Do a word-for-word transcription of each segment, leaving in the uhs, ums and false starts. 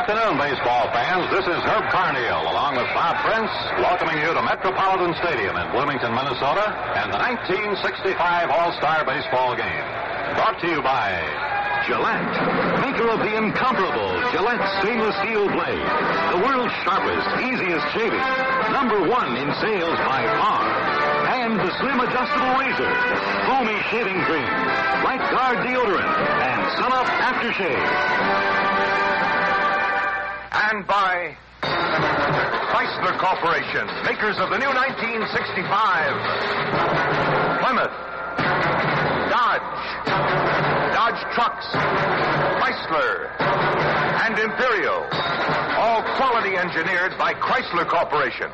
afternoon, baseball fans. This is Herb Carneal, along with Bob Prince, welcoming you to Metropolitan Stadium in Bloomington, Minnesota, and the nineteen sixty-five All-Star Baseball Game. Brought to you by Gillette, maker of the incomparable Gillette stainless steel blade, the world's sharpest, easiest shaving, number one in sales by far, and the slim adjustable razor, foamy shaving cream, Right Guard deodorant, and Sun Up aftershave. And by Chrysler Corporation, makers of the new nineteen sixty-five Plymouth, Dodge, Dodge trucks, Chrysler, and Imperial. All quality engineered by Chrysler Corporation.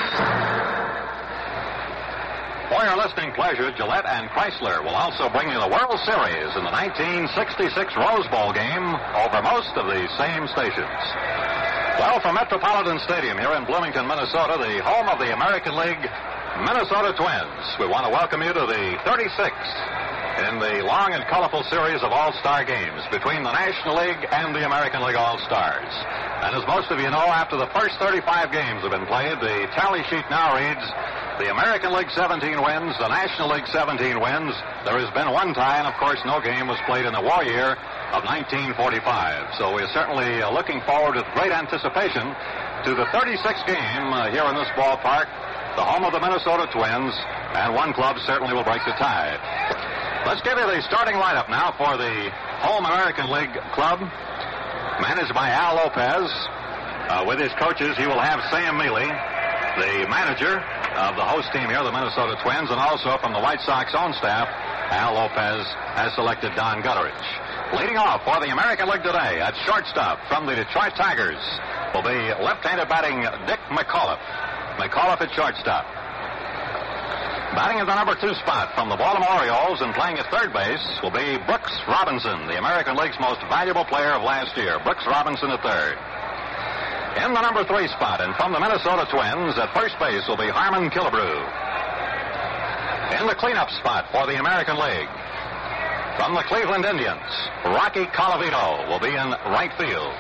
For your listening pleasure, Gillette and Chrysler will also bring you the World Series in the nineteen sixty-six Rose Bowl game over most of the same stations. Well, from Metropolitan Stadium here in Bloomington, Minnesota, the home of the American League Minnesota Twins, we want to welcome you to the thirty-sixth in the long and colorful series of All-Star games between the National League and the American League All-Stars. And as most of you know, after the first thirty-five games have been played, the tally sheet now reads the American League seventeen wins, the National League seventeen wins. There has been one tie, and of course no game was played in the war year of nineteen forty-five. So we're certainly uh, looking forward with great anticipation to the thirty-sixth game uh, here in this ballpark, the home of the Minnesota Twins, and one club certainly will break the tie. Let's give you the starting lineup now for the home American League club, managed by Al Lopez. Uh, with his coaches, he will have Sam Mealy, the manager of the host team here, the Minnesota Twins, and also from the White Sox own staff, Al Lopez has selected Don Gutteridge. Leading off for the American League today at shortstop from the Detroit Tigers will be left-handed batting Dick McAuliffe. McAuliffe at shortstop. Batting in the number two spot from the Baltimore Orioles and playing at third base will be Brooks Robinson, the American League's most valuable player of last year. Brooks Robinson at third. In the number three spot and from the Minnesota Twins at first base will be Harmon Killebrew. In the cleanup spot for the American League from the Cleveland Indians, Rocky Colavito will be in right field.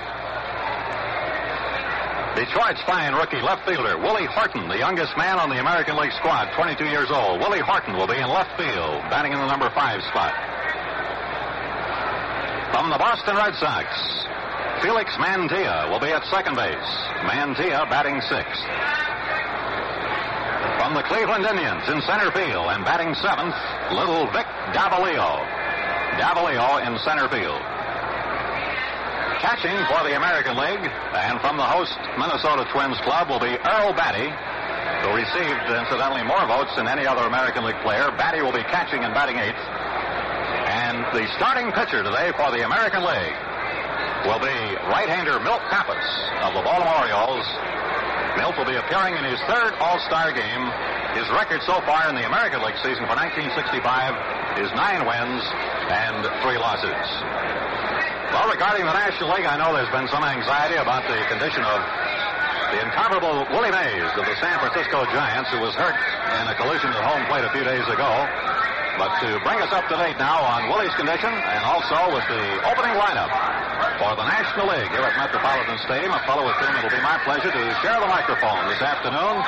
Detroit's fine rookie left fielder, Willie Horton, the youngest man on the American League squad, twenty-two years old. Willie Horton will be in left field, batting in the number five spot. From the Boston Red Sox, Felix Mantilla will be at second base. Mantilla batting sixth. From the Cleveland Indians in center field and batting seventh, little Vic Davalillo. Davalillo in center field. Catching for the American League, and from the host Minnesota Twins club will be Earl Batty, who received, incidentally, more votes than any other American League player. Batty will be catching and batting eighth. And the starting pitcher today for the American League will be right-hander Milt Pappas of the Baltimore Orioles. Milt will be appearing in his third All-Star game. His record so far in the American League season for nineteen sixty-five is nine wins and three losses. Well, regarding the National League, I know there's been some anxiety about the condition of the incomparable Willie Mays of the San Francisco Giants, who was hurt in a collision at home plate a few days ago. But to bring us up to date now on Willie's condition, and also with the opening lineup for the National League here at Metropolitan Stadium, a fellow with whom it'll be my pleasure to share the microphone this afternoon,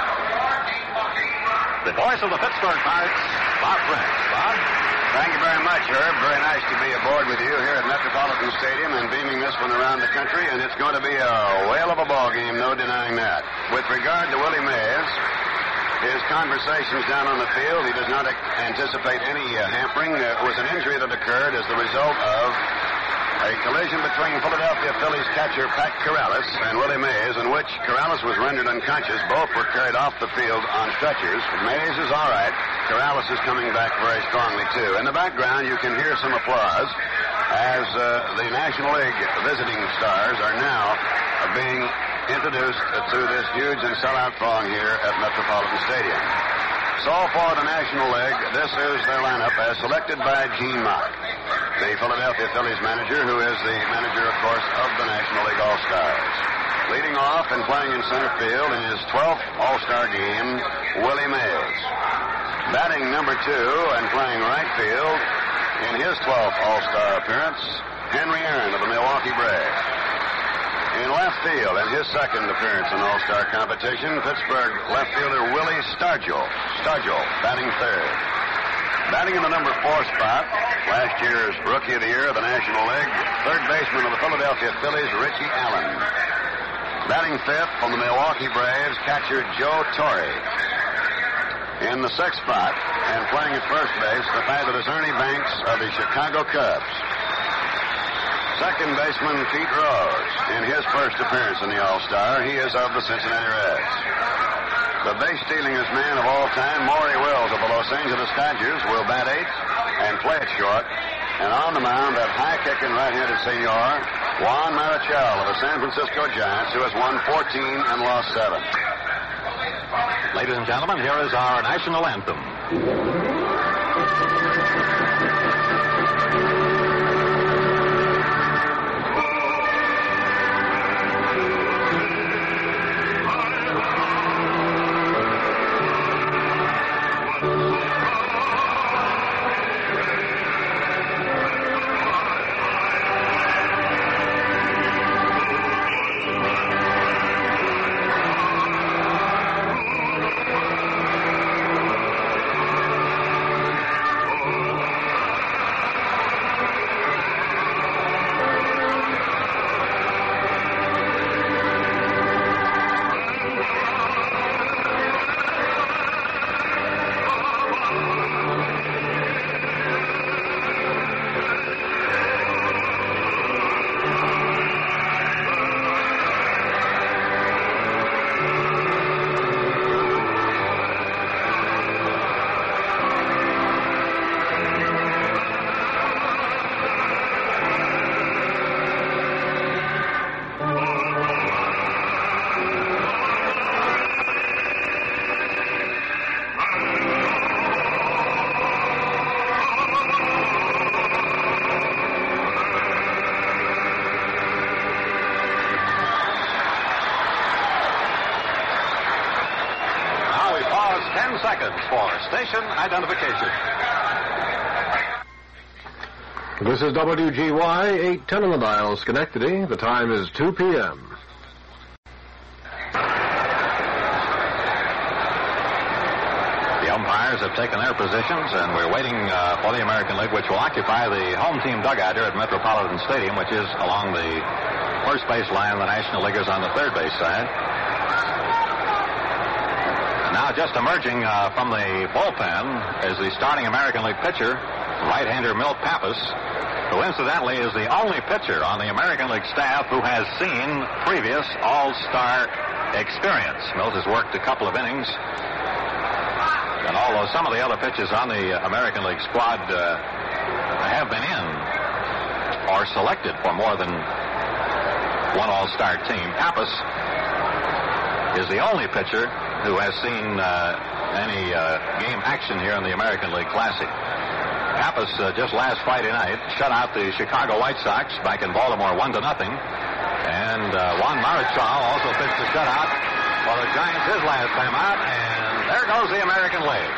the voice of the Pittsburgh Pirates, Bob Prince. Bob? Thank you very much, Herb. Very nice to be aboard with you here at Metropolitan Stadium and beaming this one around the country, and it's going to be a whale of a ball game, no denying that. With regard to Willie Mays, his conversations down on the field, he does not anticipate any uh, hampering. Uh, it was an injury that occurred as the result of a collision between Philadelphia Phillies catcher Pat Corrales and Willie Mays, in which Corrales was rendered unconscious. Both were carried off the field on stretchers. Mays is all right. Corrales is coming back very strongly, too. In the background, you can hear some applause as uh, the National League visiting stars are now uh, being introduced to this huge and sellout throng here at Metropolitan Stadium. So for the National League, this is their lineup as selected by Gene Mott, the Philadelphia Phillies manager, who is the manager, of course, of the National League All-Stars. Leading off and playing in center field in his twelfth All-Star game, Willie Mays. Batting number two and playing right field in his twelfth All-Star appearance, Henry Aaron of the Milwaukee Braves. In left field in his second appearance in All-Star competition, Pittsburgh left fielder Willie Stargell. Stargell batting third. Batting in the number four spot, last year's Rookie of the Year of the National League, third baseman of the Philadelphia Phillies, Richie Allen. Batting fifth from the Milwaukee Braves, catcher Joe Torre. In the sixth spot, and playing at first base, the fabulous Ernie Banks of the Chicago Cubs. Second baseman Pete Rose. In his first appearance in the All-Star, he is of the Cincinnati Reds. The base-stealingest man of all time, Maury Wills of the Los Angeles Dodgers, will bat eighth and play it short. And on the mound, that high-kicking right-handed senior, Juan Marichal of the San Francisco Giants, who has won fourteen and lost seven. Ladies and gentlemen, here is our national anthem. Seconds for station identification. This is W G Y eight ten on the dial, Schenectady. The time is two p.m. The umpires have taken their positions, and we're waiting uh, for the American League, which will occupy the home team dugout here at Metropolitan Stadium, which is along the first base line of the National Leaguers on the third base side. Now just emerging uh, from the bullpen is the starting American League pitcher, right-hander Milt Pappas, who incidentally is the only pitcher on the American League staff who has seen previous All-Star experience. Milt has worked a couple of innings, and although some of the other pitchers on the American League squad uh, have been in or selected for more than one All-Star team, Pappas is the only pitcher who has seen uh, any uh, game action here in the American League Classic. Pappas uh, just last Friday night shut out the Chicago White Sox back in Baltimore one to nothing, and uh, Juan Marichal also pitched a shutout for the Giants his last time out, and there goes the American League.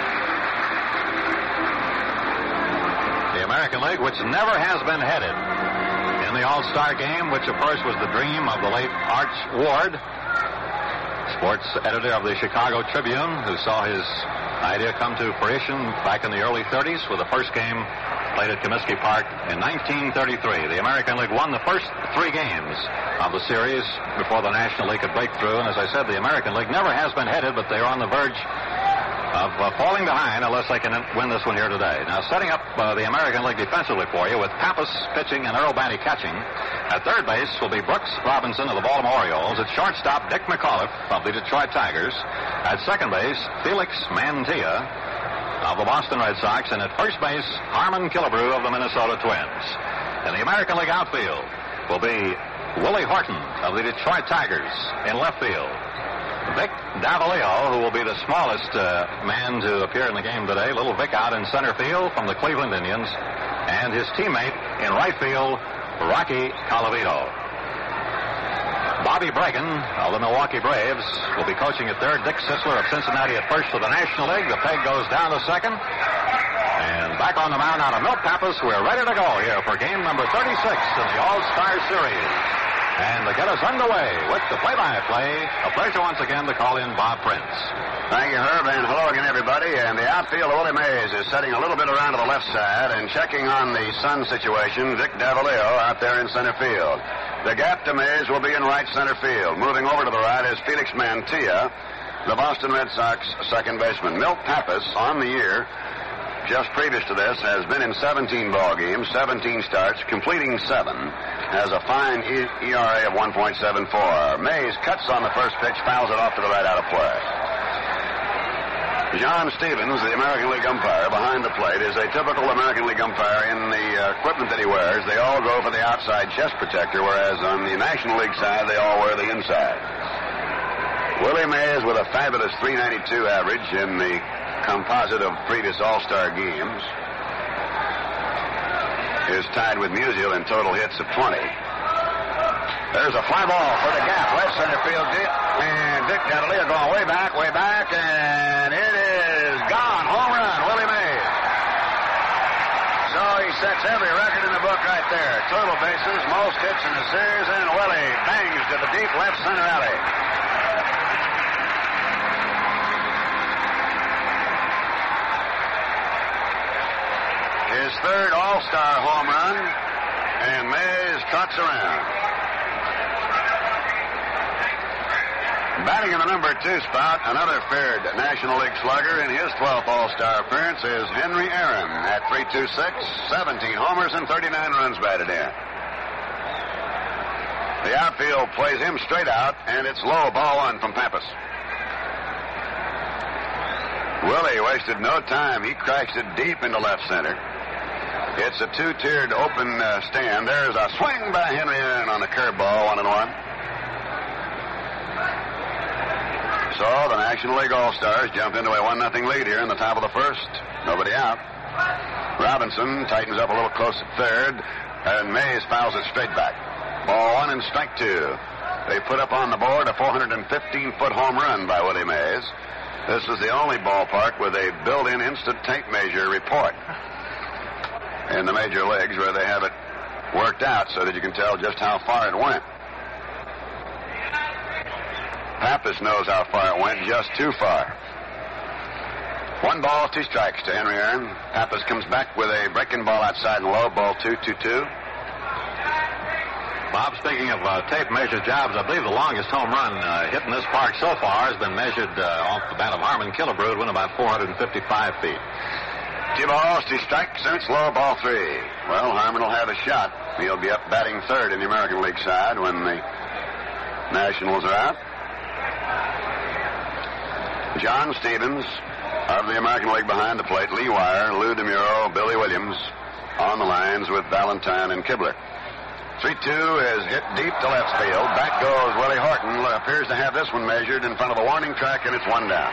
The American League, which never has been headed in the All-Star game, which of course was the dream of the late Arch Ward, sports editor of the Chicago Tribune, who saw his idea come to fruition back in the early thirties with the first game played at Comiskey Park in nineteen thirty-three. The American League won the first three games of the series before the National League could break through, and as I said, the American League never has been headed, but they're on the verge of uh, falling behind unless they can win this one here today. Now, setting up uh, the American League defensively for you with Pappas pitching and Earl Banty catching. At third base will be Brooks Robinson of the Baltimore Orioles. At shortstop, Dick McAuliffe of the Detroit Tigers. At second base, Felix Mantilla of the Boston Red Sox. And at first base, Harmon Killebrew of the Minnesota Twins. In the American League outfield will be Willie Horton of the Detroit Tigers in left field. Vic Davalillo, who will be the smallest uh, man to appear in the game today. Little Vic out in center field from the Cleveland Indians. And his teammate in right field, Rocky Colavito. Bobby Bragan of the Milwaukee Braves will be coaching at third. Dick Sisler of Cincinnati at first for the National League. The peg goes down to second. And back on the mound out of Milt Pappas. We're ready to go here for game number thirty-six in the All-Star Series. And to get us underway with the play-by-play, a pleasure once again to call in Bob Prince. Thank you, Herb, and hello again, everybody. And the outfield of Willie Mays is setting a little bit around to the left side and checking on the sun situation, Dick Davalillo out there in center field. The gap to Mays will be in right center field. Moving over to the right is Felix Mantilla, the Boston Red Sox second baseman. Milt Pappas, on the year, just previous to this, has been in seventeen ball games, seventeen starts, completing seven, has a fine E R A of one point seven four. Mays cuts on the first pitch, fouls it off to the right out of play. John Stevens, the American League umpire behind the plate, is a typical American League umpire in the uh, equipment that he wears. They all go for the outside chest protector, whereas on the National League side, they all wear the inside. Willie Mays with a fabulous three ninety-two average in the composite of previous All-Star games is tied with Musial in total hits of twenty. There's a fly ball for the gap, left center field deep, and Dick Davalillo going way back, way back, and it is gone. Home run, Willie Mays. So he sets every record in the book right there. Total bases, most hits in the series, and Willie bangs to the deep left center alley. His third All-Star home run, and Mays trots around. Batting in the number two spot, another feared National League slugger in his twelfth All-Star appearance is Henry Aaron at three two six, seventeen homers and thirty-nine runs batted in. The outfield plays him straight out, and it's low, ball one from Pappas. Willie wasted no time. He cracks it deep into left center. It's a two-tiered open uh, stand. There's a swing by Henry Aaron on the curveball, one and one. So the National League All-Stars jumped into a one nothing lead here in the top of the first. Nobody out. Robinson tightens up a little close at third, and Mays fouls it straight back. Ball one and strike two. They put up on the board a four hundred fifteen foot home run by Willie Mays. This is the only ballpark with a built-in instant tape measure report in the major leagues where they have it worked out so that you can tell just how far it went. Pappas knows how far it went, just too far. One ball, two strikes to Henry Aaron. Pappas comes back with a breaking ball outside and low, ball two, two, two. Bob, speaking of uh, tape measure jobs, I believe the longest home run uh, hit in this park so far has been measured uh, off the bat of Harmon Killebrew, went about four hundred fifty-five feet. Two balls, two strikes, and it's low, ball three. Well, Harmon will have a shot. He'll be up batting third in the American League side when the Nationals are out. John Stevens of the American League behind the plate. Lee Wire, Lou DeMuro, Billy Williams on the lines with Valentine and Kibler. three two is hit deep to left field. Back goes Willie Horton. Appears to have this one measured in front of the warning track, and it's one down.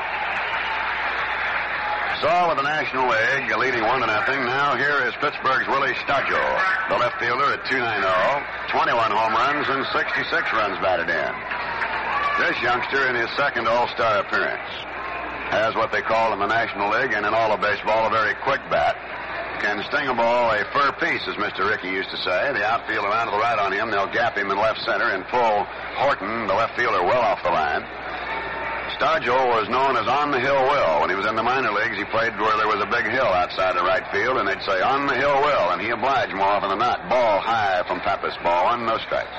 So with the National League leading one to nothing, now here is Pittsburgh's Willie Stargell, the left fielder at two ninety, twenty-one home runs and sixty-six runs batted in. This youngster in his second All-Star appearance has what they call in the National League and in all of baseball a very quick bat. Can sting a ball a fur piece, as Mister Rickey used to say. The outfield around to the right on him. They'll gap him in left center and pull Horton, the left fielder, well off the line. Stargell was known as On the Hill Will. When he was in the minor leagues, he played where there was a big hill outside the right field, and they'd say, On the Hill Will, and he obliged more often than not. Ball high from Pappas. Ball one, no strikes.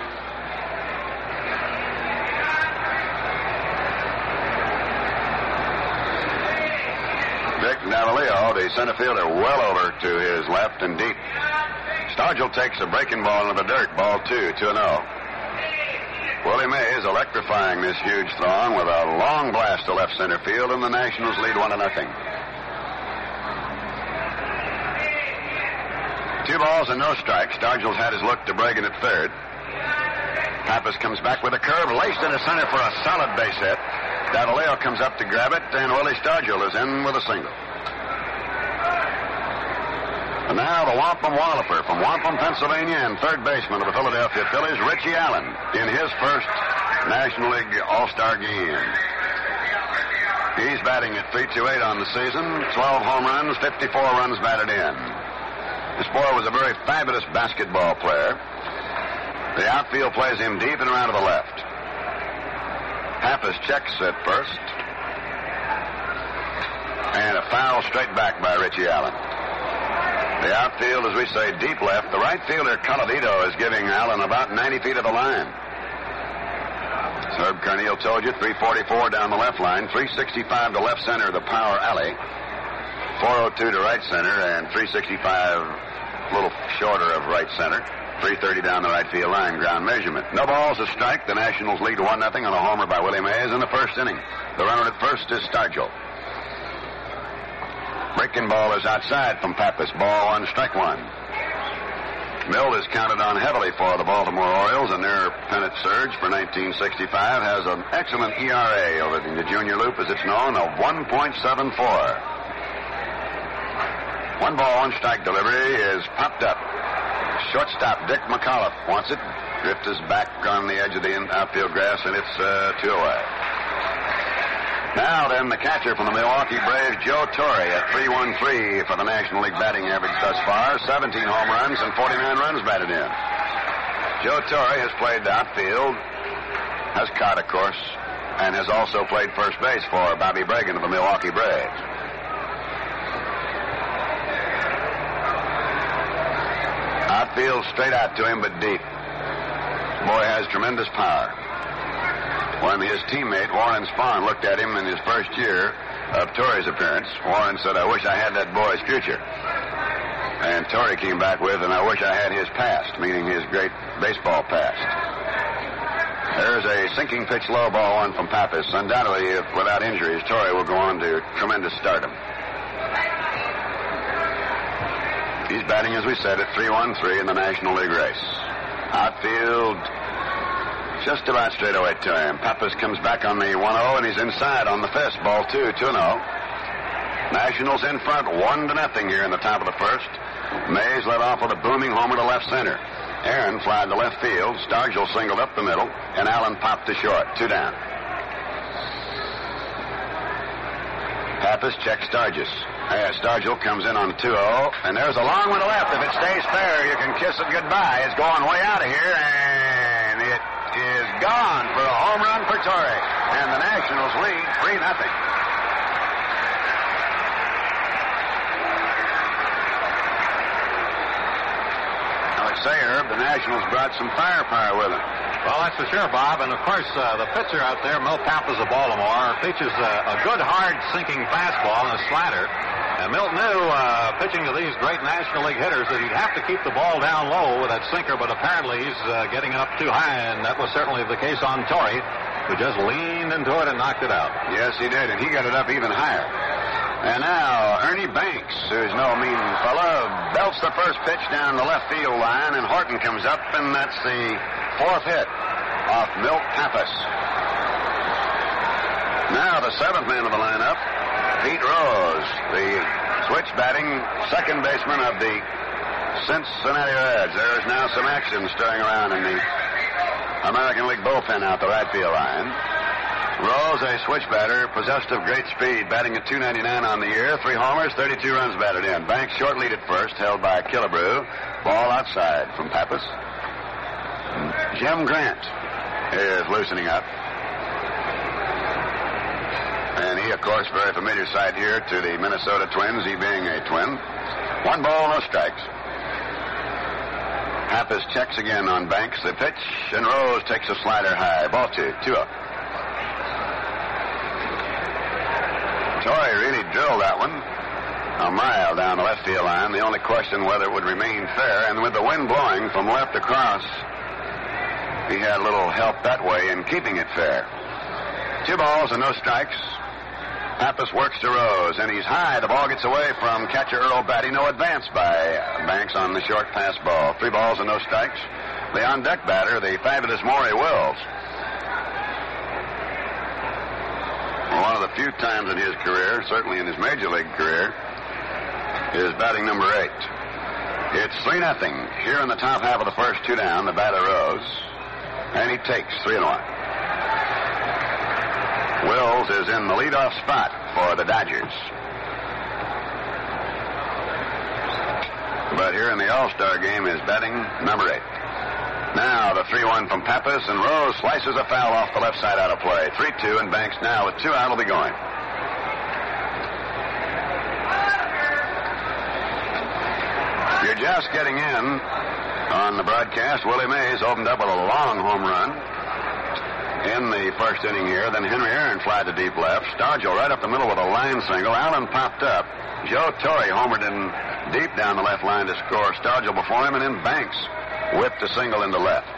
Dick Davalillo, the center fielder, well over to his left and deep. Stargell takes a breaking ball into the dirt. Ball two, two and oh. Willie Mays electrifying this huge throng with a long blast to left center field, and the Nationals lead one to nothing. Two balls and no strikes. Stargell's had his look to Bragan at third. Pappas comes back with a curve, laced into center for a solid base hit. Davalillo comes up to grab it, and Willie Stargell is in with a single. And now the Wampum Walloper from Wampum, Pennsylvania, and third baseman of the Philadelphia Phillies, Richie Allen, in his first National League All-Star game. He's batting at three two eight on the season, twelve home runs, fifty-four runs batted in. This boy was a very fabulous basketball player. The outfield plays him deep and around to the left. Pappas checks at first. And a foul straight back by Richie Allen. The outfield, as we say, deep left. The right fielder, Colavito, is giving Allen about ninety feet of the line. Herb Carneal told you, three forty-four down the left line, three sixty-five to left center, the power alley, four oh two to right center, and three sixty-five, a little shorter of right center, three thirty down the right field line, ground measurement. No balls, a strike. The Nationals lead one nothing on a homer by Willie Mays in the first inning. The runner at first is Stargell. Breaking ball is outside from Pappas. Ball one, strike one. Milt is counted on heavily for the Baltimore Orioles, and their pennant surge for nineteen sixty-five has an excellent E R A over the junior loop, as it's known, of one point seven four. One ball, one strike delivery is popped up. Shortstop Dick McAuliffe wants it. Drift is back on the edge of the outfield grass, and it's uh, two away. Now then, the catcher from the Milwaukee Braves, Joe Torre, at three one three for the National League batting average thus far, seventeen home runs and forty-nine runs batted in. Joe Torre has played the outfield, has caught, of course, and has also played first base for Bobby Bragan of the Milwaukee Braves. Outfield straight out to him, but deep. Boy has tremendous power. When his teammate, Warren Spahn, looked at him in his first year of Torre's appearance, Warren said, "I wish I had that boy's future." And Torre came back with, "And I wish I had his past," meaning his great baseball past. There's a sinking pitch low ball one from Pappas. Undoubtedly, if without injuries, Torre will go on to tremendous stardom. He's batting, as we said, at three one three in the National League race. Outfield just about straight away to him. Pappas comes back on the one oh, and he's inside on the fist. Ball two, two oh. Nationals in front, one to nothing here in the top of the first. Mays led off with a booming homer to left center. Aaron flied to left field. Stargell singled up the middle, and Allen popped to short. Two down. Pappas checks Stargell. Uh, Stargell comes in on two oh, and there's a long one to left. If it stays fair, you can kiss it goodbye. It's going way out of here, and it is gone for a home run for Torre. And the Nationals lead three nothing. I would say, Herb, the Nationals brought some firepower with them. Well, that's for sure, Bob. And, of course, uh, the pitcher out there, Milt Pappas of Baltimore, pitches a, a good, hard, sinking fastball and a slider. And Milt knew, uh, pitching to these great National League hitters, that he'd have to keep the ball down low with that sinker, but apparently he's uh, getting it up too high, and that was certainly the case on Torre, who just leaned into it and knocked it out. Yes, he did, and he got it up even higher. And now, Ernie Banks, who's no mean fella, belts the first pitch down the left field line, and Horton comes up, and that's the fourth hit off Milt Pappas. Now, the seventh man of the lineup, Pete Rose, the switch batting second baseman of the Cincinnati Reds. There is now some action stirring around in the American League bullpen out the right field line. Rose, a switch batter, possessed of great speed, batting at two ninety-nine on the year, three homers, thirty-two runs batted in. Banks short lead at first, held by Killebrew. Ball outside from Pappas. Jim Grant is loosening up. And he, of course, very familiar sight here to the Minnesota Twins, he being a Twin. One ball, no strikes. Pappas checks again on Banks. The pitch, and Rose takes a slider high. Ball two, two up. Torre really drilled that one a mile down the left field line. The only question whether it would remain fair. And with the wind blowing from left across, he had a little help that way in keeping it fair. Two balls and no strikes. Pappas works to Rose, and he's high. The ball gets away from catcher Earl Batty. No advance by Banks on the short pass ball. Three balls and no strikes. The on-deck batter, the fabulous Maury Wills. One of the few times in his career, certainly in his major league career, is batting number eight. It's three nothing here in the top half of the first, two down. The batter Rose, and he takes three and one. Wills is in the leadoff spot for the Dodgers. But here in the All-Star game is batting number eight. Now the three one from Pappas, and Rose slices a foul off the left side out of play. three two, and Banks now with two out will be going. You're just getting in on the broadcast. Willie Mays opened up with a long home run in the first inning here. Then Henry Aaron fly to deep left. Stargell right up the middle with a line single. Allen popped up. Joe Torre homered in deep down the left line to score. Stargell before him, and then Banks whipped a single into left.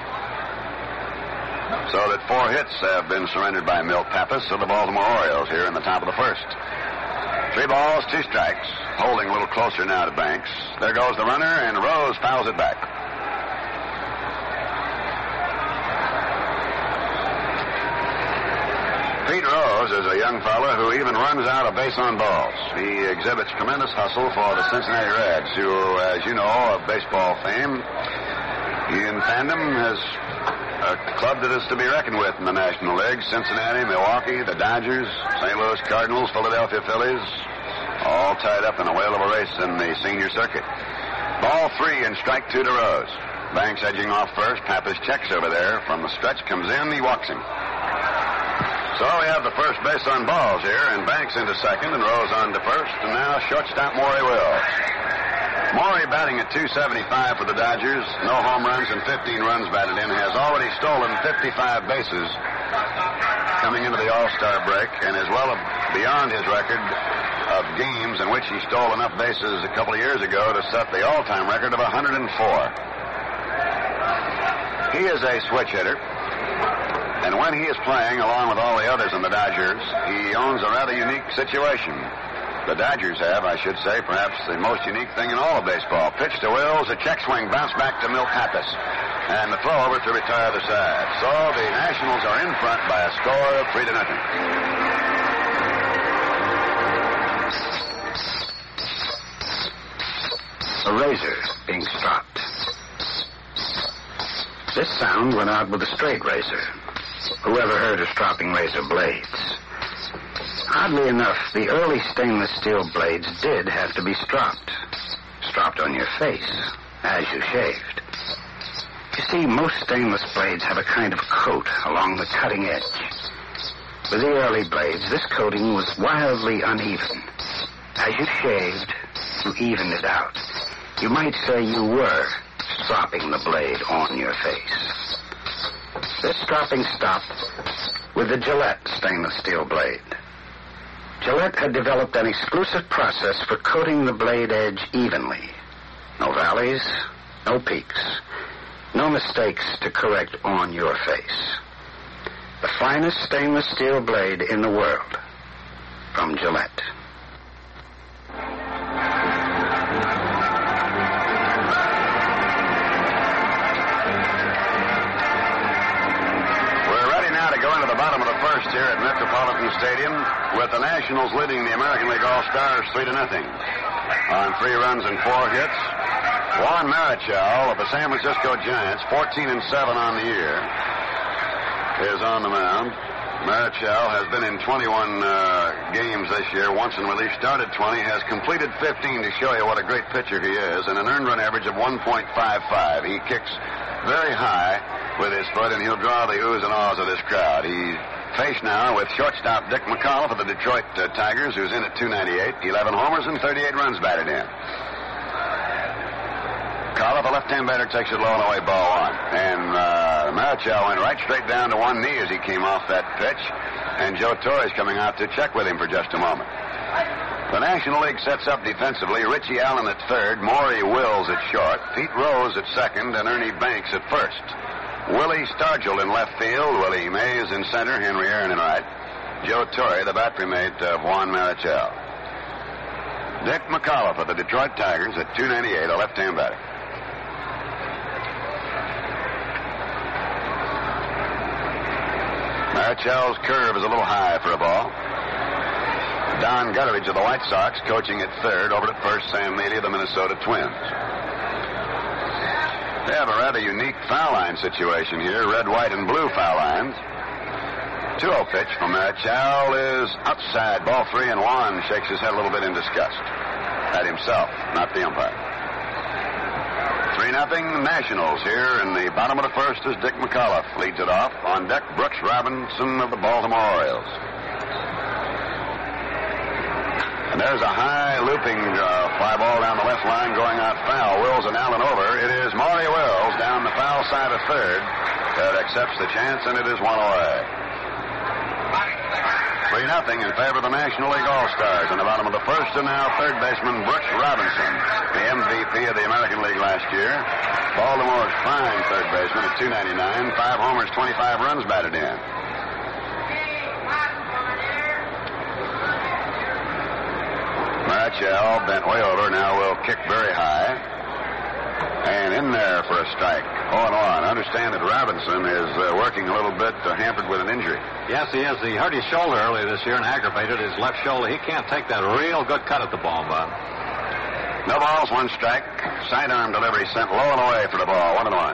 So that four hits have been surrendered by Milt Pappas of the Baltimore Orioles here in the top of the first. Three balls, two strikes. Holding a little closer now to Banks. There goes the runner, and Rose fouls it back. Pete Rose is a young fella who even runs out of base on balls. He exhibits tremendous hustle for the Cincinnati Reds, who, as you know, of baseball fame, he in tandem has a club that is to be reckoned with in the National League. Cincinnati, Milwaukee, the Dodgers, Saint Louis Cardinals, Philadelphia Phillies, all tied up in a whale of a race in the senior circuit. Ball three and strike two to Rose. Banks edging off first. Pappas checks over there. From the stretch comes in. He walks him. So we have the first base on balls here, and Banks into second, and Rose on to first, and now shortstop Maury Wills. Maury batting at two seventy-five for the Dodgers, no home runs and fifteen runs batted in, has already stolen fifty-five bases coming into the All-Star break, and is well beyond his record of games in which he stole enough bases a couple of years ago to set the all-time record of one hundred four. He is a switch hitter. And when he is playing, along with all the others in the Dodgers, he owns a rather unique situation. The Dodgers have, I should say, perhaps the most unique thing in all of baseball. Pitch to Wills, a check swing, bounce back to Milt Pappas, and the throw over to retire the side. So the Nationals are in front by a score of three to nothing. A razor being stropped. This sound went out with a straight razor. Whoever heard of stropping razor blades? Oddly enough, the early stainless steel blades did have to be stropped. Stropped on your face, as you shaved. You see, most stainless blades have a kind of coat along the cutting edge. With the early blades, this coating was wildly uneven. As you shaved, you evened it out. You might say you were stropping the blade on your face. This stropping stopped with the Gillette stainless steel blade. Gillette had developed an exclusive process for coating the blade edge evenly. No valleys, no peaks, no mistakes to correct on your face. The finest stainless steel blade in the world from Gillette. Bottom of the first here at Metropolitan Stadium, with the Nationals leading the American League All-Stars three to nothing on three runs and four hits. Juan Marichal of the San Francisco Giants, fourteen and seven on the year, is on the mound. Marichal has been in twenty-one uh, games this year, once in relief, started twenty, has completed fifteen to show you what a great pitcher he is, and an earned run average of one point five five. He kicks very high with his foot, and he'll draw the oohs and ahs of this crowd. He faced now with shortstop Dick McAuliffe of the Detroit uh, Tigers, who's in at two ninety-eight, eleven homers and thirty-eight runs batted in. McAuliffe, a left-hand batter, takes it low and away, ball one. And uh, Marichal went right straight down to one knee as he came off that pitch, and Joe Torre is coming out to check with him for just a moment. The National League sets up defensively. Richie Allen at third, Maury Wills at short, Pete Rose at second, and Ernie Banks at first. Willie Stargell in left field, Willie Mays in center, Henry Aaron in right. Joe Torre, the battery mate of Juan Marichal. Dick McAuliffe of the Detroit Tigers at two ninety-eight, a left-hand batter. Marichal's curve is a little high for a ball. Don Gutteridge of the White Sox coaching at third. Over at first, Sam Mealy of the Minnesota Twins. They have a rather unique foul line situation here, red, white, and blue foul lines. two oh pitch from Marichal is outside, ball three, and Juan shakes his head a little bit in disgust at himself, not the umpire. three nothing Nationals here in the bottom of the first as Dick McAuliffe leads it off. On deck, Brooks Robinson of the Baltimore Orioles. And there's a high looping uh, fly ball down the left line going out foul. Wills and Allen over. It is Maury Wills down the foul side of third that accepts the chance, and it is one away. three nothing in favor of the National League All-Stars. In the bottom of the first, and now third baseman Brooks Robinson, the M V P of the American League last year. Baltimore's fine third baseman at two ninety-nine, five homers, twenty-five runs batted in. Marichal bent way over, now will kick very high. And in there for a strike. oh and one. Understand that Robinson is uh, working a little bit uh, hampered with an injury. Yes, he is. He hurt his shoulder earlier this year and aggravated his left shoulder. He can't take that real good cut at the ball, Bob. No balls, one strike. Sidearm delivery sent low and away for the ball. One and one.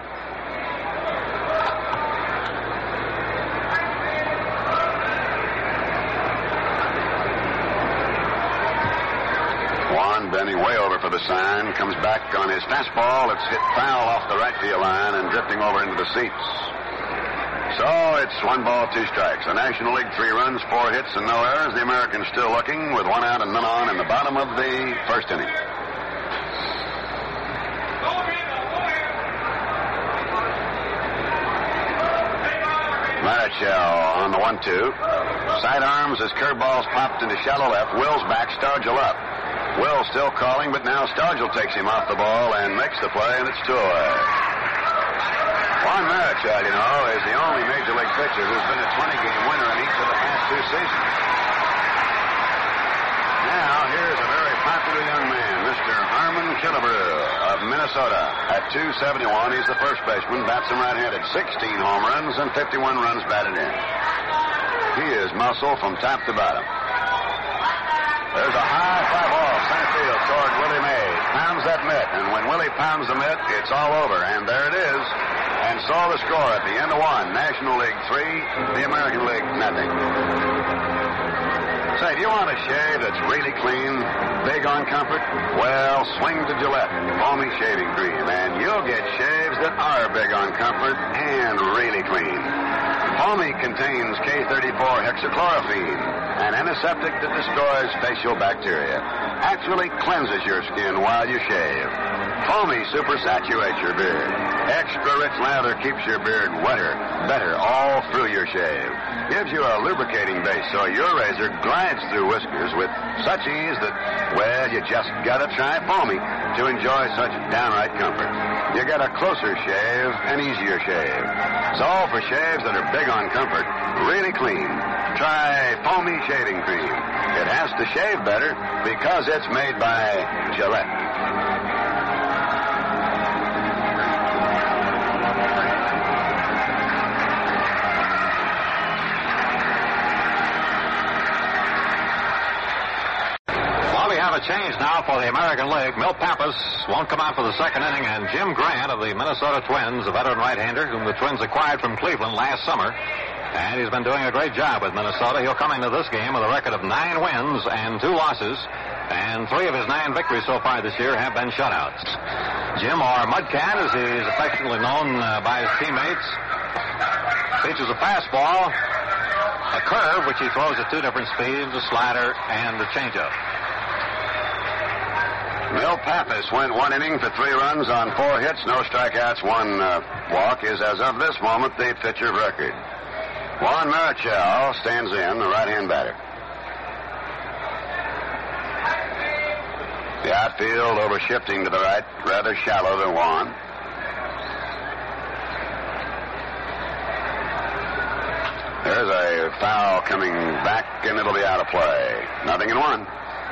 Juan bending way over for the sign. Comes back on his fastball. It's hit foul off the right field line and drifting over into the seats. So it's one ball, two strikes. The National League, three runs, four hits, and no errors. The Americans still looking with one out and none on in the bottom of the first inning. Marichal on the one two. Sidearms as curveballs popped into shallow left. Wills back, Stargell up. Will still calling, but now Stargell takes him off the ball and makes the play, and it's two away. Juan Marichal, you know, is the only Major League pitcher who's been a twenty-game winner in each of the past two seasons. Now, here's a very popular young man, Mister Harmon Killebrew of Minnesota. At two seventy-one, he's the first baseman, bats him right-handed. sixteen home runs and fifty-one runs batted in. He is muscle from top to bottom. There's a high fly ball, center field toward Willie Mays. Pounds that mitt, and when Willie pounds the mitt, it's all over. And there it is. And so the score at the end of one. National League three, the American League nothing. Say, do you want a shave that's really clean, big on comfort? Well, swing to Gillette Foamy Shaving Cream, and you'll get shaves that are big on comfort and really clean. Foamy contains K thirty-four hexachlorophene, an antiseptic that destroys facial bacteria. Actually cleanses your skin while you shave. Foamy supersaturates your beard. Extra rich lather keeps your beard wetter, better all through your shave. Gives you a lubricating base so your razor glides through whiskers with such ease that, well, you just gotta try Foamy to enjoy such downright comfort. You get a closer shave, an easier shave. So for shaves that are big on comfort, really clean, try Foamy Shaving Cream. It has to shave better because it's made by Gillette. A change now for the American League. Milt Pappas won't come out for the second inning, and Jim Grant of the Minnesota Twins, a veteran right-hander whom the Twins acquired from Cleveland last summer, and he's been doing a great job with Minnesota. He'll come into this game with a record of nine wins and two losses, and three of his nine victories so far this year have been shutouts. Jim, or Mudcat, as he is affectionately known uh, by his teammates, features a fastball, a curve, which he throws at two different speeds, a slider, and a changeup. Milt Pappas went one inning for three runs on four hits, no strikeouts, one uh, walk, is as of this moment the pitcher record. Juan Marichal stands in, the right-hand batter. The outfield over shifting to the right, rather shallow than Juan. There's a foul coming back, and it'll be out of play. Nothing in one.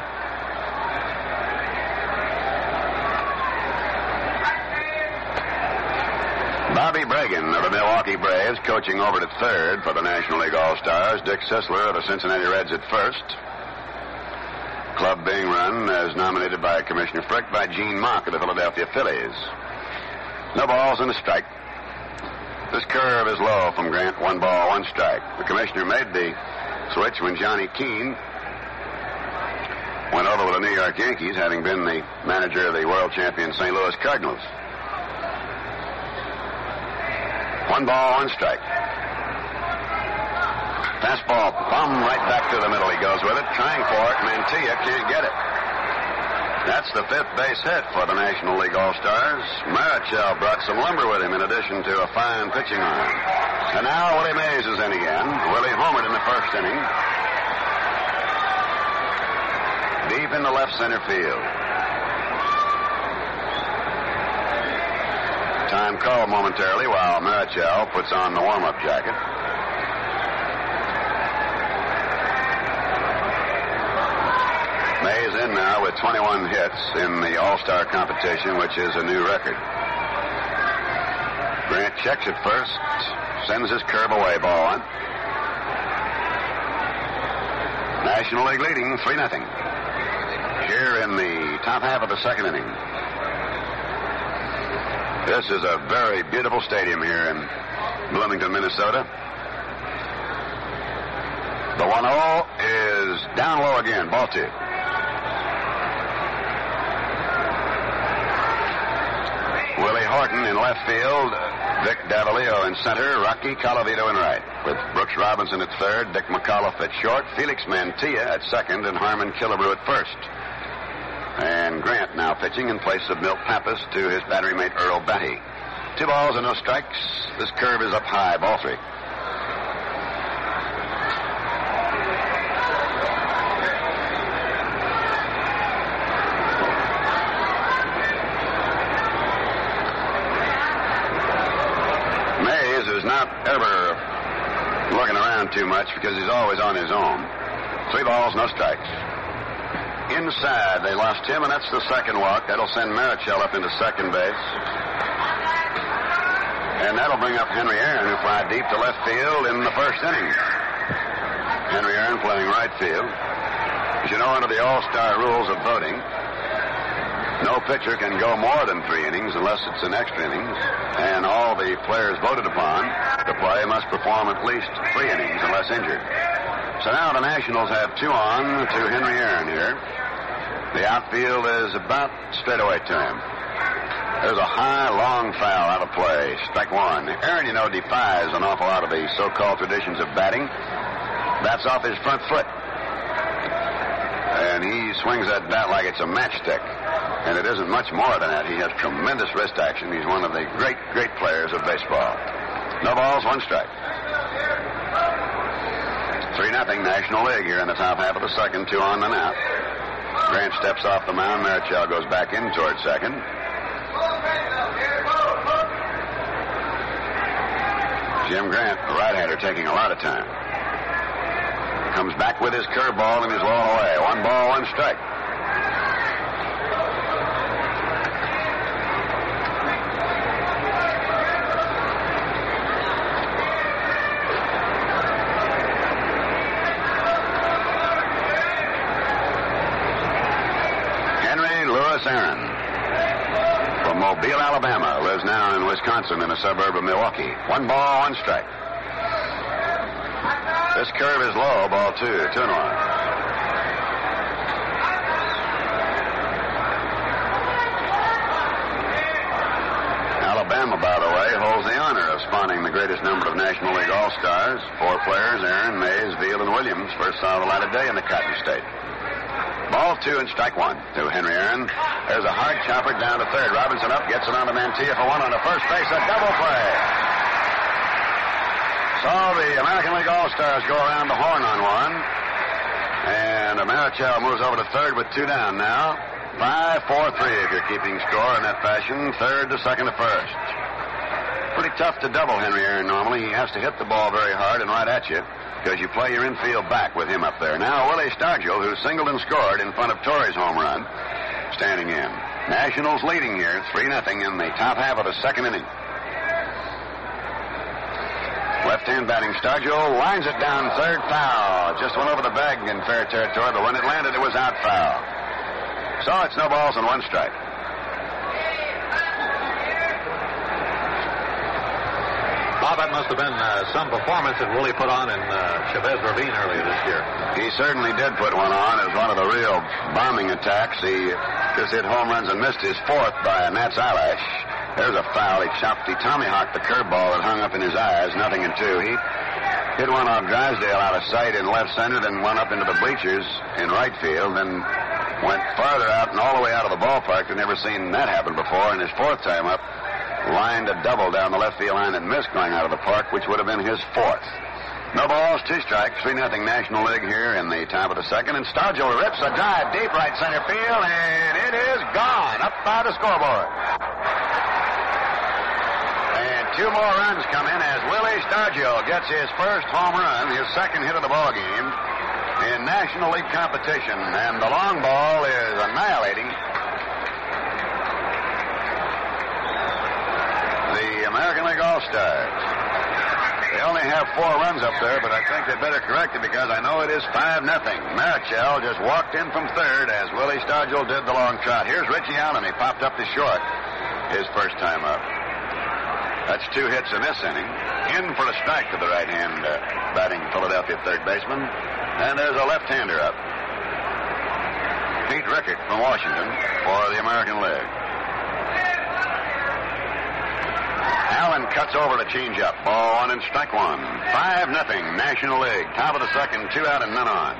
Bobby Bragan of the Milwaukee Braves coaching over to third for the National League All-Stars. Dick Sisler of the Cincinnati Reds at first. Club being run as nominated by Commissioner Frick by Gene Mock of the Philadelphia Phillies. No balls and a strike. This curve is low from Grant. One ball, one strike. The commissioner made the switch when Johnny Keane went over with the New York Yankees, having been the manager of the world champion Saint Louis Cardinals. One ball, one strike. Fastball, bum right back to the middle. He goes with it, trying for it. Mantilla can't get it. That's the fifth base hit for the National League All-Stars. Marichal brought some lumber with him in addition to a fine pitching arm. And now Willie Mays is in again. Willie homered in the first inning. Deep in the left center field. Time called momentarily while Marichal puts on the warm-up jacket. Mays in now with twenty-one hits in the All-Star competition, which is a new record. Grant checks it first, sends his curve away, ball one. National League leading three nothing. Here in the top half of the second inning. This is a very beautiful stadium here in Bloomington, Minnesota. The one oh is down low again, ball two. Willie Horton in left field, Vic Davalillo in center, Rocky Colavito in right. With Brooks Robinson at third, Dick McAuliffe at short, Felix Mantilla at second, and Harmon Killebrew at first. And Grant now pitching in place of Milt Pappas to his battery mate Earl Batty. Two balls and no strikes. This curve is up high, ball three. Mays is not ever looking around too much because he's always on his own. Three balls, no strikes. Inside, they lost him, and that's the second walk. That'll send Marichal up into second base. And that'll bring up Henry Aaron, who flied deep to left field in the first inning. Henry Aaron playing right field. As you know, under the All-Star rules of voting, no pitcher can go more than three innings unless it's in extra innings. And all the players voted upon to play must perform at least three innings unless injured. So now the Nationals have two on to Henry Aaron here. The outfield is about straight away to him. There's a high, long foul out of play. Strike one. Aaron, you know, defies an awful lot of the so-called traditions of batting. That's off his front foot. And he swings that bat like it's a matchstick. And it isn't much more than that. He has tremendous wrist action. He's one of the great, great players of baseball. No balls, one strike. three nothing National League here in the top half of the second. Two on, then out. Grant steps off the mound. Marichal goes back in towards second. Jim Grant, the right-hander, taking a lot of time. Comes back with his curveball and he's long away. One ball, one strike. Aaron from Mobile, Alabama, lives now in Wisconsin in a suburb of Milwaukee. One ball, one strike. This curve is low, ball two, two and one. Alabama, by the way, holds the honor of spawning the greatest number of National League All-Stars. Four players, Aaron, Mays, Veal, and Williams, first saw the light of day in the Cotton State. Ball two and strike one to Henry Aaron. There's a hard chopper down to third. Robinson up, gets it on to Mantilla for one on the first base. A double play. So the American League All-Stars go around the horn on one. And Marichal moves over to third with two down now. five four three if you're keeping score in that fashion. Third to second to first. Pretty tough to double Henry Aaron normally. He has to hit the ball very hard and right at you, because you play your infield back with him up there. Now, Willie Stargell, who singled and scored in front of Torrey's home run, standing in. Nationals leading here, three nothing in the top half of the second inning. Left-hand batting Stargell lines it down third foul. Just went over the bag in fair territory, but when it landed, it was out foul. So it's no balls and one strike. Bob, that must have been uh, some performance that Willie put on in uh, Chavez Ravine earlier this year. He certainly did put one on. It was one of the real bombing attacks. He just hit home runs and missed his fourth by Nat's eyelash. There's a foul. He chopped, he tomahawked the curveball that hung up in his eyes. Nothing in two. He hit one off Drysdale out of sight in left center, then went up into the bleachers in right field, then went farther out and all the way out of the ballpark. I've never seen that happen before. And his fourth time up, lined a double down the left field line and missed going out of the park, which would have been his fourth. No balls, two strikes, three nothing National League here in the top of the second. And Stargell rips a drive deep right center field, and it is gone up by the scoreboard. And two more runs come in as Willie Stargell gets his first home run, his second hit of the ball game in National League competition. And the long ball is annihilating the American League All-Stars. They only have four runs up there, but I think they better correct it because I know it is five nothing. Marichal just walked in from third as Willie Stargell did the long trot. Here's Richie Allen. He popped up to short his first time up. That's two hits in this inning. In for a strike to the right-hand uh, batting Philadelphia third baseman. And there's a left-hander up. Pete Rickert from Washington for the American League. Allen cuts over to change up. Ball one and strike one. Five nothing National League. Top of the second, two out and none on.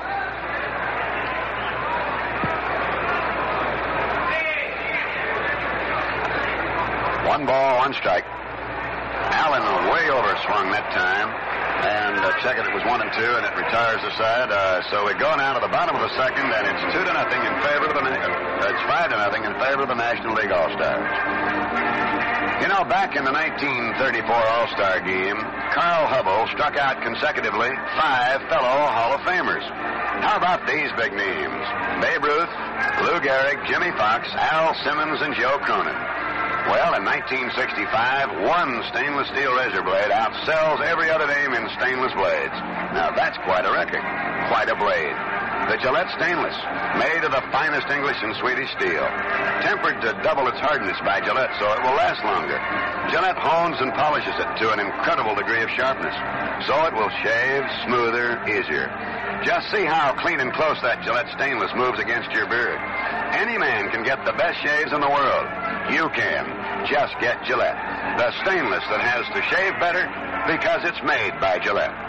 One ball, one strike. Allen way over swung that time. And uh, check it, it was one and two, and it retires the side. Uh, so we go now to the bottom of the second, and it's two to nothing in favor of the. Uh, it's five to nothing in favor of the National League All-Stars. You know, back in the nineteen thirty-four All-Star game, Carl Hubbell struck out consecutively five fellow Hall of Famers. How about these big names? Babe Ruth, Lou Gehrig, Jimmy Fox, Al Simmons, and Joe Cronin. Well, in nineteen sixty-five, one stainless steel razor blade outsells every other name in stainless blades. Now, that's quite a record. Quite a blade. The Gillette Stainless, made of the finest English and Swedish steel. Tempered to double its hardness by Gillette so it will last longer. Gillette hones and polishes it to an incredible degree of sharpness, so it will shave smoother, easier. Just see how clean and close that Gillette Stainless moves against your beard. Any man can get the best shaves in the world. You can. Just get Gillette. The stainless that has to shave better because it's made by Gillette.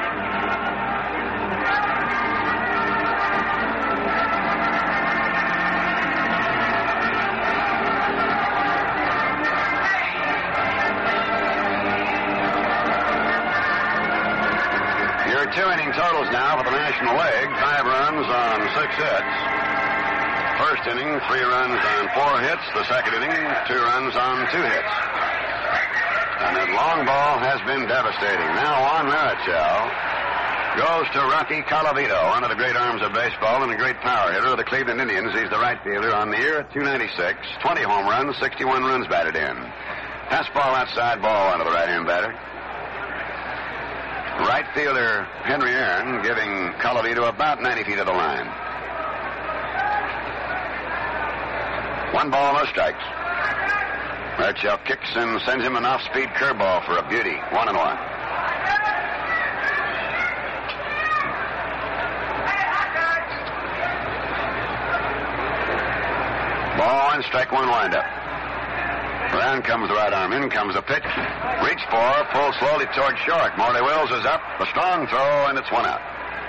Two inning totals now for the National League. Five runs on six hits. First inning, three runs on four hits. The second inning, two runs on two hits. And that long ball has been devastating. Now Juan Marichal goes to Rocky Colavito, one of the great arms of baseball and a great power hitter of the Cleveland Indians. He's the right fielder on the year at two ninety-six. twenty home runs, sixty-one runs batted in. Fastball outside, ball one to the right-hand batter. Right fielder Henry Aaron giving Colavito about ninety feet of the line. One ball, no strikes. Marichal kicks and sends him an off-speed curveball for a beauty. One and one. Ball one, strike one, windup. Around comes the right arm. In comes the pitch. Reach for, pull slowly toward short. Morley Wills is up. A strong throw, and it's one out.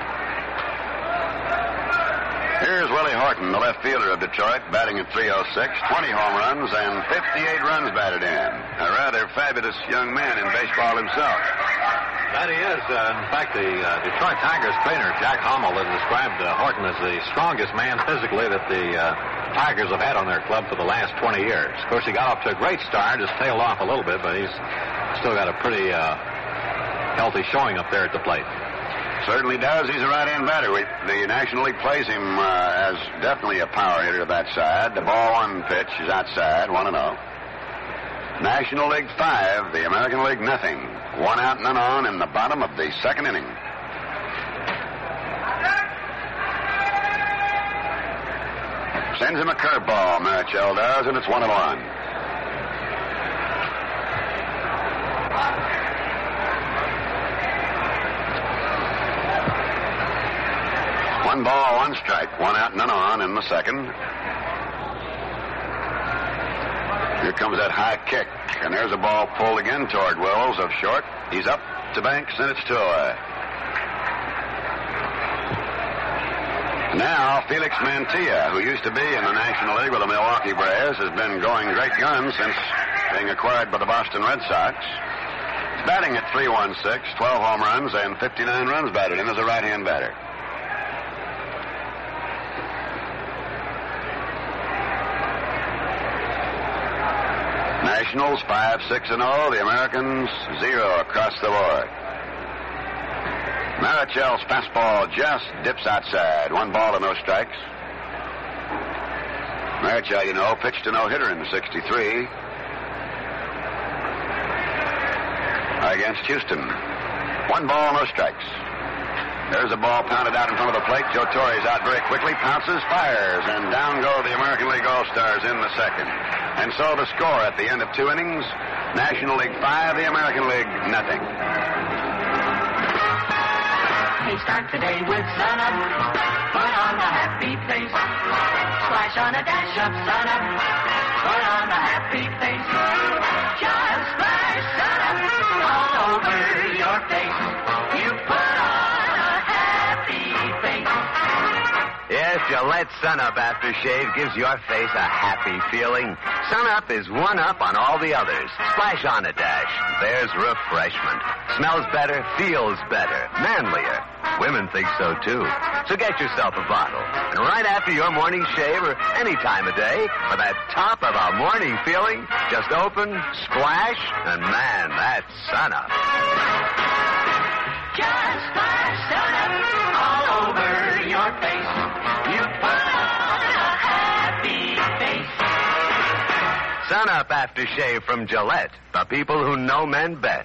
Here's Willie Horton, the left fielder of Detroit, batting at three oh six. twenty home runs and fifty-eight runs batted in. A rather fabulous young man in baseball himself. That he is. Uh, in fact, the uh, Detroit Tigers trainer, Jack Hummel, has described uh, Horton as the strongest man physically that the uh, Tigers have had on their club for the last twenty years. Of course, he got off to a great start, just tailed off a little bit, but he's still got a pretty uh, healthy showing up there at the plate. Certainly does. He's a right-hand batter. We, the National League plays him uh, as definitely a power hitter to that side. The ball one pitch is outside, one and oh. National League five, the American League nothing. One out, none on in the bottom of the second inning. Sends him a curveball, Marichal does, and it's one and one. One ball, one strike. One out, none on in the second. Here comes that high kick, and there's a ball pulled again toward Wills of short. He's up to Banks, and it's two away. Now, Felix Mantilla, who used to be in the National League with the Milwaukee Braves, has been going great guns since being acquired by the Boston Red Sox. He's batting at three one six, twelve home runs, and fifty-nine runs batted in as a right-hand batter. Nationals five six and oh, the Americans zero across the board. Marichel's fastball just dips outside. One ball and no strikes. Marichel, you know, pitched a no-hitter in sixty-three against Houston. One ball, no strikes. There's a ball pounded out in front of the plate. Joe Torre's out very quickly, pounces, fires, and down go the American League All-Stars in the second. And so the score at the end of two innings, National League five, the American League nothing. Hey, start the day with Sun Up. Put on the happy face. Splash on a dash of Sun Up. Put on the happy face. Just splash Sun Up all over your face. You put on a happy face. Yes, Gillette Sun Up Aftershave gives your face a happy feeling. Sun Up is one up on all the others. Splash on a dash. There's refreshment. Smells better, feels better, manlier. Women think so, too. So get yourself a bottle. And right after your morning shave or any time of day, for that top of a morning feeling, just open, splash, and man, that's Sun Up. Just splash Sun Up all over your face. You put on a happy face. Sun Up Aftershave from Gillette, the people who know men best.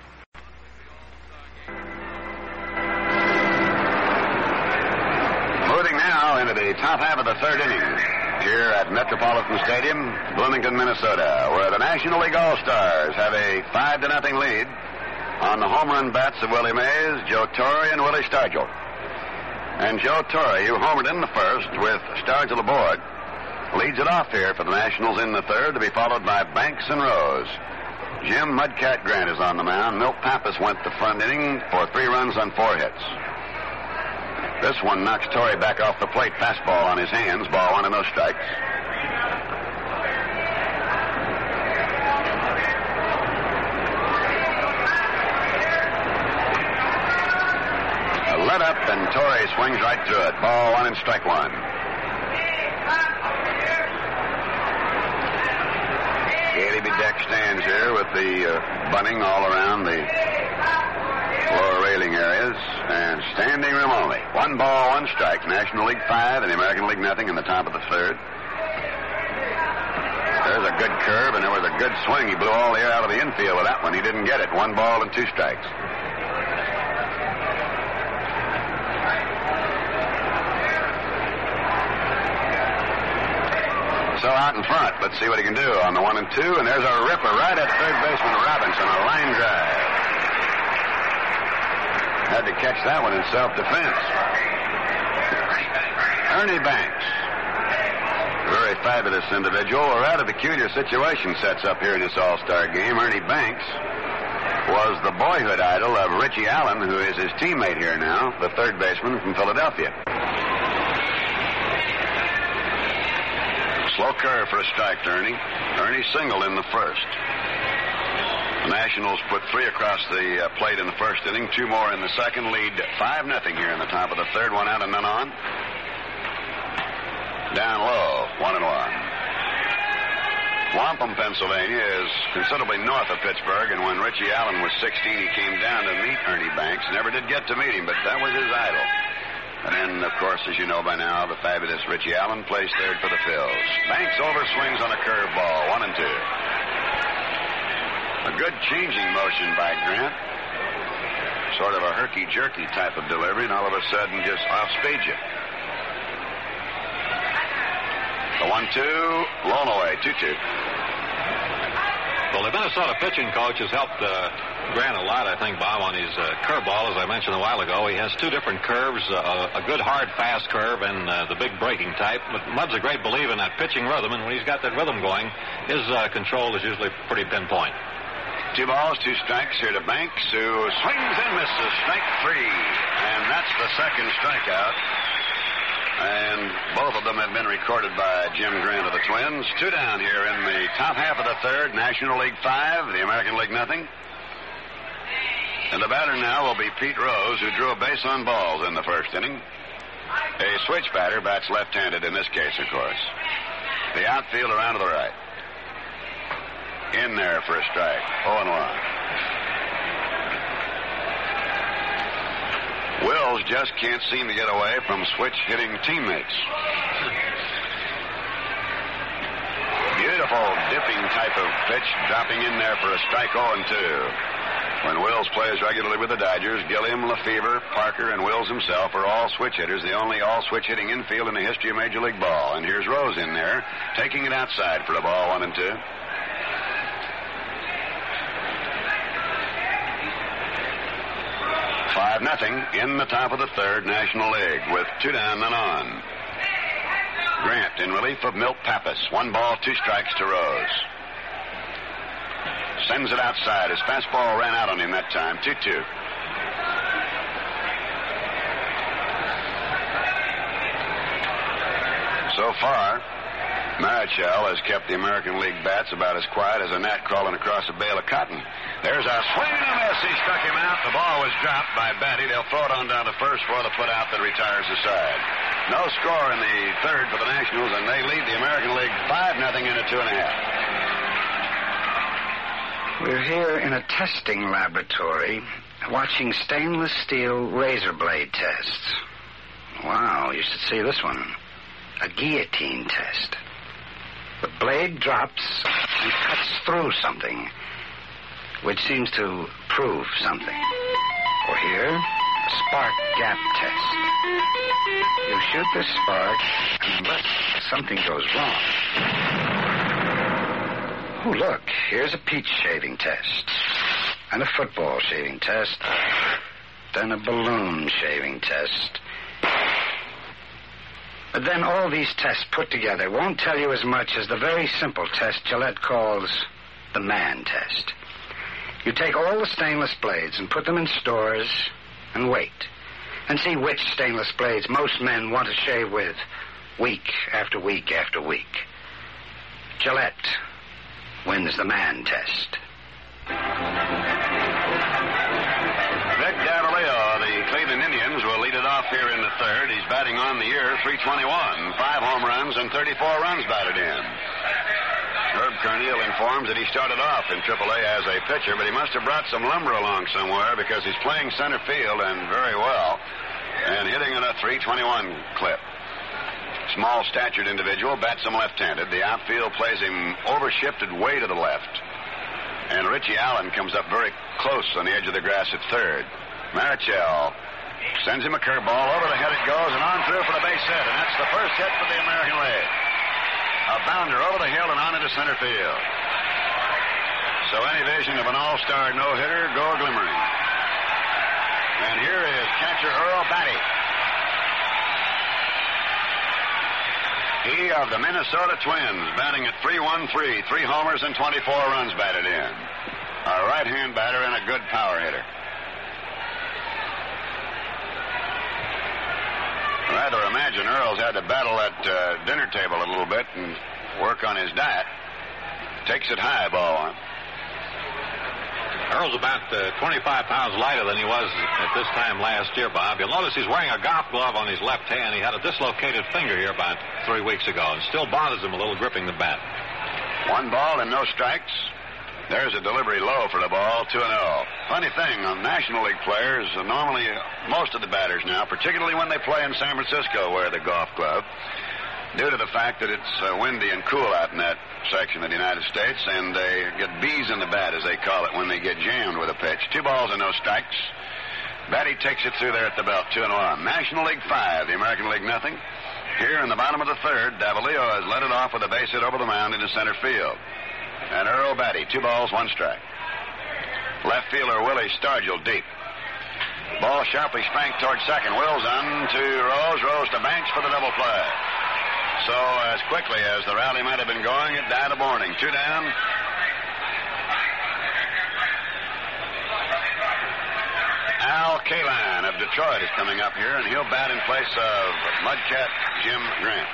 Moving now into the top half of the third inning here at Metropolitan Stadium, Bloomington, Minnesota, where the National League All-Stars have a five to nothing lead on the home run bats of Willie Mays, Joe Torre, and Willie Stargell. And Joe Torre, who homered in the first with Stargell aboard, leads it off here for the Nationals in the third, to be followed by Banks and Rose. Jim Mudcat Grant is on the mound. Milt Pappas went the front inning for three runs on four hits. This one knocks Torre back off the plate. Fastball on his hands. Ball one and no strikes. A let up, and Torre swings right through it. Ball one and strike one. Gaily bedecked stands here with the uh, bunting all around the lower railing areas, and standing room only. One ball, one strike. National League five and the American League nothing in the top of the third. There's a good curve, and there was a good swing. He blew all the air out of the infield with that one. He didn't get it. One ball and two strikes. So out in front, let's see what he can do on the one and two, and there's a ripper right at third baseman Robinson, a line drive. Had to catch that one in self-defense. Ernie Banks, a very fabulous individual. A rather peculiar situation sets up here in this All-Star game. Ernie Banks was the boyhood idol of Richie Allen, who is his teammate here now, the third baseman from Philadelphia. Slow curve for a strike to Ernie. Ernie singled in the first. The Nationals put three across the uh, plate in the first inning, two more in the second, lead five nothing here in the top of the third, one out and none on. Down low, one and one. Wampum, Pennsylvania is considerably north of Pittsburgh, and when Richie Allen was sixteen, he came down to meet Ernie Banks. Never did get to meet him, but that was his idol. And then, of course, as you know by now, the fabulous Richie Allen plays third for the Phils. Banks overswings on a curveball, one and two. A good changing motion by Grant. Sort of a herky-jerky type of delivery, and all of a sudden just off-speed you. The one two, blown away, two two. Well, the Minnesota pitching coach has helped uh, Grant a lot, I think, Bob, on his uh, curveball, as I mentioned a while ago. He has two different curves, uh, a good hard, fast curve and uh, the big breaking type. But Mud's a great believer in that pitching rhythm, and when he's got that rhythm going, his uh, control is usually pretty pinpoint. Two balls, two strikes here to Banks, who swings and misses. Strike three. And that's the second strikeout. And both of them have been recorded by Jim Grant of the Twins. Two down here in the top half of the third. National League five, the American League nothing. And the batter now will be Pete Rose, who drew a base on balls in the first inning. A switch batter, bats left-handed in this case, of course. The outfield around to the right. In there for a strike. oh and one. Wills just can't seem to get away from switch-hitting teammates. Beautiful dipping type of pitch, dropping in there for a strike. oh and two. When Wills plays regularly with the Dodgers, Gilliam, Lefevre, Parker, and Wills himself are all switch hitters, the only all switch-hitting infield in the history of Major League Ball. And here's Rose in there, taking it outside for a ball, one and two. Five nothing in the top of the third, National League, with two down and on. Grant in relief of Milt Pappas. One ball, two strikes to Rose. Sends it outside. His fastball ran out on him that time. two two. So far, Marichal has kept the American League bats about as quiet as a gnat crawling across a bale of cotton. There's a swing and a miss. He struck him out. The ball was dropped by Batty. They'll throw it on down to first for the put out that retires the side. No score in the third for the Nationals, and they lead the American League five nothing in a two and a half. We're here in a testing laboratory watching stainless steel razor blade tests. Wow, you should see this one. A guillotine test. The blade drops and cuts through something, which seems to prove something. Or here, a spark gap test. You shoot the spark, and unless something goes wrong. Oh, look, here's a peach shaving test, and a football shaving test, then a balloon shaving test. But then all these tests put together won't tell you as much as the very simple test Gillette calls the man test. You take all the stainless blades and put them in stores and wait and see which stainless blades most men want to shave with week after week after week. Gillette wins the man test. Vic Davalillo, the Cleveland Indians, will lead it off here in the third. He's batting on the year, three twenty-one, five home runs and thirty-four runs batted in. Herb Carneal informs that he started off in triple A as a pitcher, but he must have brought some lumber along somewhere because he's playing center field and very well and hitting at a three twenty-one clip. Small-statured individual, bats him left-handed. The outfield plays him overshifted way to the left. And Richie Allen comes up very close on the edge of the grass at third. Marichal sends him a curveball. Over the head it goes and on through for the base hit. And that's the first hit for the American League. A bounder over the hill and on into center field. So any vision of an all-star no-hitter, go glimmering. And here is catcher Earl Batty. He of the Minnesota Twins, batting at three one three, three homers and twenty-four runs batted in. A right-hand batter and a good power hitter. Rather imagine Earl's had to battle at uh, dinner table a little bit and work on his diet. Takes it high, ball one. Earl's about uh, twenty-five pounds lighter than he was at this time last year, Bob. You'll notice he's wearing a golf glove on his left hand. He had a dislocated finger here about three weeks ago and still bothers him a little gripping the bat. One ball and no strikes. There's a delivery low for the ball, two and oh. Funny thing, on National League players, uh, normally uh, most of the batters now, particularly when they play in San Francisco, wear the golf glove, due to the fact that it's uh, windy and cool out in that section of the United States, and they get bees in the bat, as they call it, when they get jammed with a pitch. Two balls and no strikes. Batty takes it through there at the belt, two and one. National League five, the American League nothing. Here in the bottom of the third, Davalillo has let it off with a base hit over the mound into center field. and Earl Batty. Two balls, one strike. Left fielder Willie Stargell deep. Ball sharply spanked toward second. Wills on to Rose. Rose to Banks for the double play. So as quickly as the rally might have been going, it died of morning. Two down. Al Kaline of Detroit is coming up here, and he'll bat in place of Mudcat Jim Grant.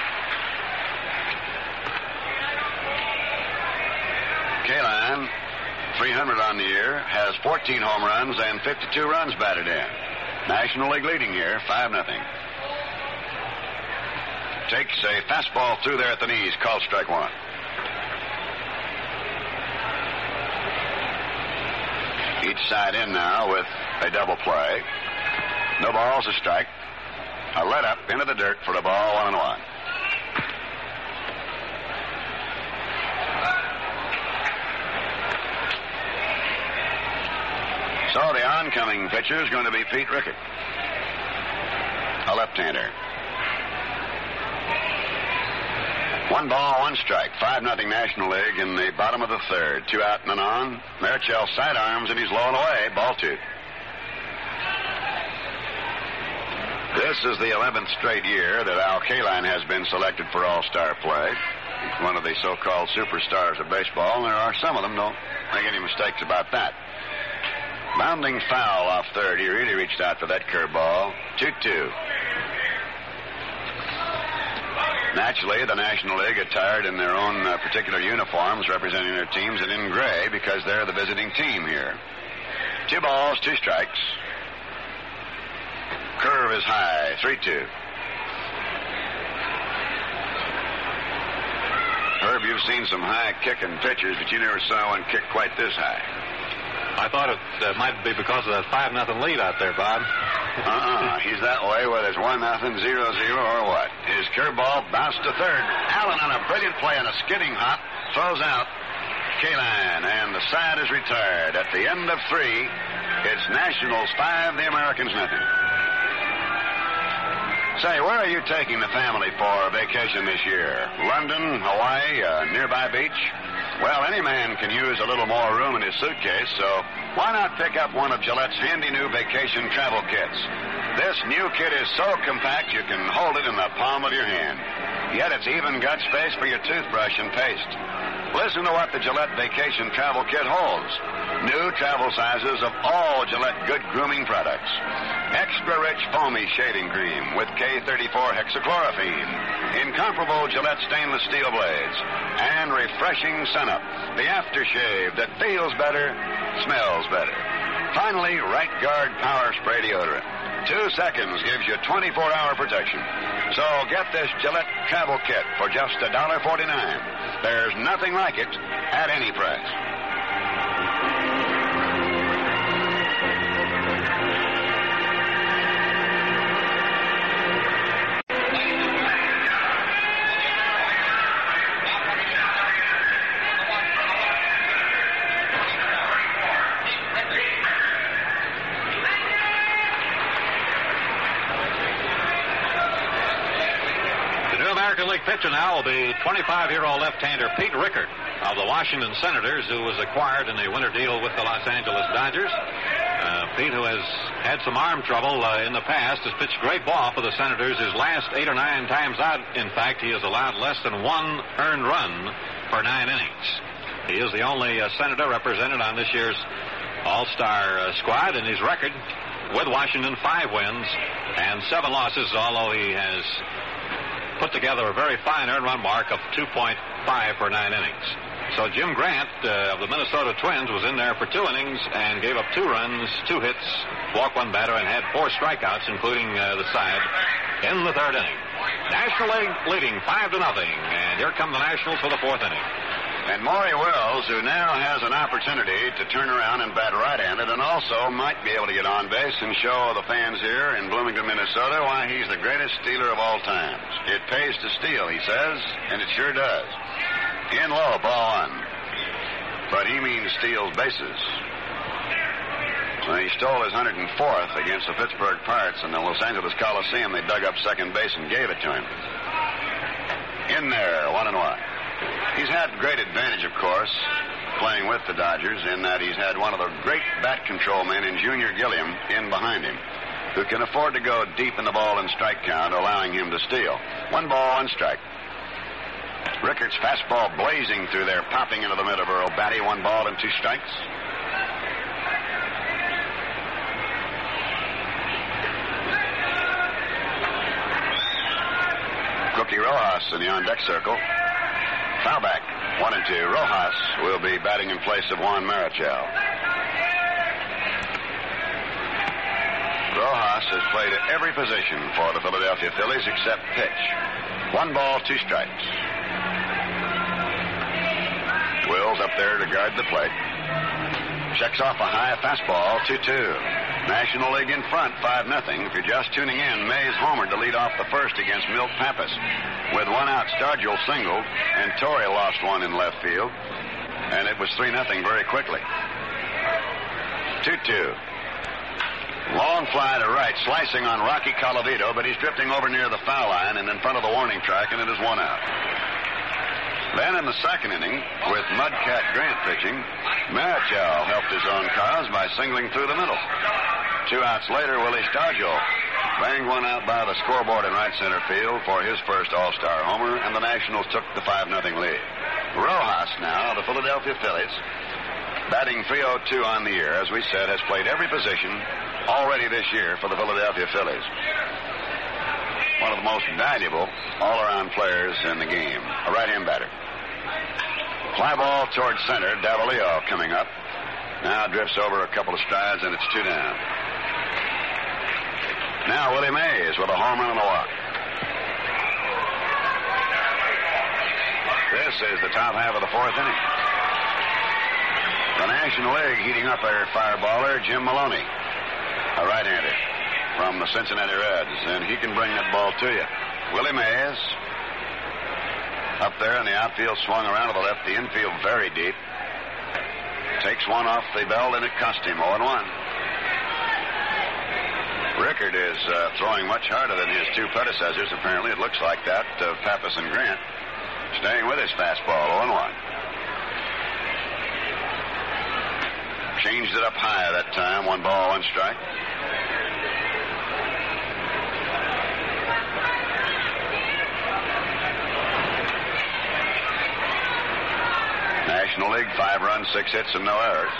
Kaline, three hundred on the year, has fourteen home runs and fifty-two runs batted in. National League leading here, five nothing. Takes a fastball through there at the knees, called strike one. Each side in now with a double play. No balls, a strike. A let up into the dirt for a ball, one and one. So the oncoming pitcher is going to be Pete Rickard, a left-hander. One ball, one strike. Five nothing National League in the bottom of the third. Two out and an on. Marichal sidearms, and he's low and away. Ball two. This is the eleventh straight year that Al Kaline has been selected for All-Star play. He's one of the so-called superstars of baseball, and there are some of them. Don't make any mistakes about that. Bounding foul off third. He really reached out for that curveball. two two. Naturally, the National League attired in their own uh, particular uniforms representing their teams and in gray because they're the visiting team here. Two balls, two strikes. Curve is high, three two. Herb, you've seen some high-kicking pitchers, but you never saw one kick quite this high. I thought it uh, might be because of that five nothing lead out there, Bob. Uh-uh. He's that way, whether it's one nothing, zero zero, or what. His curveball bounced to third. Allen on a brilliant play on a skidding hop throws out Kaline, and the side is retired. At the end of three, it's Nationals five, the Americans nothing. Say, where are you taking the family for a vacation this year? London, Hawaii, a nearby beach? Well, any man can use a little more room in his suitcase, so why not pick up one of Gillette's handy new vacation travel kits? This new kit is so compact you can hold it in the palm of your hand. Yet it's even got space for your toothbrush and paste. Listen to what the Gillette Vacation Travel Kit holds. New travel sizes of all Gillette good grooming products. Extra rich foamy shaving cream with K thirty-four hexachlorophene. Incomparable Gillette stainless steel blades. And refreshing Sun-Up, the aftershave that feels better, smells better. Finally, Right Guard Power Spray Deodorant. Two seconds gives you twenty-four hour protection. So get this Gillette Travel Kit for just one dollar forty-nine. There's nothing like it at any price. League pitcher now will be twenty-five-year-old left-hander Pete Rickard of the Washington Senators, who was acquired in a winter deal with the Los Angeles Dodgers. Uh, Pete, who has had some arm trouble uh, in the past, has pitched great ball for the Senators. His last eight or nine times out, in fact, he has allowed less than one earned run per nine innings. He is the only uh, Senator represented on this year's All-Star uh, squad, and his record with Washington, five wins and seven losses, although he has put together a very fine earned run mark of two point five per nine innings. So Jim Grant uh, of the Minnesota Twins was in there for two innings and gave up two runs, two hits, walked one batter, and had four strikeouts, including uh, the side in the third inning. National League leading five to nothing, and here come the Nationals for the fourth inning. And Maury Wells, who now has an opportunity to turn around and bat right-handed and also might be able to get on base and show the fans here in Bloomington, Minnesota, why he's the greatest stealer of all times. It pays to steal, he says, and it sure does. In low, ball one. But he means steals bases. Well, he stole his one hundred fourth against the Pittsburgh Pirates in the Los Angeles Coliseum. They dug up second base and gave it to him. In there, one and one. He's had great advantage, of course, playing with the Dodgers, in that he's had one of the great bat control men in Junior Gilliam in behind him, who can afford to go deep in the ball and strike count, allowing him to steal. One ball, one strike. Rickards' fastball blazing through there, popping into the middle of Earl Batty. One ball and two strikes. Cookie Rojas in the on-deck circle. Foul back. One and two. Rojas will be batting in place of Juan Marichal. Rojas has played at every position for the Philadelphia Phillies except pitch. One ball, two strikes. Wills up there to guard the plate. Checks off a high fastball, two two. National League in front, five nothing. If you're just tuning in, Mays homered to lead off the first against Milt Pappas. With one out, Stargell singled, and Torrey lost one in left field. And it was three nothing very quickly. two two. Long fly to right, slicing on Rocky Colavito, but he's drifting over near the foul line and in front of the warning track, and it is one out. Then in the second inning, with Mudcat Grant pitching, Marichal helped his own cause by singling through the middle. Two outs later, Willie Stargell banged one out by the scoreboard in right center field for his first All-Star homer, and the Nationals took the five nothing lead. Rojas now, the Philadelphia Phillies, batting three oh two on the year, as we said, has played every position already this year for the Philadelphia Phillies. One of the most valuable all-around players in the game. A right-hand batter. Fly ball towards center. Davalillo coming up. Now drifts over a couple of strides, and it's two down. Now Willie Mays with a home run and a walk. This is the top half of the fourth inning. The National League heating up their fireballer, Jim Maloney, a right-hander from the Cincinnati Reds, and he can bring that ball to you. Willie Mays up there in the outfield, swung around to the left, the infield very deep. Takes one off the belt, and it cost him oh and one. Rickard is uh, throwing much harder than his two predecessors, apparently. It looks like that, of uh, Pappas and Grant. Staying with his fastball, oh and one. Changed it up high that time, one ball, one strike. National League, five runs, six hits, and no errors.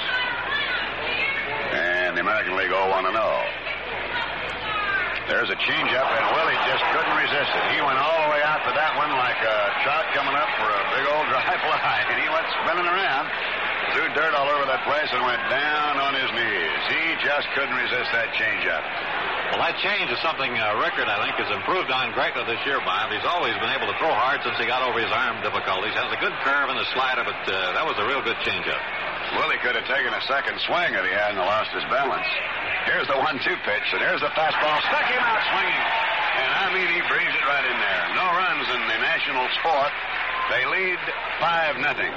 And the American League, oh one and oh. There's a changeup, and Willie just couldn't resist it. He went all the way out to that one like a trout coming up for a big old dry fly, and he went spinning around, threw dirt all over that place, and went down on his knees. He just couldn't resist that changeup. Well, that change is something uh, Rickard, I think, has improved on greatly this year, Bob. He's always been able to throw hard since he got over his arm difficulties. Has a good curve in the slider, but uh, that was a real good changeup. Willie could have taken a second swing if he hadn't lost his balance. Here's the one two pitch, and here's the fastball. Stuck him out swinging. And I mean, he breezed it right in there. No runs in the Nationals' fourth. They lead five nothing.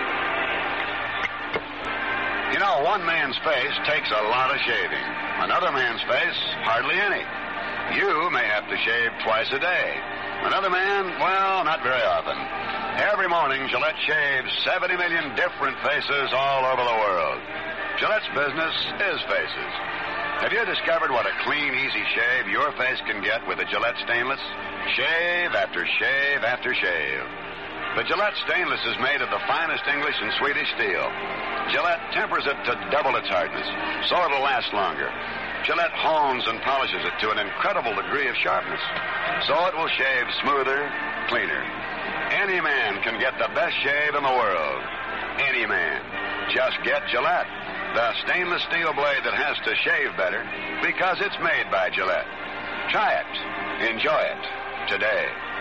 You know, one man's face takes a lot of shaving. Another man's face, hardly any. You may have to shave twice a day. Another man, well, not very often. Every morning, Gillette shaves seventy million different faces all over the world. Gillette's business is faces. Have you discovered what a clean, easy shave your face can get with a Gillette Stainless? Shave after shave after shave. The Gillette Stainless is made of the finest English and Swedish steel. Gillette tempers it to double its hardness, so it'll last longer. Gillette hones and polishes it to an incredible degree of sharpness, so it will shave smoother, cleaner. Any man can get the best shave in the world. Any man. Just get Gillette, the stainless steel blade that has to shave better because it's made by Gillette. Try it. Enjoy it today.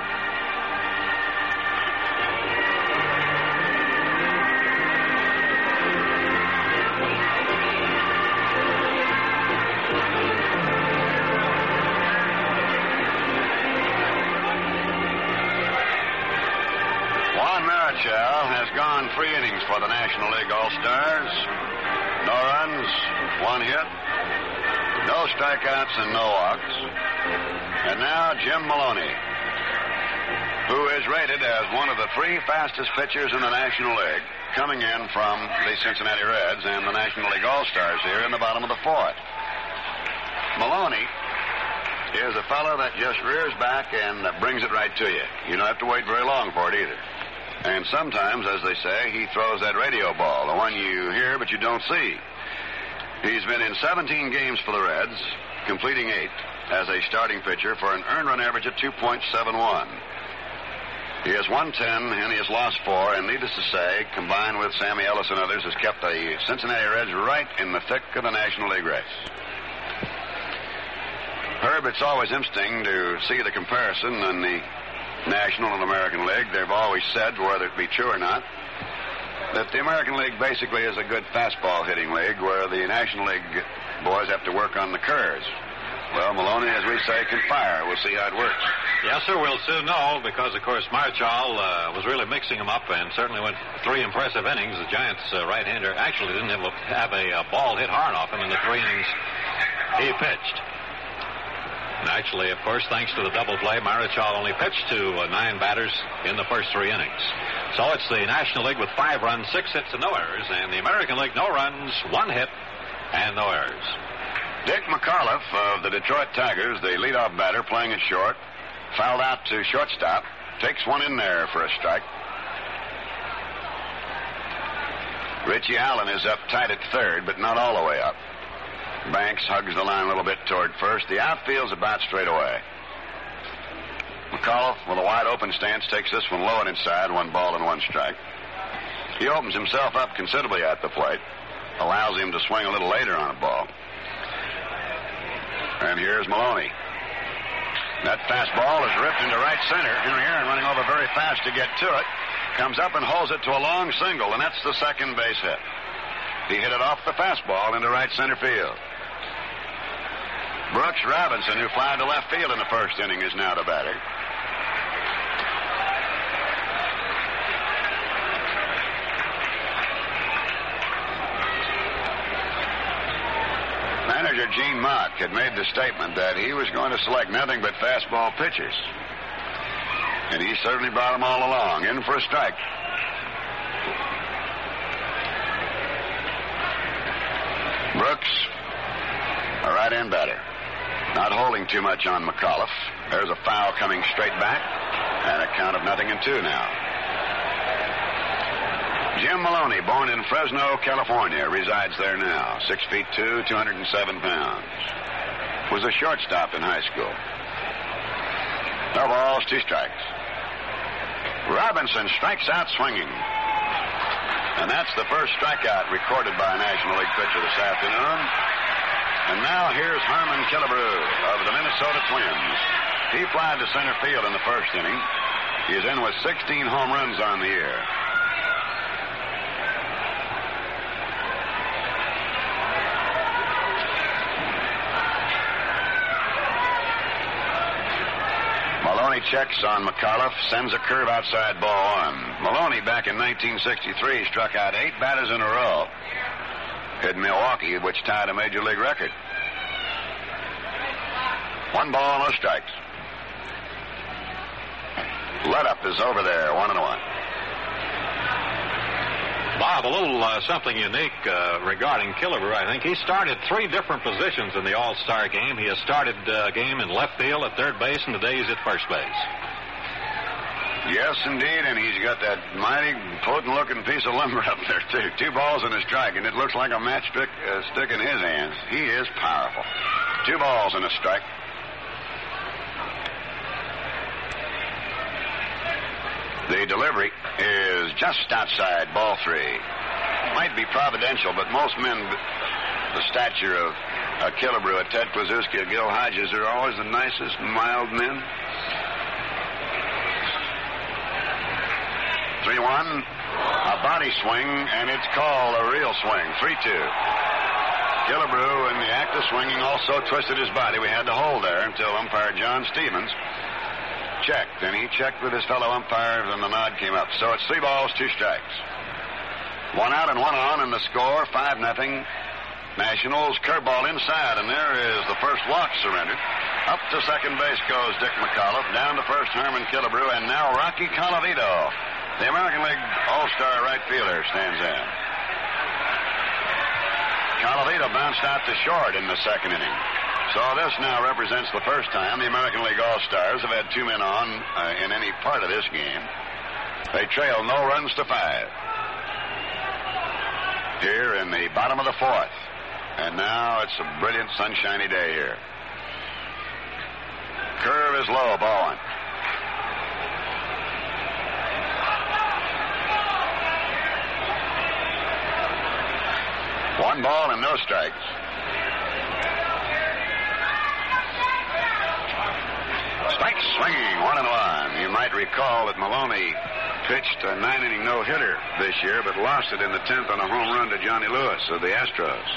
Has gone three innings for the National League All-Stars. No runs, one hit, no strikeouts, and no walks. And now Jim Maloney. who is rated as one of the three fastest pitchers in the National League, coming in from the Cincinnati Reds and the National League All-Stars here in the bottom of the fourth. Maloney is a fellow that just rears back and brings it right to you. You don't have to wait very long for it either. And sometimes, as they say, he throws that radio ball, the one you hear but you don't see. He's been in seventeen games for the Reds, completing eight as a starting pitcher for an earned run average of two point seven one. He has won ten and he has lost four, and needless to say, combined with Sammy Ellis and others, has kept the Cincinnati Reds right in the thick of the National League race. Herb, it's always interesting to see the comparison in the National and American League. They've always said, whether it be true or not, that the American League basically is a good fastball hitting league, where the National League boys have to work on the curves. Well, Maloney, as we say, can fire. We'll see how it works. Yes, sir, we'll soon know, because, of course, Marchal uh, was really mixing them up and certainly went three impressive innings. The Giants' uh, right-hander actually didn't have a, have a uh, ball hit hard off him in the three innings he pitched. And actually, of course, thanks to the double play, Marichal only pitched to uh, nine batters in the first three innings. So it's the National League with five runs, six hits, and no errors, and the American League, no runs, one hit, and no errors. Dick McAuliffe of the Detroit Tigers, the leadoff batter, playing it short, fouled out to shortstop, takes one in there for a strike. Richie Allen is up tight at third, but not all the way up. Banks hugs the line a little bit toward first. The outfield's about straight away. McAuliffe, with a wide open stance, takes this one low and inside, one ball and one strike. He opens himself up considerably at the plate, allows him to swing a little later on a ball. And here's Maloney. That fastball is ripped into right center. Henry Aaron running over very fast to get to it. Comes up and holds it to a long single, and that's the second base hit. He hit it off the fastball into right center field. Brooks Robinson, who flied to left field in the first inning, is now the batter. Manager Gene Mott had made the statement that he was going to select nothing but fastball pitchers. And he certainly brought them all along. In for a strike. Brooks, a right-hand batter. Not holding too much on McAuliffe. There's a foul coming straight back, and a count of nothing and two now. Jim Maloney, born in Fresno, California, resides there now. Six feet two, two hundred seven pounds. Was a shortstop in high school. No balls, two strikes. Robinson strikes out swinging. And that's the first strikeout recorded by a National League pitcher this afternoon. And now here's Harmon Killebrew of the Minnesota Twins. He flied to center field in the first inning. He is in with sixteen home runs on the year. Maloney checks on McAuliffe, sends a curve outside, ball one. Maloney, back in nineteen sixty-three, struck out eight batters in a row in Milwaukee, which tied a major league record. One ball, no strikes. Let up is over there, one and one. Bob, a little uh, something unique uh, regarding Killebrew, I think. He started three different positions in the All-Star game. He has started a uh, game in left field, at third base, and today he's at first base. Yes, indeed, and he's got that mighty potent-looking piece of lumber up there, too. Two balls and a strike, and it looks like a matchstick uh, stick in his hands. He is powerful. Two balls and a strike. The delivery is just outside, ball three. Might be providential, but most men the stature of uh, Killebrew, a Ted Kluszewski, a Gil Hodges are always the nicest, mild men. three one, a body swing, and it's called a real swing, three two. Killebrew, in the act of swinging, also twisted his body. We had to hold there until umpire John Stevens checked, and he checked with his fellow umpires, and the nod came up. So it's three balls, two strikes. One out and one on, and the score, five nothing, Nationals. Curveball inside, and there is the first walk surrendered. Up to second base goes Dick McAuliffe. Down to first, Herman Killebrew, and now Rocky Colavito, the American League All-Star right fielder, stands in. Colavito bounced out to short in the second inning. So this now represents the first time the American League All-Stars have had two men on uh, in any part of this game. They trail no runs to five. Here in the bottom of the fourth. And now it's a brilliant sunshiny day here. Curve is low, ball one. One ball and no strikes. Strike swinging, one and one. You might recall that Maloney pitched a nine-inning no-hitter this year, but lost it in the tenth on a home run to Johnny Lewis of the Astros.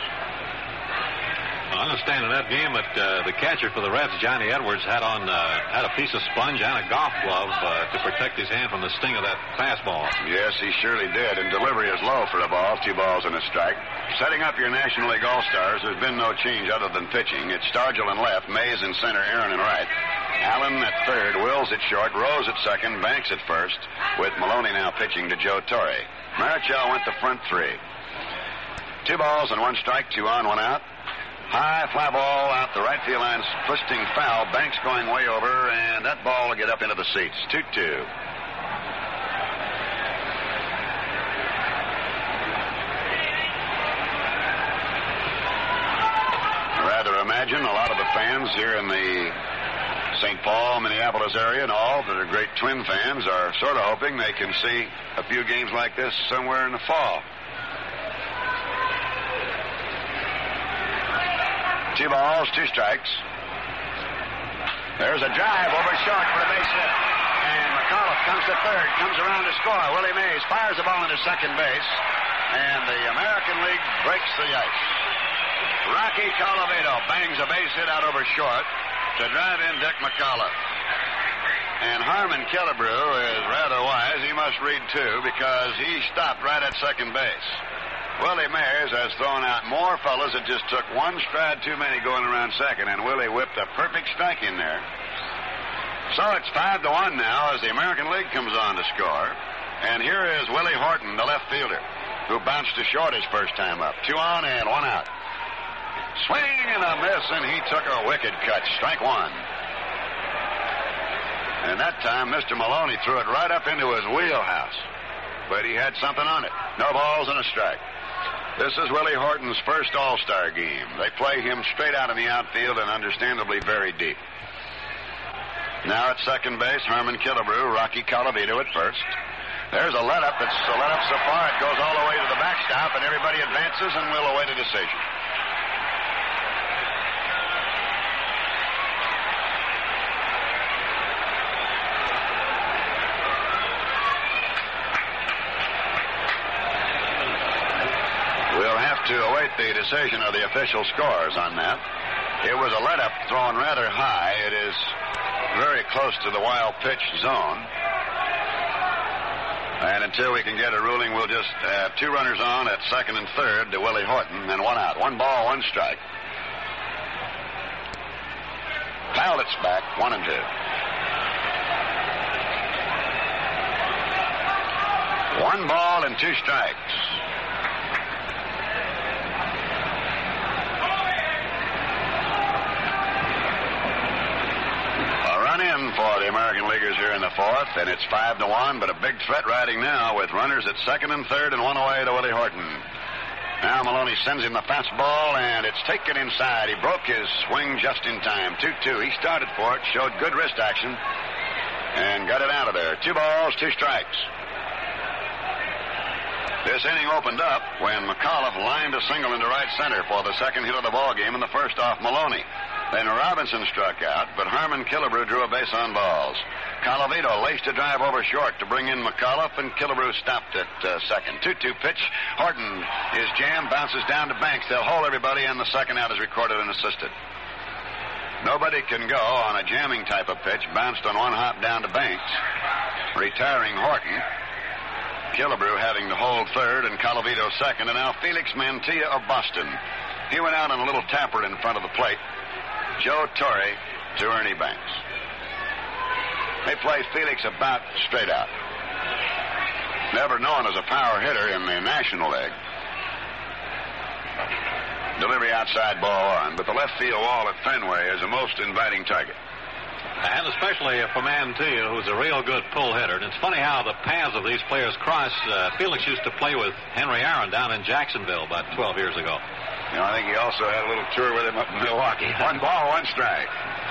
I understand in that game that uh, the catcher for the Reds, Johnny Edwards, had on uh, had a piece of sponge and a golf glove uh, to protect his hand from the sting of that fastball. Yes, he surely did. And delivery is low for a ball, two balls and a strike. Setting up your National League All-Stars, there's been no change other than pitching. It's Stargell in left, Mays in center, Aaron in right. Allen at third, Wills at short, Rose at second, Banks at first, with Maloney now pitching to Joe Torre. Marichal went the front three. Two balls and one strike, two on, one out. High fly ball out the right field line, twisting foul. Banks going way over, and that ball will get up into the seats. two two. Rather imagine a lot of the fans here in the Saint Paul, Minneapolis area and all that are great Twin fans are sort of hoping they can see a few games like this somewhere in the fall. Two balls, two strikes. There's a drive over short for a base hit. And McAuliffe comes to third, comes around to score. Willie Mays fires the ball into second base. And the American League breaks the ice. Rocky Colavito bangs a base hit out over short to drive in Dick McAuliffe. And Harmon Killebrew is rather wise. He must read too, because he stopped right at second base. Willie Mays has thrown out more fellas. It just took one stride too many going around second, and Willie whipped a perfect strike in there. So it's five to one now as the American League comes on to score. And here is Willie Horton, the left fielder, who bounced to short his first time up. Two on and one out. Swing and a miss, and he took a wicked cut. Strike one. And that time, Mister Maloney threw it right up into his wheelhouse. But he had something on it. No balls and a strike. This is Willie Horton's first All-Star game. They play him straight out in the outfield and understandably very deep. Now at second base, Herman Killebrew, Rocky Colavito at first. There's a let-up. It's a let-up so far it goes all the way to the backstop, and everybody advances, and we'll await a decision. To await the decision of the official scores on that. It was a let-up thrown rather high. It is very close to the wild pitch zone. And until we can get a ruling, we'll just have two runners on at second and third to Willie Horton, and one out. One ball, one strike. Pilots back, one and two. One ball and two strikes. In for the American Leaguers here in the fourth, and it's five to one, but a big threat riding now with runners at second and third and one away to Willie Horton. Now Maloney sends him the fastball, and it's taken inside. He broke his swing just in time. two two. He started for it, showed good wrist action, and got it out of there. Two balls, two strikes. This inning opened up when McAuliffe lined a single into right center for the second hit of the ball game and the first off Maloney. Then Robinson struck out, but Herman Killebrew drew a base on balls. Colavito laced a drive over short to bring in McAuliffe, and Killebrew stopped at uh, second. two two pitch. Horton is jammed, bounces down to Banks. They'll hold everybody, and the second out is recorded and assisted. Nobody can go on a jamming type of pitch. Bounced on one hop down to Banks, retiring Horton. Killebrew having to hold third and Colavito second, and now Felix Mantilla of Boston He went out on a little tapper in front of the plate. Joe Torre to Ernie Banks. They play Felix about straight out. Never known as a power hitter in the National League. Delivery outside, ball one, but the left field wall at Fenway is a most inviting target. And especially for Mantilla, who's a real good pull hitter. And it's funny how the paths of these players cross. Uh, Felix used to play with Henry Aaron down in Jacksonville about twelve years ago. You know, I think he also had a little tour with him up in Milwaukee. One ball, one strike.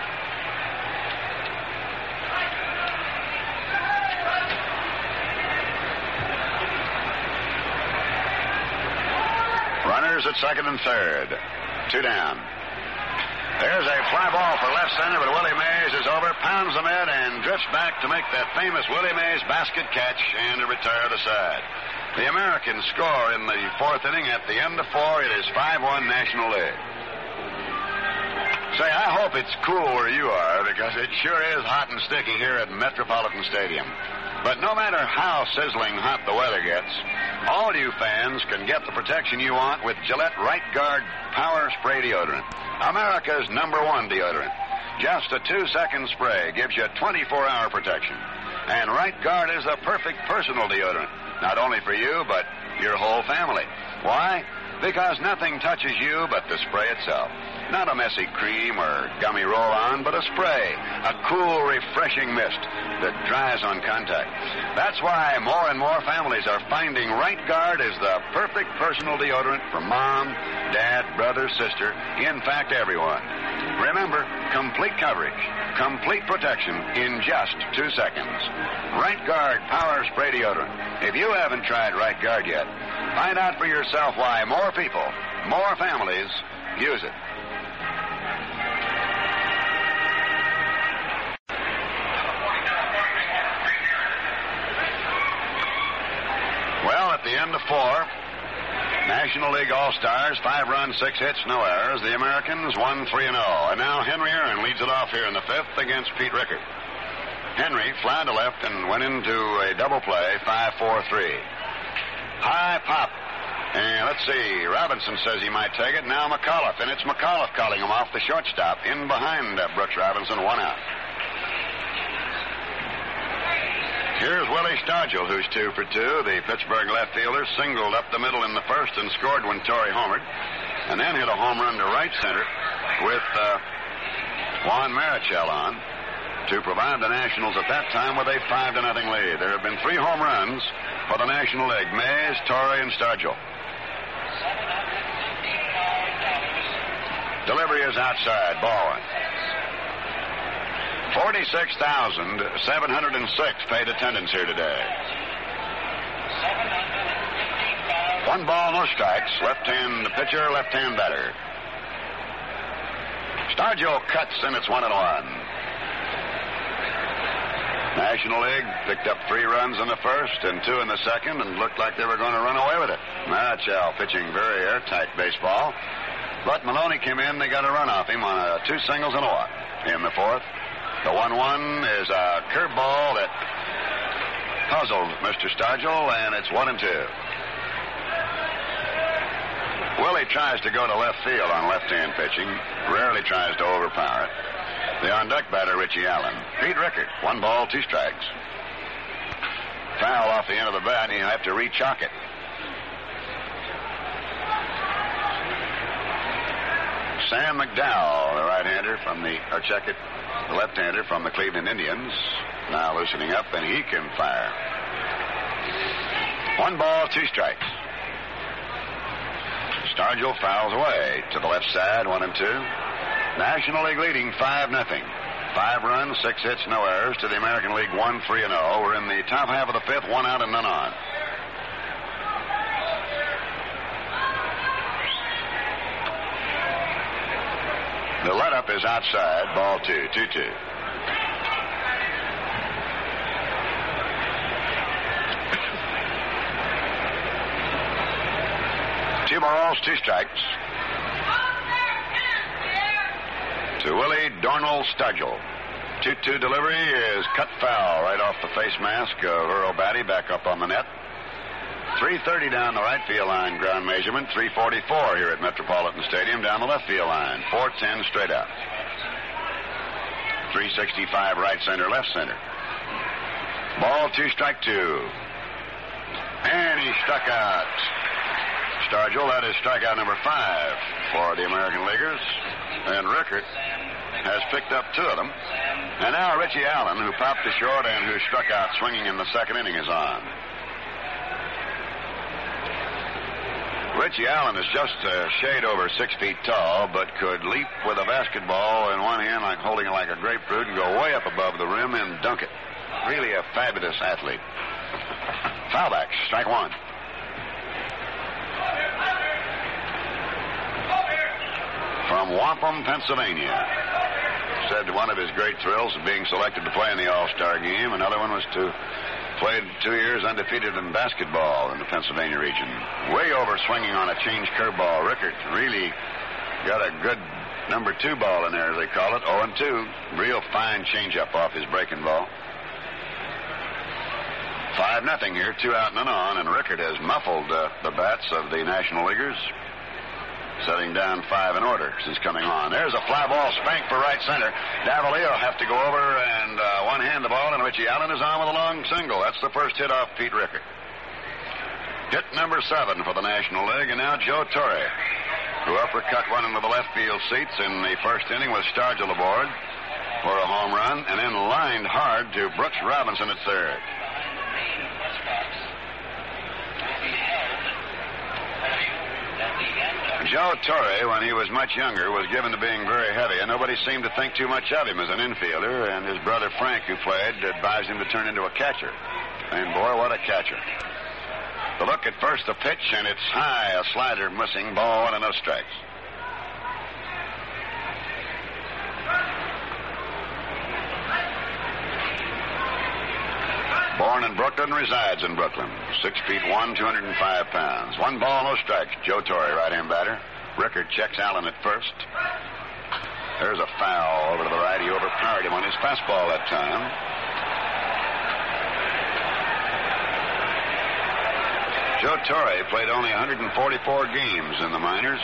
Runners at second and third. Two down. There's a fly ball for left center, but Willie Mays is over, pounds the mid, and drifts back to make that famous Willie Mays basket catch and to retire the side. The Americans score in the fourth inning. At the end of four, it is five one National League. Say, I hope it's cool where you are, because it sure is hot and sticky here at Metropolitan Stadium. But no matter how sizzling hot the weather gets, all you fans can get the protection you want with Gillette Right Guard Power Spray Deodorant, America's number one deodorant. Just a two-second spray gives you twenty-four hour protection. And Right Guard is the perfect personal deodorant, not only for you, but your whole family. Why? Because nothing touches you but the spray itself. Not a messy cream or gummy roll-on, but a spray, a cool, refreshing mist that dries on contact. That's why more and more families are finding Right Guard is the perfect personal deodorant for mom, dad, brother, sister, in fact, everyone. Remember, complete coverage, complete protection in just two seconds. Right Guard Power Spray Deodorant. If you haven't tried Right Guard yet, find out for yourself why more people, more families use it. Well, at the end of four, National League All-Stars, five runs, six hits, no errors. The Americans won three and oh. And now Henry Aaron leads it off here in the fifth against Pete Rickard. Henry fly to left and went into a double play, five four three. High pop. And let's see, Robinson says he might take it. Now McAuliffe, and it's McAuliffe calling him off the shortstop. In behind uh, Brooks Robinson, one out. Here's Willie Stargell, who's two for two. The Pittsburgh left fielder singled up the middle in the first and scored when Torrey homered, and then hit a home run to right center with uh, Juan Marichal on to provide the Nationals at that time with a five to nothing lead. There have been three home runs for the National League: Mays, Torrey, and Stargell. Delivery is outside, ball one. forty-six thousand seven hundred six paid attendance here today. One ball, no strikes. Left-hand pitcher, left-hand batter. Stargell cuts, and it's one and one. National League picked up three runs in the first and two in the second, and looked like they were going to run away with it. Marichal pitching very airtight baseball. But Maloney came in, they got a run off him on a two singles and a walk in the fourth. The one one is a curveball that puzzled Mister Stargell, and it's one and two. Willie tries to go to left field on left-hand pitching, rarely tries to overpower it. The on-deck batter, Richie Allen. Pete Rickard, one ball, two strikes. Foul off the end of the bat, and he'll have to re-chalk it. Sam McDowell, the right-hander from the, or check it, the left-hander from the Cleveland Indians, now loosening up, and he can fire. One ball, two strikes. Stargell fouls away to the left side, one and two. National League leading five nothing. Five runs, six hits, no errors to the American League one three and oh. We're in the top half of the fifth, one out and none on. The let-up is outside, ball two, two two. Two balls, two strikes. To Willie Darnell Stargell. two two delivery is cut foul right off the face mask of Earl Batty back up on the net. three thirty down the right field line, ground measurement. three forty-four here at Metropolitan Stadium down the left field line. four ten straight out. three sixty-five right center, left center. Ball two, strike two. And he struck out. Stargell, that is strikeout number five for the American Leaguers. And Rickert has picked up two of them. And now Richie Allen, who popped to short and who struck out swinging in the second inning, is on. Richie Allen is just a shade over six feet tall, but could leap with a basketball in one hand, like holding it like a grapefruit, and go way up above the rim and dunk it. Really a fabulous athlete. Foul back, strike one. From Wampum, Pennsylvania. Said one of his great thrills of being selected to play in the All-Star game. Another one was to play two years undefeated in basketball in the Pennsylvania region. Way over swinging on a change curveball. Rickert really got a good number two ball in there, as they call it. oh and two. Real fine changeup off his breaking ball. Five nothing here, two out and an on, and Rickert has muffled uh, the bats of the National Leaguers, setting down five in order since coming on. There's a fly ball spanked for right center. Davila will have to go over and uh, one-hand the ball, and Richie Allen is on with a long single. That's the first hit off Pete Rickert. Hit number seven for the National League, and now Joe Torre, who uppercut one into the left field seats in the first inning with Stargell aboard for a home run, and then lined hard to Brooks Robinson at third. Joe Torre, when he was much younger, was given to being very heavy, and nobody seemed to think too much of him as an infielder, and his brother Frank, who played, advised him to turn into a catcher. And boy, what a catcher. The look at first, the pitch, and it's high, a slider missing, ball one and no strikes. Born in Brooklyn, resides in Brooklyn. Six feet one, two hundred five pounds. One ball, no strikes. Joe Torre, right-hand batter. Rickert checks Allen at first. There's a foul over to the right. He overpowered him on his fastball that time. Joe Torre played only one hundred forty-four games in the minors.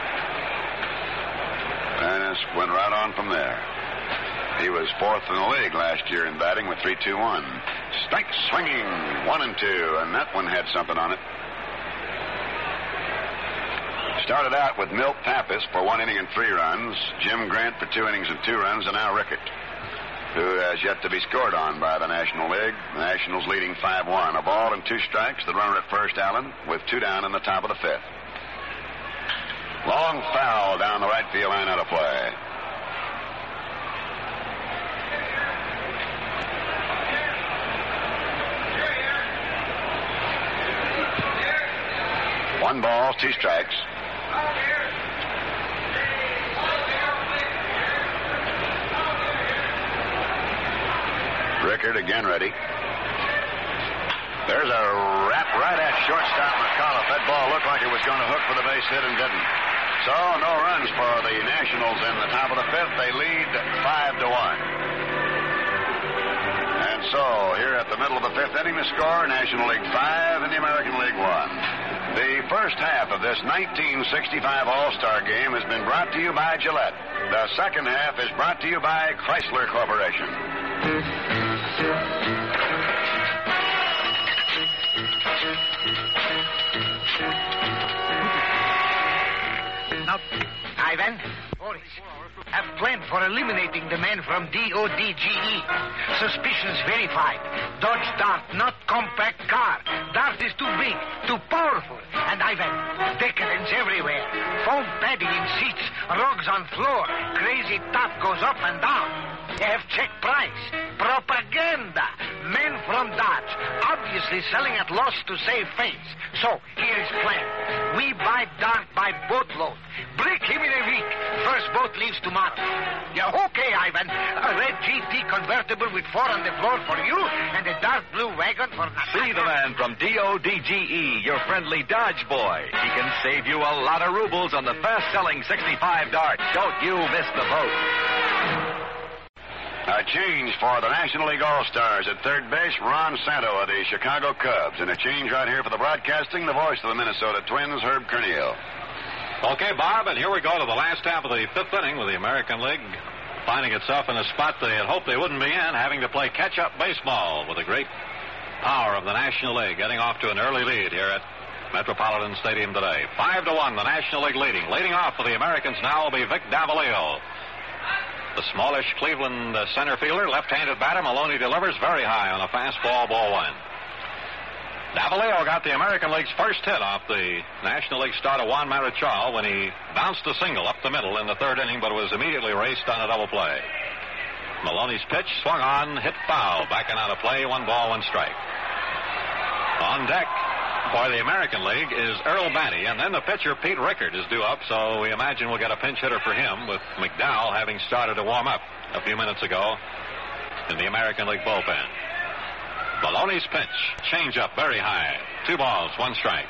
And just went right on from there. He was fourth in the league last year in batting with three two one. Strike swinging, one and two, and that one had something on it. Started out with Milt Pappas for one inning and three runs, Jim Grant for two innings and two runs, and now Rickert, who has yet to be scored on by the National League. The Nationals leading five one. A ball and two strikes. The runner at first, Allen, with two down in the top of the fifth. Long foul down the right field line, out of play. One ball, two strikes. Rickert again ready. There's a wrap right at shortstop McAuliffe. That ball looked like it was going to hook for the base hit and didn't. So no runs for the Nationals in the top of the fifth. They lead five to one. And so here at the middle of the fifth inning, the score: National League five and the American League one. The first half of this nineteen sixty-five All-Star game has been brought to you by Gillette. The second half is brought to you by Chrysler Corporation. Now, Ivan, Boris, have planned for eliminating the man from D O D G E. Suspicions verified. Dodge Dart, not compact car. Dart is too big, too powerful. And Ivan, decadence everywhere. Foam padding in seats, rugs on floor. Crazy top goes up and down. They have check price. Propaganda. Men from Dodge, obviously selling at loss to save face. So, here is plan. We buy Dart by boatload. Break him in a week. First boat leaves tomorrow. Yeah, okay, Ivan. A red G T convertible with four on the floor for you and a dark blue wagon for nothing. See the man from D O D G E, your friendly Dodge boy. He can save you a lot of rubles on the fast-selling sixty-five Dart. Don't you miss the boat. A change for the National League All-Stars. At third base, Ron Santo of the Chicago Cubs. And a change right here for the broadcasting, the voice of the Minnesota Twins, Herb Kerneel. Okay, Bob, and here we go to the last half of the fifth inning with the American League finding itself in a spot they had hoped they wouldn't be in, having to play catch-up baseball with the great power of the National League, getting off to an early lead here at Metropolitan Stadium today. Five to one, the National League leading. Leading off for the Americans now will be Vic Davalillo. The smallish Cleveland uh, center fielder, left-handed batter. Maloney delivers very high on a fastball, ball one. Davalillo got the American League's first hit off the National League starter Juan Marichal when he bounced a single up the middle in the third inning, but was immediately raced on a double play. Maloney's pitch swung on, hit foul, backing out of play, one ball, one strike. On deck for the American League is Earl Batty, and then the pitcher Pete Rickard is due up, so we imagine we'll get a pinch hitter for him, with McDowell having started to warm up a few minutes ago in the American League bullpen. Maloney's pitch, change up very high, two balls, one strike.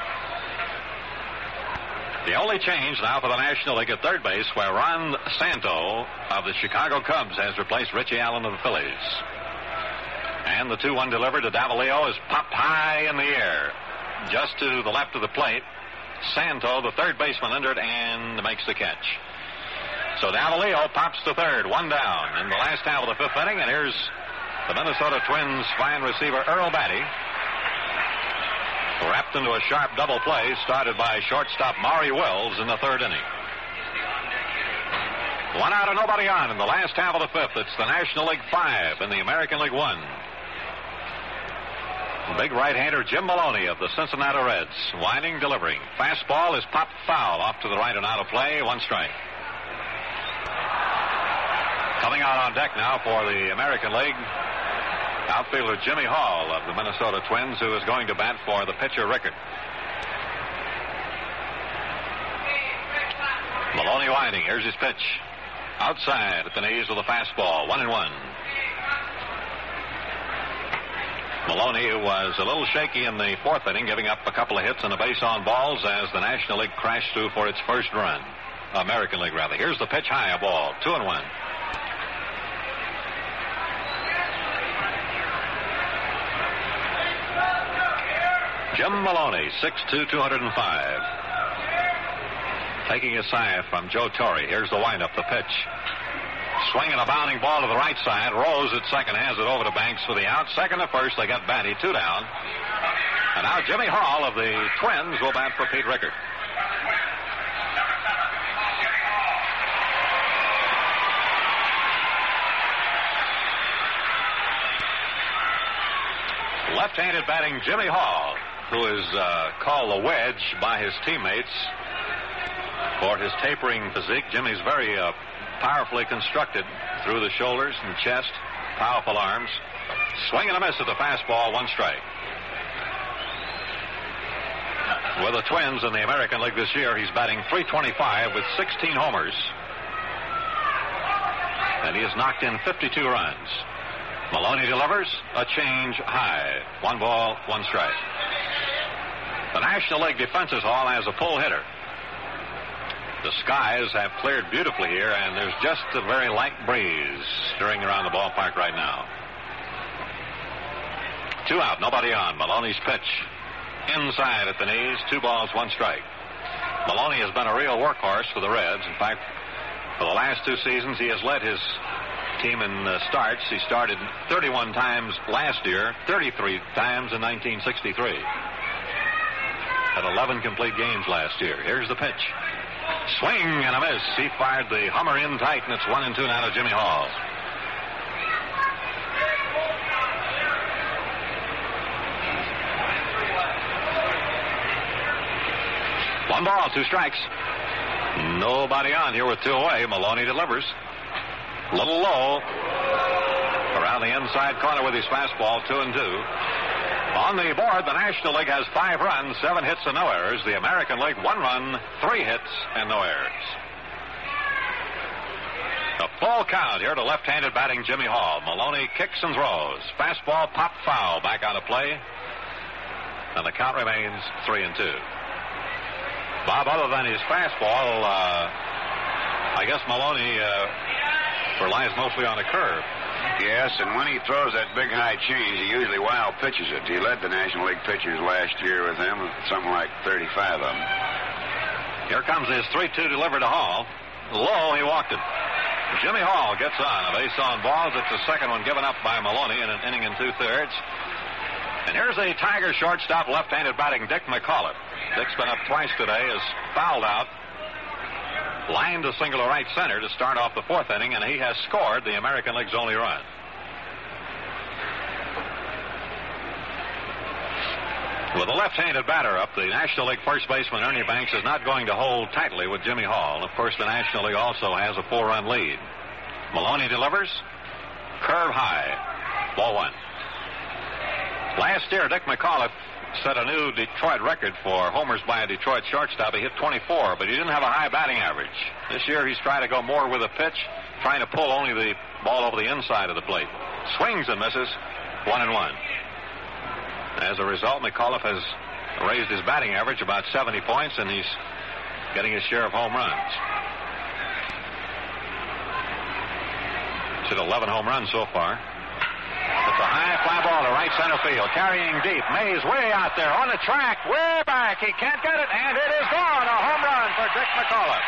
The only change now for the National League at third base, where Ron Santo of the Chicago Cubs has replaced Richie Allen of the Phillies. And the two one delivered to Davalillo is popped high in the air, just to the left of the plate. Santo, the third baseman, under it and makes the catch. So Davalillo pops to third, one down in the last half of the fifth inning, and here's the Minnesota Twins fine receiver Earl Batty, wrapped into a sharp double play started by shortstop Maury Wills in the third inning. One out and nobody on in the last half of the fifth. It's the National League five and the American League one. Big right-hander Jim Maloney of the Cincinnati Reds, winding, delivering. Fastball is popped foul off to the right and out of play, one strike. Coming out on deck now for the American League, outfielder Jimmy Hall of the Minnesota Twins, who is going to bat for the pitcher Rickard. Maloney winding. Here's his pitch. Outside at the knees with a fastball. One and one. Maloney, who was a little shaky in the fourth inning, giving up a couple of hits and a base on balls as the National League crashed through for its first run. American League, rather. Here's the pitch, high, a ball. Two and one. Jim Maloney, six two, two oh five. Taking a side from Joe Torre. Here's the windup, the pitch. Swinging a bounding ball to the right side. Rose at second, has it over to Banks for the out. Second to first, they got Batty, two down. And now Jimmy Hall of the Twins will bat for Pete Rickard. Left-handed batting Jimmy Hall, who is uh, called the wedge by his teammates for his tapering physique. Jimmy's very uh, powerfully constructed through the shoulders and chest, powerful arms. Swing and a miss at the fastball, one strike. With the Twins in the American League this year, he's batting three twenty-five with sixteen homers. And he has knocked in fifty-two runs. Maloney delivers a change high. One ball, one strike. The National League defenses hall has a pull hitter. The skies have cleared beautifully here, and there's just a very light breeze stirring around the ballpark right now. Two out, nobody on. Maloney's pitch inside at the knees. Two balls, one strike. Maloney has been a real workhorse for the Reds. In fact, for the last two seasons, he has led his team in uh, starts. He started thirty-one times last year, thirty-three times in nineteen sixty-three. Had eleven complete games last year. Here's the pitch. Swing and a miss. He fired the Hummer in tight, and it's one and two now to Jimmy Hall. One ball, two strikes. Nobody on here with two away. Maloney delivers. A little low. Around the inside corner with his fastball, two and two. On the board, the National League has five runs, seven hits and no errors. The American League, one run, three hits and no errors. A full count here to left-handed batting Jimmy Hall. Maloney kicks and throws. Fastball popped foul, back out of play. And the count remains three and two. Bob, other than his fastball, uh, I guess Maloney uh, relies mostly on a curve. Yes, and when he throws that big high change, he usually wild pitches it. He led the National League pitchers last year with him, something like thirty-five of them. Here comes his three two delivered to Hall. Low, he walked it. Jimmy Hall gets on. A base on balls. It's the second one given up by Maloney in an inning and two-thirds. And here's the Tiger shortstop, left-handed batting Dick McAuliffe. Dick's been up twice today, is fouled out. Lined to single to right center to start off the fourth inning, and he has scored the American League's only run. With a left-handed batter up, the National League first baseman Ernie Banks is not going to hold tightly with Jimmy Hall. Of course, the National League also has a four-run lead. Maloney delivers. Curve high. Ball one. Last year, Dick McAuliffe set a new Detroit record for homers by a Detroit shortstop. He hit twenty-four, but he didn't have a high batting average. This year, he's trying to go more with a pitch, trying to pull only the ball over the inside of the plate. Swings and misses. One and one. As a result, McAuliffe has raised his batting average about seventy points, and he's getting his share of home runs. He's hit eleven home runs so far. It's a high fly ball to right center field, carrying deep. Mays way out there on the track, way back. He can't get it, and it is gone. A home run for Dick McAuliffe.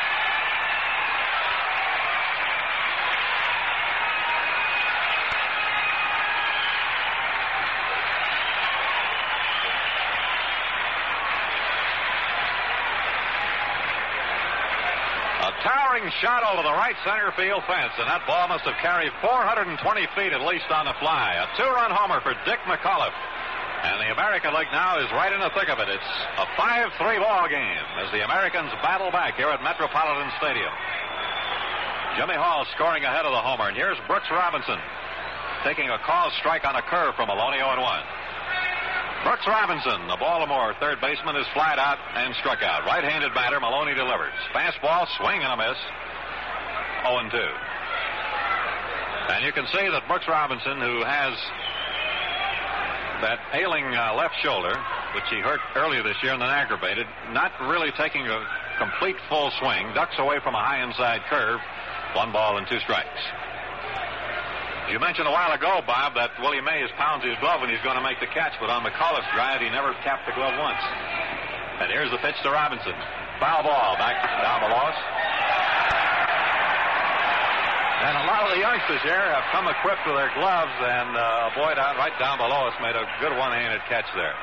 Towering shot over the right center field fence, and that ball must have carried four hundred twenty feet at least on the fly. A two-run homer for Dick McAuliffe. And the American League now is right in the thick of it. It's a five three ball game as the Americans battle back here at Metropolitan Stadium. Jimmy Hall scoring ahead of the homer, and here's Brooks Robinson taking a called strike on a curve from Maloney, oh and one. Brooks Robinson, the Baltimore third baseman, is flied out and struck out. Right-handed batter, Maloney delivers. Fastball, swing and a miss. oh and two. And you can see that Brooks Robinson, who has that ailing uh, left shoulder, which he hurt earlier this year and then aggravated, not really taking a complete full swing, ducks away from a high inside curve. One ball and two strikes. You mentioned a while ago, Bob, that Willie Mays pounds his glove when he's going to make the catch, but on McAuliffe's drive, he never tapped the glove once. And here's the pitch to Robinson. Foul ball back down below us. And a lot of the youngsters here have come equipped with their gloves, and uh, Boyd out right down below us made a good one-handed catch there.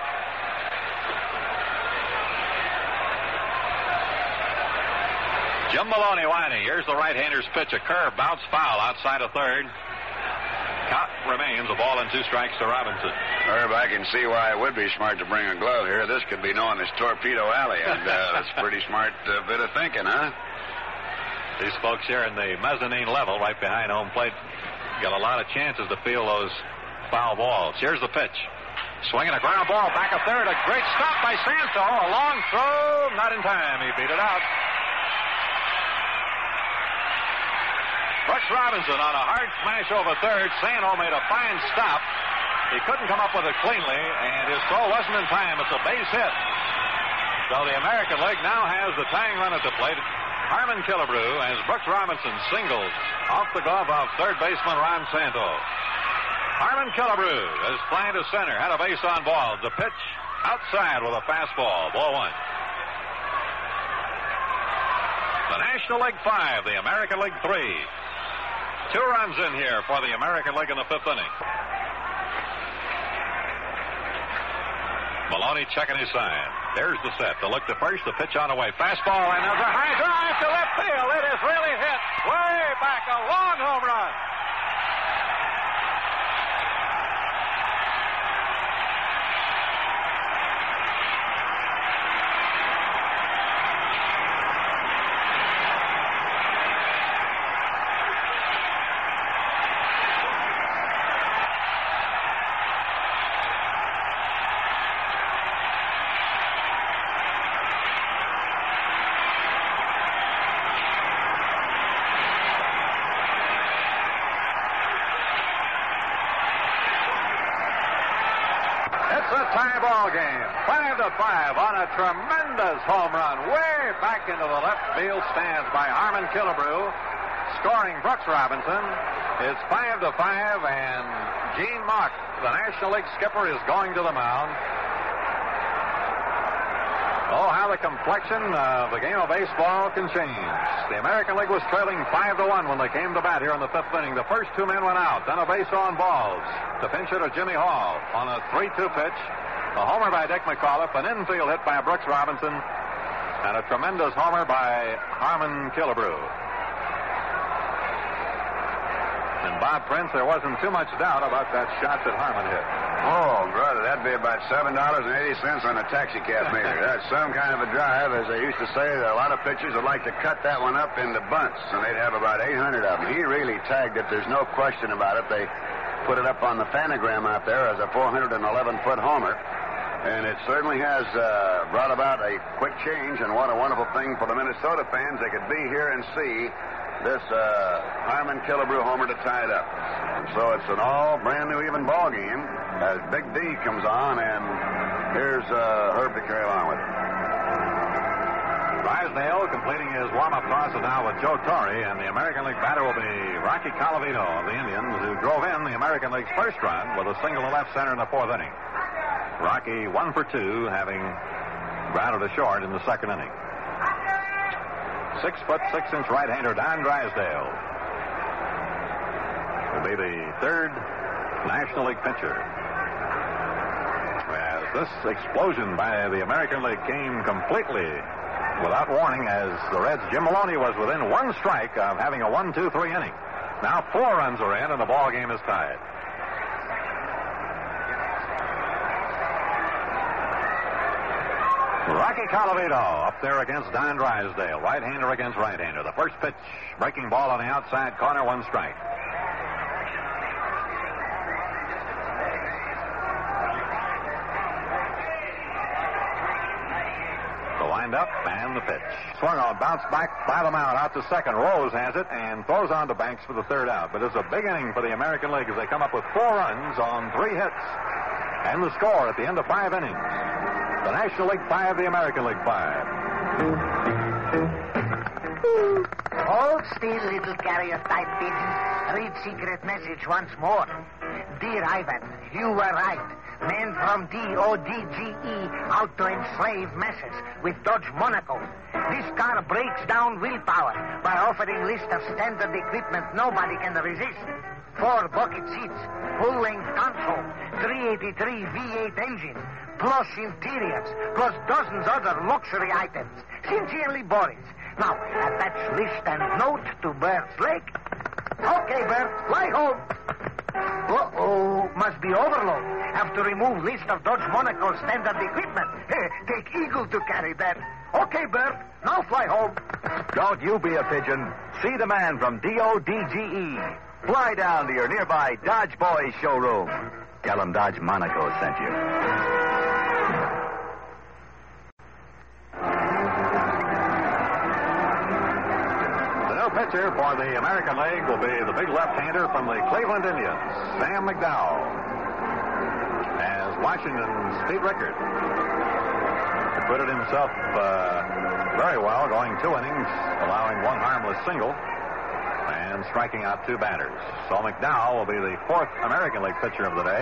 Jim Maloney whining. Here's the right-hander's pitch. A curve, bounce foul outside of third. Count remains a ball and two strikes to Robinson. Herb, I can see why it would be smart to bring a glove here. This could be known as Torpedo Alley, and uh, that's a pretty smart uh, bit of thinking, huh? These folks here in the mezzanine level, right behind home plate, got a lot of chances to feel those foul balls. Here's the pitch. Swinging a ground ball back a third. A great stop by Santo. A long throw. Not in time. He beat it out. Brooks Robinson on a hard smash over third. Santo made a fine stop. He couldn't come up with it cleanly, and his throw wasn't in time. It's a base hit. So the American League now has the tying run at the plate. Harmon Killebrew as Brooks Robinson singles off the glove of third baseman Ron Santo. Harmon Killebrew is flying to center, had a base on balls. The pitch outside with a fastball. Ball one. The National League five, the American League three. Two runs in here for the American League in the fifth inning. Maloney checking his sign. There's the set. The look to first, the pitch on the way. Fastball, and there's a high drive to left field. It is really hit way back. A long home run. Tie ball game. Five to five on a tremendous home run way back into the left field stands by Harmon Killebrew. scoring Brooks Robinson. It's five to five, and Gene Mauch, the National League skipper, is going to the mound. Oh, how the complexion of the game of baseball can change. The American League was trailing five to one when they came to bat here in the fifth inning. The first two men went out, then a base on balls. The pinch hitter Jimmy Hall on a three two pitch. A homer by Dick McAuliffe, an infield hit by Brooks Robinson, and a tremendous homer by Harmon Killebrew. And Bob Prince, there wasn't too much doubt about that shot that Harmon hit. Oh, brother, that'd be about seven dollars and eighty cents on a taxi cab meter. That's some kind of a drive. As they used to say, that a lot of pitchers would like to cut that one up into bunts, and they'd have about eight hundred of them. He really tagged it. There's no question about it. They put it up on the Fanagram out there as a four hundred eleven foot homer, and it certainly has uh, brought about a quick change, and what a wonderful thing for the Minnesota fans. They could be here and see this uh, Harmon Killebrew homer to tie it up. And so it's an all brand new even ball game as Big D comes on, and here's uh, Herb to carry along with it. Drysdale completing his warm-up tosses now with Joe Torre, and the American League batter will be Rocky Colavito of the Indians, who drove in the American League's first run with a single to left center in the fourth inning. Rocky one for two, having grounded to short in the second inning. Six foot six inch right-hander Don Drysdale will be the third National League pitcher. As this explosion by the American League came completely without warning, as the Reds' Jim Maloney was within one strike of having a one two three inning. Now four runs are in, and the ball game is tied. Rocky Colavito up there against Don Drysdale. Right-hander against right-hander. The first pitch, breaking ball on the outside corner, one strike. The wind-up and the pitch. Swung on, bounced back by the mound out to second. Rose has it and throws on to Banks for the third out. But it's a big inning for the American League as they come up with four runs on three hits. And the score at the end of five innings. The National League five, the American League five. Hold still, little carrier type pigeon. Read secret message once more. Dear Ivan, you were right. Men from D O D G E out to enslave masses with Dodge Monaco. This car breaks down willpower by offering list of standard equipment nobody can resist. Four bucket seats, full-length console, three eighty-three V eight engine, plush interiors, plus dozens other luxury items. Sincerely, Boris. Now, attach list and note to Bert's Lake. Okay, Bert, fly home. Uh-oh, must be overload. Have to remove list of Dodge Monaco standard equipment. Take Eagle to carry that. Okay, Bert, now fly home. Don't you be a pigeon. See the man from D O D G E. Fly down to your nearby Dodge Boys showroom. Tell him Dodge Monaco sent you. The new pitcher for the American League will be the big left-hander from the Cleveland Indians, Sam McDowell. As Washington's Pete Rickard acquitted himself uh, very well, going two innings, allowing one harmless single, and striking out two batters. So McDowell will be the fourth American League pitcher of the day.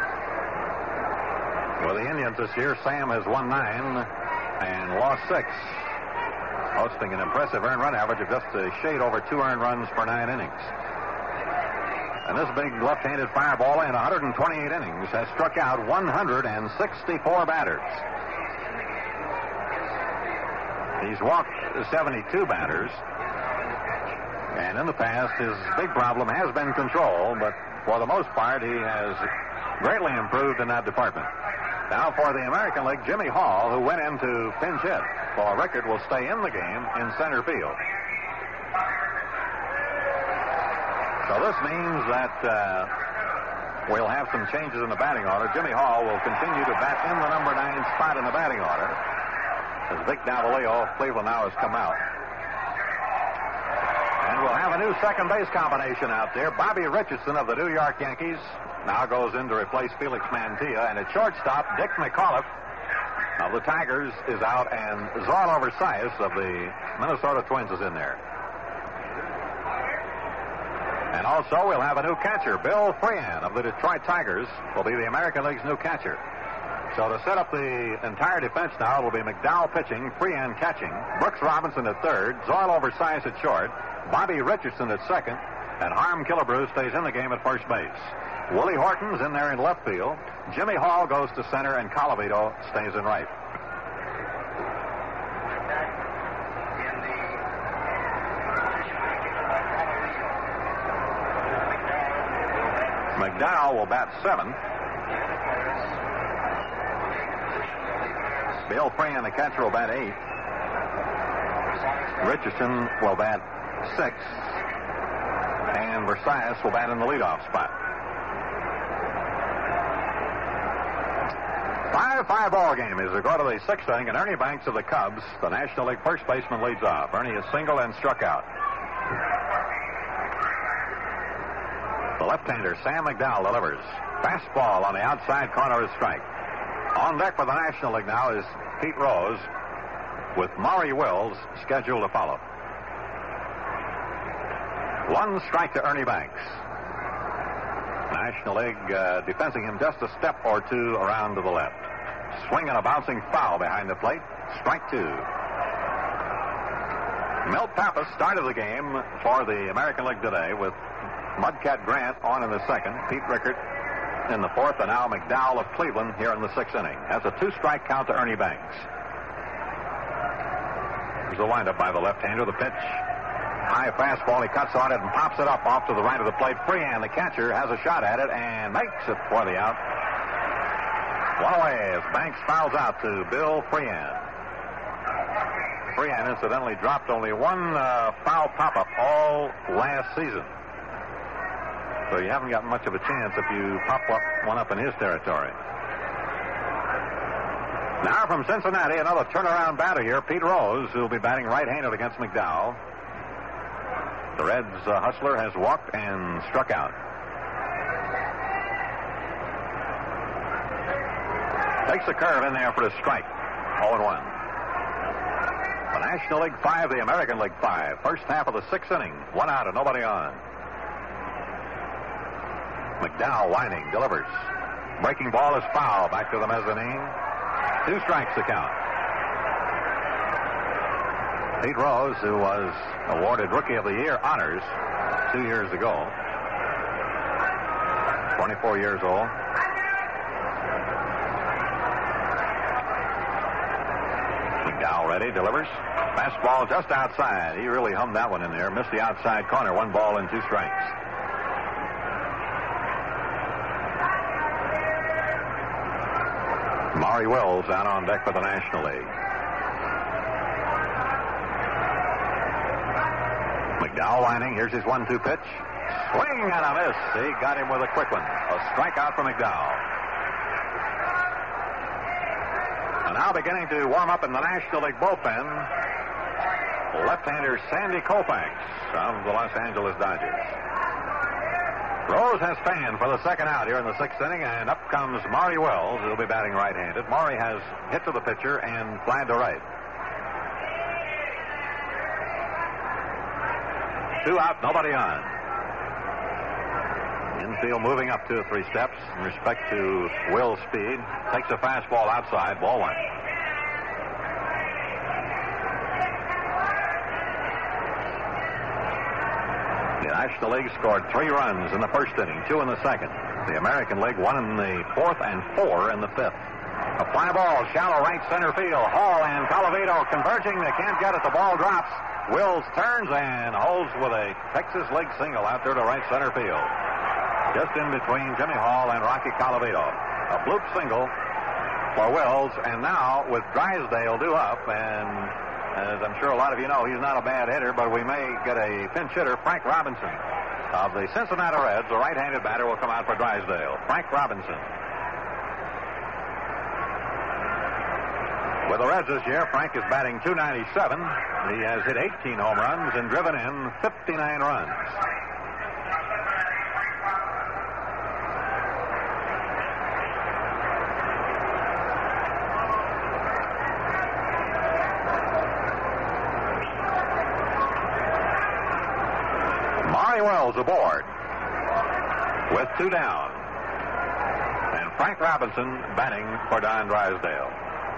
With the Indians this year, Sam has won nine and lost six, posting an impressive earned run average of just a shade over two earned runs per nine innings. And this big left-handed fireball in one hundred twenty-eight innings has struck out one hundred sixty-four batters. He's walked seventy-two batters. And in the past, his big problem has been control, but for the most part, he has greatly improved in that department. Now for the American League, Jimmy Hall, who went into pinch hit for Rickard, will stay in the game in center field. So this means that uh, we'll have some changes in the batting order. Jimmy Hall will continue to bat in the number nine spot in the batting order, as Vic Davalillo of Cleveland now has come out. And we'll have a new second base combination out there. Bobby Richardson of the New York Yankees now goes in to replace Felix Mantilla. And at shortstop, Dick McAuliffe of the Tigers is out, and Zorlo Versailles of the Minnesota Twins is in there. And also, we'll have a new catcher. Bill Freehan of the Detroit Tigers will be the American League's new catcher. So to set up the entire defense now, it will be McDowell pitching, Freehan catching, Brooks Robinson at third, Zoil Oversize at short, Bobby Richardson at second, and Harm Killebrew stays in the game at first base. Willie Horton's in there in left field. Jimmy Hall goes to center, and Colavito stays in right. McDowell will bat seventh. Bill Freehan, the catcher, will bat eighth. Richardson will bat sixth. And Versailles will bat in the leadoff spot. five five ball game as we go to the sixth inning, and Ernie Banks of the Cubs, the National League first baseman, leads off. Ernie is singled and struck out. The left-hander, Sam McDowell, delivers. Fastball on the outside corner is strike. On deck for the National League now is Pete Rose, with Maury Wills scheduled to follow. One strike to Ernie Banks. National League uh, defending him just a step or two around to the left. Swing and a bouncing foul behind the plate. Strike two. Milt Pappas started the game for the American League today with Mudcat Grant on in the second, Pete Rickert in the fourth, and now McDowell of Cleveland here in the sixth inning. Has a two-strike count to Ernie Banks. There's a windup by the left-hander. The pitch, high fastball. He cuts on it and pops it up off to the right of the plate. Freehan, the catcher, has a shot at it and makes it for the out. One away as Banks fouls out to Bill Freehan. Freehan, incidentally, dropped only one uh, foul pop-up all last season. So you haven't got much of a chance if you pop up one up in his territory. Now from Cincinnati, another turnaround batter here, Pete Rose, who will be batting right-handed against McDowell. The Reds' uh, hustler has walked and struck out. Takes a curve in there for a strike. oh and one. The National League five, the American League five. First half of the sixth inning. One out and nobody on. McDowell whining, delivers. Breaking ball is foul. Back to the mezzanine. Two strikes to count. Pete Rose, who was awarded Rookie of the Year honors two years ago. twenty-four years old. McDowell ready, delivers. Fastball just outside. He really hummed that one in there. Missed the outside corner. One ball and two strikes. Maury Wills out on deck for the National League. McDowell lining. Here's his one two pitch. Swing and a miss. He got him with a quick one. A strikeout for McDowell. And now beginning to warm up in the National League bullpen, left-hander Sandy Koufax of the Los Angeles Dodgers. Rose has fanned for the second out here in the sixth inning, and up comes Maury Wills, who'll be batting right-handed. Maury has hit to the pitcher and flied to right. Two out, nobody on. Infield moving up two or three steps in respect to Will's speed. Takes a fastball outside, ball one. The National League scored three runs in the first inning, two in the second. The American League one in the fourth and four in the fifth. A fly ball, shallow right center field. Hall and Colavito converging. They can't get it. The ball drops. Wills turns and holds with a Texas League single out there to right center field. Just in between Jimmy Hall and Rocky Colavito. A bloop single for Wills, and now with Drysdale due up, and as I'm sure a lot of you know, he's not a bad hitter, but we may get a pinch hitter. Frank Robinson of the Cincinnati Reds, the right-handed batter, will come out for Drysdale. Frank Robinson. With the Reds this year, Frank is batting two ninety-seven. He has hit eighteen home runs and driven in fifty-nine runs. Maury Wells aboard with two down. And Frank Robinson batting for Don Drysdale.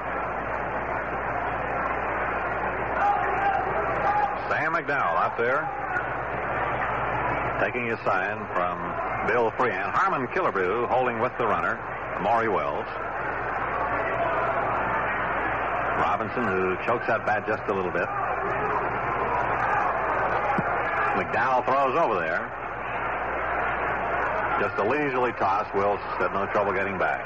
Sam McDowell out there taking his sign from Bill Freehan. Harmon Killebrew holding with the runner, Maury Wells. Robinson, who chokes that bat just a little bit. McDowell throws over there. Just a leisurely toss. Wills had no trouble getting back.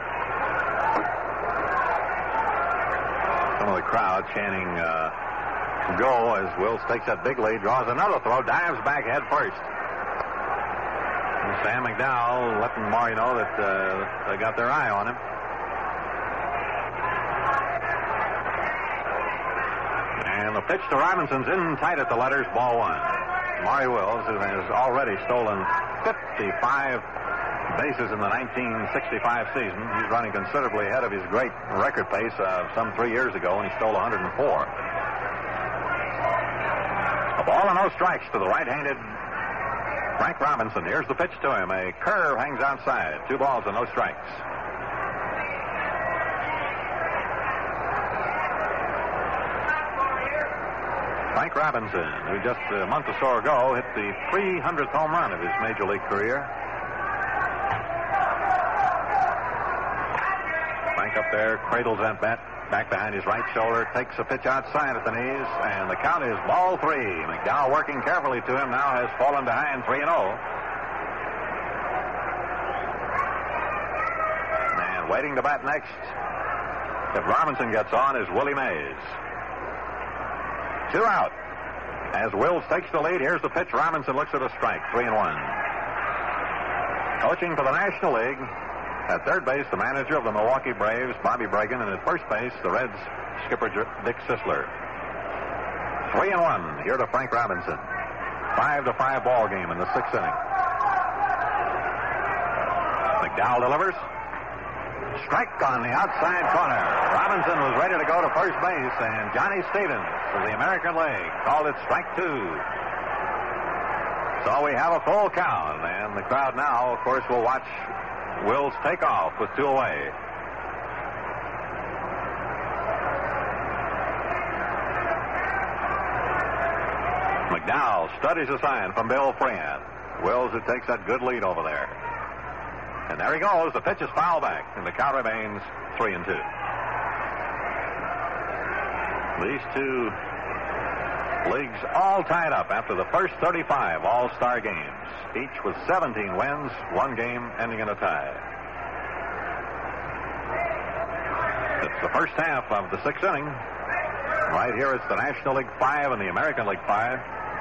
Some of the crowd chanting uh, go as Wills takes that big lead, draws another throw, dives back head first. And Sam McDowell letting Maury know that uh, they got their eye on him. And the pitch to Robinson's in tight at the letters, ball one. Maury Wills has already stolen fifty-five bases in the nineteen sixty-five season. He's running considerably ahead of his great record pace of some three years ago when he stole one hundred four. A ball and no strikes to the right-handed Frank Robinson. Here's the pitch to him. A curve hangs outside. Two balls and no strikes. Frank Robinson, who just a month or so ago hit the three hundredth home run of his major league career. Frank up there cradles that bat back behind his right shoulder, takes a pitch outside at the knees, and the count is ball three. McDowell working carefully to him now has fallen behind three and oh. And waiting to bat next, if Robinson gets on, is Willie Mays. Two out. As Wills takes the lead, here's the pitch. Robinson looks at a strike. Three and one. Coaching for the National League. At third base, the manager of the Milwaukee Braves, Bobby Bragan, and at first base, the Reds' skipper Dick Sisler. Three and one here to Frank Robinson. Five to five ball game in the sixth inning. McDowell delivers. Strike on the outside corner. Robinson was ready to go to first base, and Johnny Stevens of the American League called it strike two. So we have a full count, and the crowd now, of course, will watch Wills take off with two away. McDowell studies a sign from Bill Freehan. Wills, who takes that good lead over there. And there he goes. The pitch is foul back, and the count remains three and two. These two leagues all tied up after the first thirty-five All-Star games, each with seventeen wins, one game ending in a tie. It's the first half of the sixth inning. Right here it's the National League five and the American League five.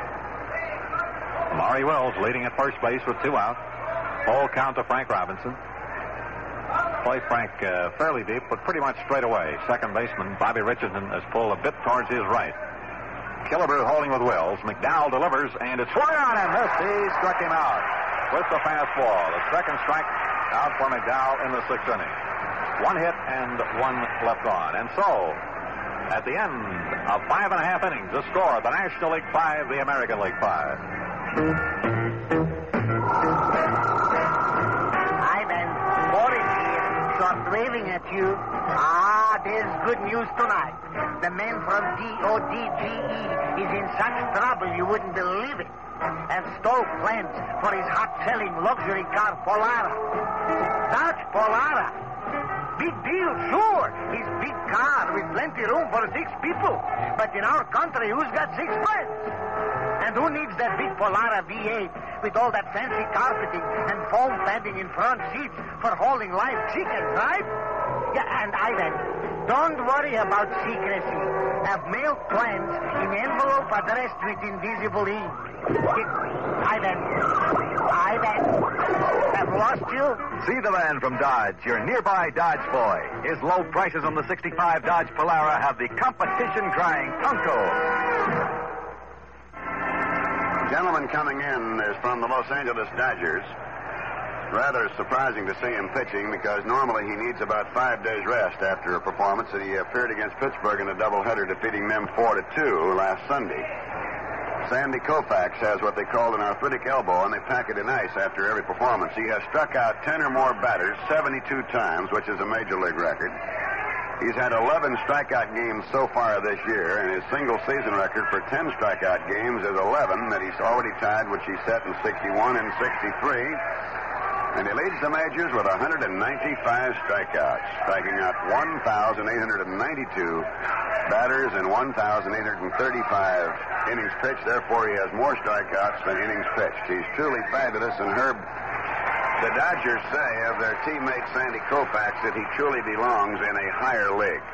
Maury Wills leading at first base with two out. Full count to Frank Robinson. Play Frank uh, fairly deep, but pretty much straight away. Second baseman Bobby Richardson has pulled a bit towards his right. Killebrew holding with Wills. McDowell delivers, and it's swung on and missed. He struck him out with the fastball. The second strike out for McDowell in the sixth inning. One hit and one left on. And so, at the end of five and a half innings, the score, the National League five, the American League five. Waving at you. Ah, there's good news tonight. The man from D O D G E is in such trouble you wouldn't believe it. And stole plans for his hot-selling luxury car, Polara. Dodge Polara. Big deal, sure. His big car with plenty room for six people. But in our country, who's got six friends? And who needs that big Polara V eight with all that fancy carpeting and foam padding in front seats for holding live chickens, right? Yeah, and Ivan, don't worry about secrecy. Have mailed plans in envelope addressed with invisible ink. Ivan, Ivan, have lost you? See the man from Dodge, your nearby Dodge boy. His low prices on the sixty-five Dodge Polara have the competition crying Tonko. Gentleman coming in is from the Los Angeles Dodgers. Rather surprising to see him pitching because normally he needs about five days rest after a performance that he appeared against Pittsburgh in a doubleheader, defeating them four to two last Sunday. Sandy Koufax has what they call an arthritic elbow, and they pack it in ice after every performance. He has struck out ten or more batters seventy-two times, which is a major league record. He's had eleven strikeout games so far this year, and his single-season record for ten strikeout games is eleven that he's already tied, which he set in sixty-one and sixty-three. And he leads the majors with one hundred ninety-five strikeouts, striking out one thousand eight hundred ninety-two batters and one thousand eight hundred thirty-five innings pitched. Therefore, he has more strikeouts than innings pitched. He's truly fabulous, and Herb, the Dodgers say of their teammate Sandy Koufax that he truly belongs in a higher league.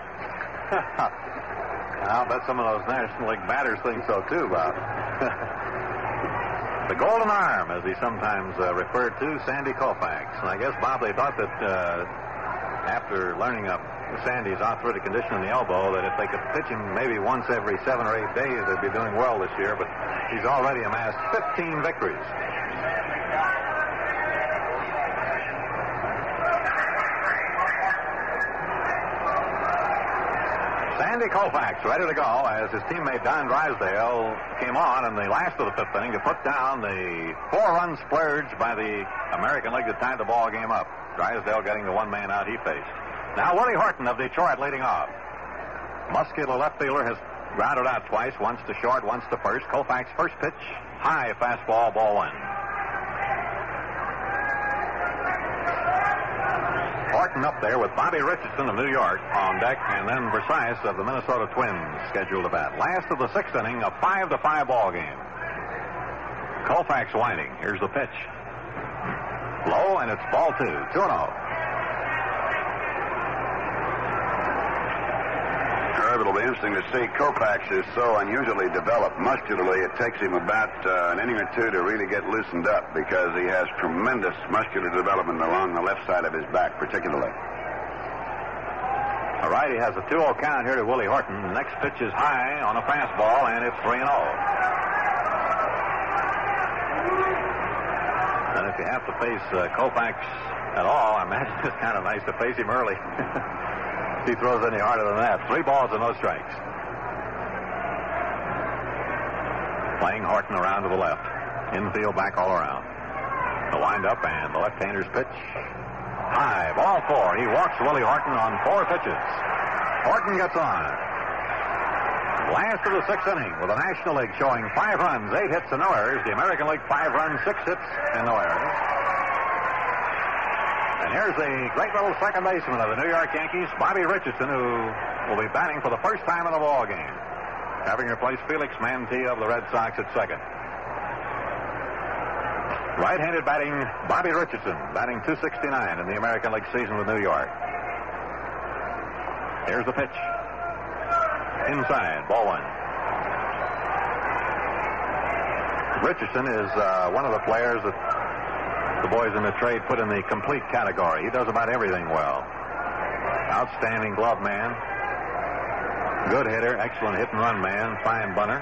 I'll bet some of those National League batters think so, too, Bob. The Golden Arm, as he sometimes uh, referred to, Sandy Koufax. And I guess, Bob, they thought that uh, after learning up Sandy's arthritic condition in the elbow, that if they could pitch him maybe once every seven or eight days, they'd be doing well this year. But he's already amassed fifteen victories. Sandy Koufax ready to go as his teammate Don Drysdale came on in the last of the fifth inning to put down the four-run splurge by the American League that tied the ball game up. Drysdale getting the one man out he faced. Now Willie Horton of Detroit leading off. Muscular left fielder has grounded out twice, once to short, once to first. Koufax first pitch, high fastball, ball one. Horton up there with Bobby Richardson of New York on deck, and then Versailles of the Minnesota Twins scheduled to bat. Last of the sixth inning, a five to five ball game. Koufax winding. Here's the pitch. Low, and it's ball two. two and oh. Herb, it'll be interesting to see. Koufax is so unusually developed muscularly, it takes him about uh, an inning or two to really get loosened up because he has tremendous muscular development along the left side of his back, particularly. All right, he has a two oh count here to Willie Horton. The next pitch is high on a fastball, and it's three and oh. And if you have to face uh, Koufax at all, I imagine it's kind of nice to face him early. If he throws any harder than that. Three balls and no strikes. Playing Horton around to the left. Infield back all around. The windup and the left-hander's pitch. High, ball four. He walks Willie Horton on four pitches. Horton gets on. Last of the sixth inning with the National League showing five runs, eight hits, and no errors. The American League five runs, six hits, and no errors. And here's the great little second baseman of the New York Yankees, Bobby Richardson, who will be batting for the first time in the ball game, having replaced Felix Mantilla of the Red Sox at second. Right-handed batting, Bobby Richardson, batting two sixty-nine in the American League season with New York. Here's the pitch. Inside, ball one. Richardson is uh, one of the players that the boys in the trade put in the complete category. He does about everything well. Outstanding glove man. Good hitter, excellent hit and run man, fine bunter.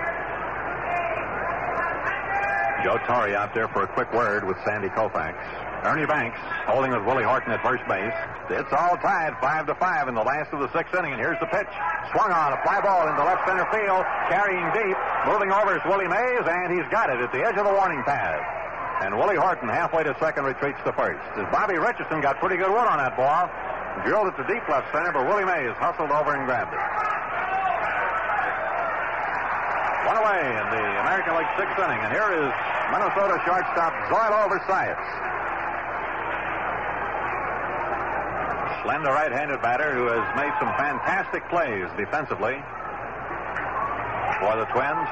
Joe Torre out there for a quick word with Sandy Koufax. Ernie Banks holding with Willie Horton at first base. It's all tied, five to five in the last of the sixth inning, and here's the pitch. Swung on, a fly ball into left center field, carrying deep. Moving over is Willie Mays, and he's got it at the edge of the warning pad. And Willie Horton, halfway to second, retreats to first. As Bobby Richardson got pretty good wood on that ball, drilled it to deep left center, but Willie Mays hustled over and grabbed it. One away in the American League sixth inning, and here is Minnesota shortstop Zoilo Versailles. Slender right-handed batter who has made some fantastic plays defensively for the Twins.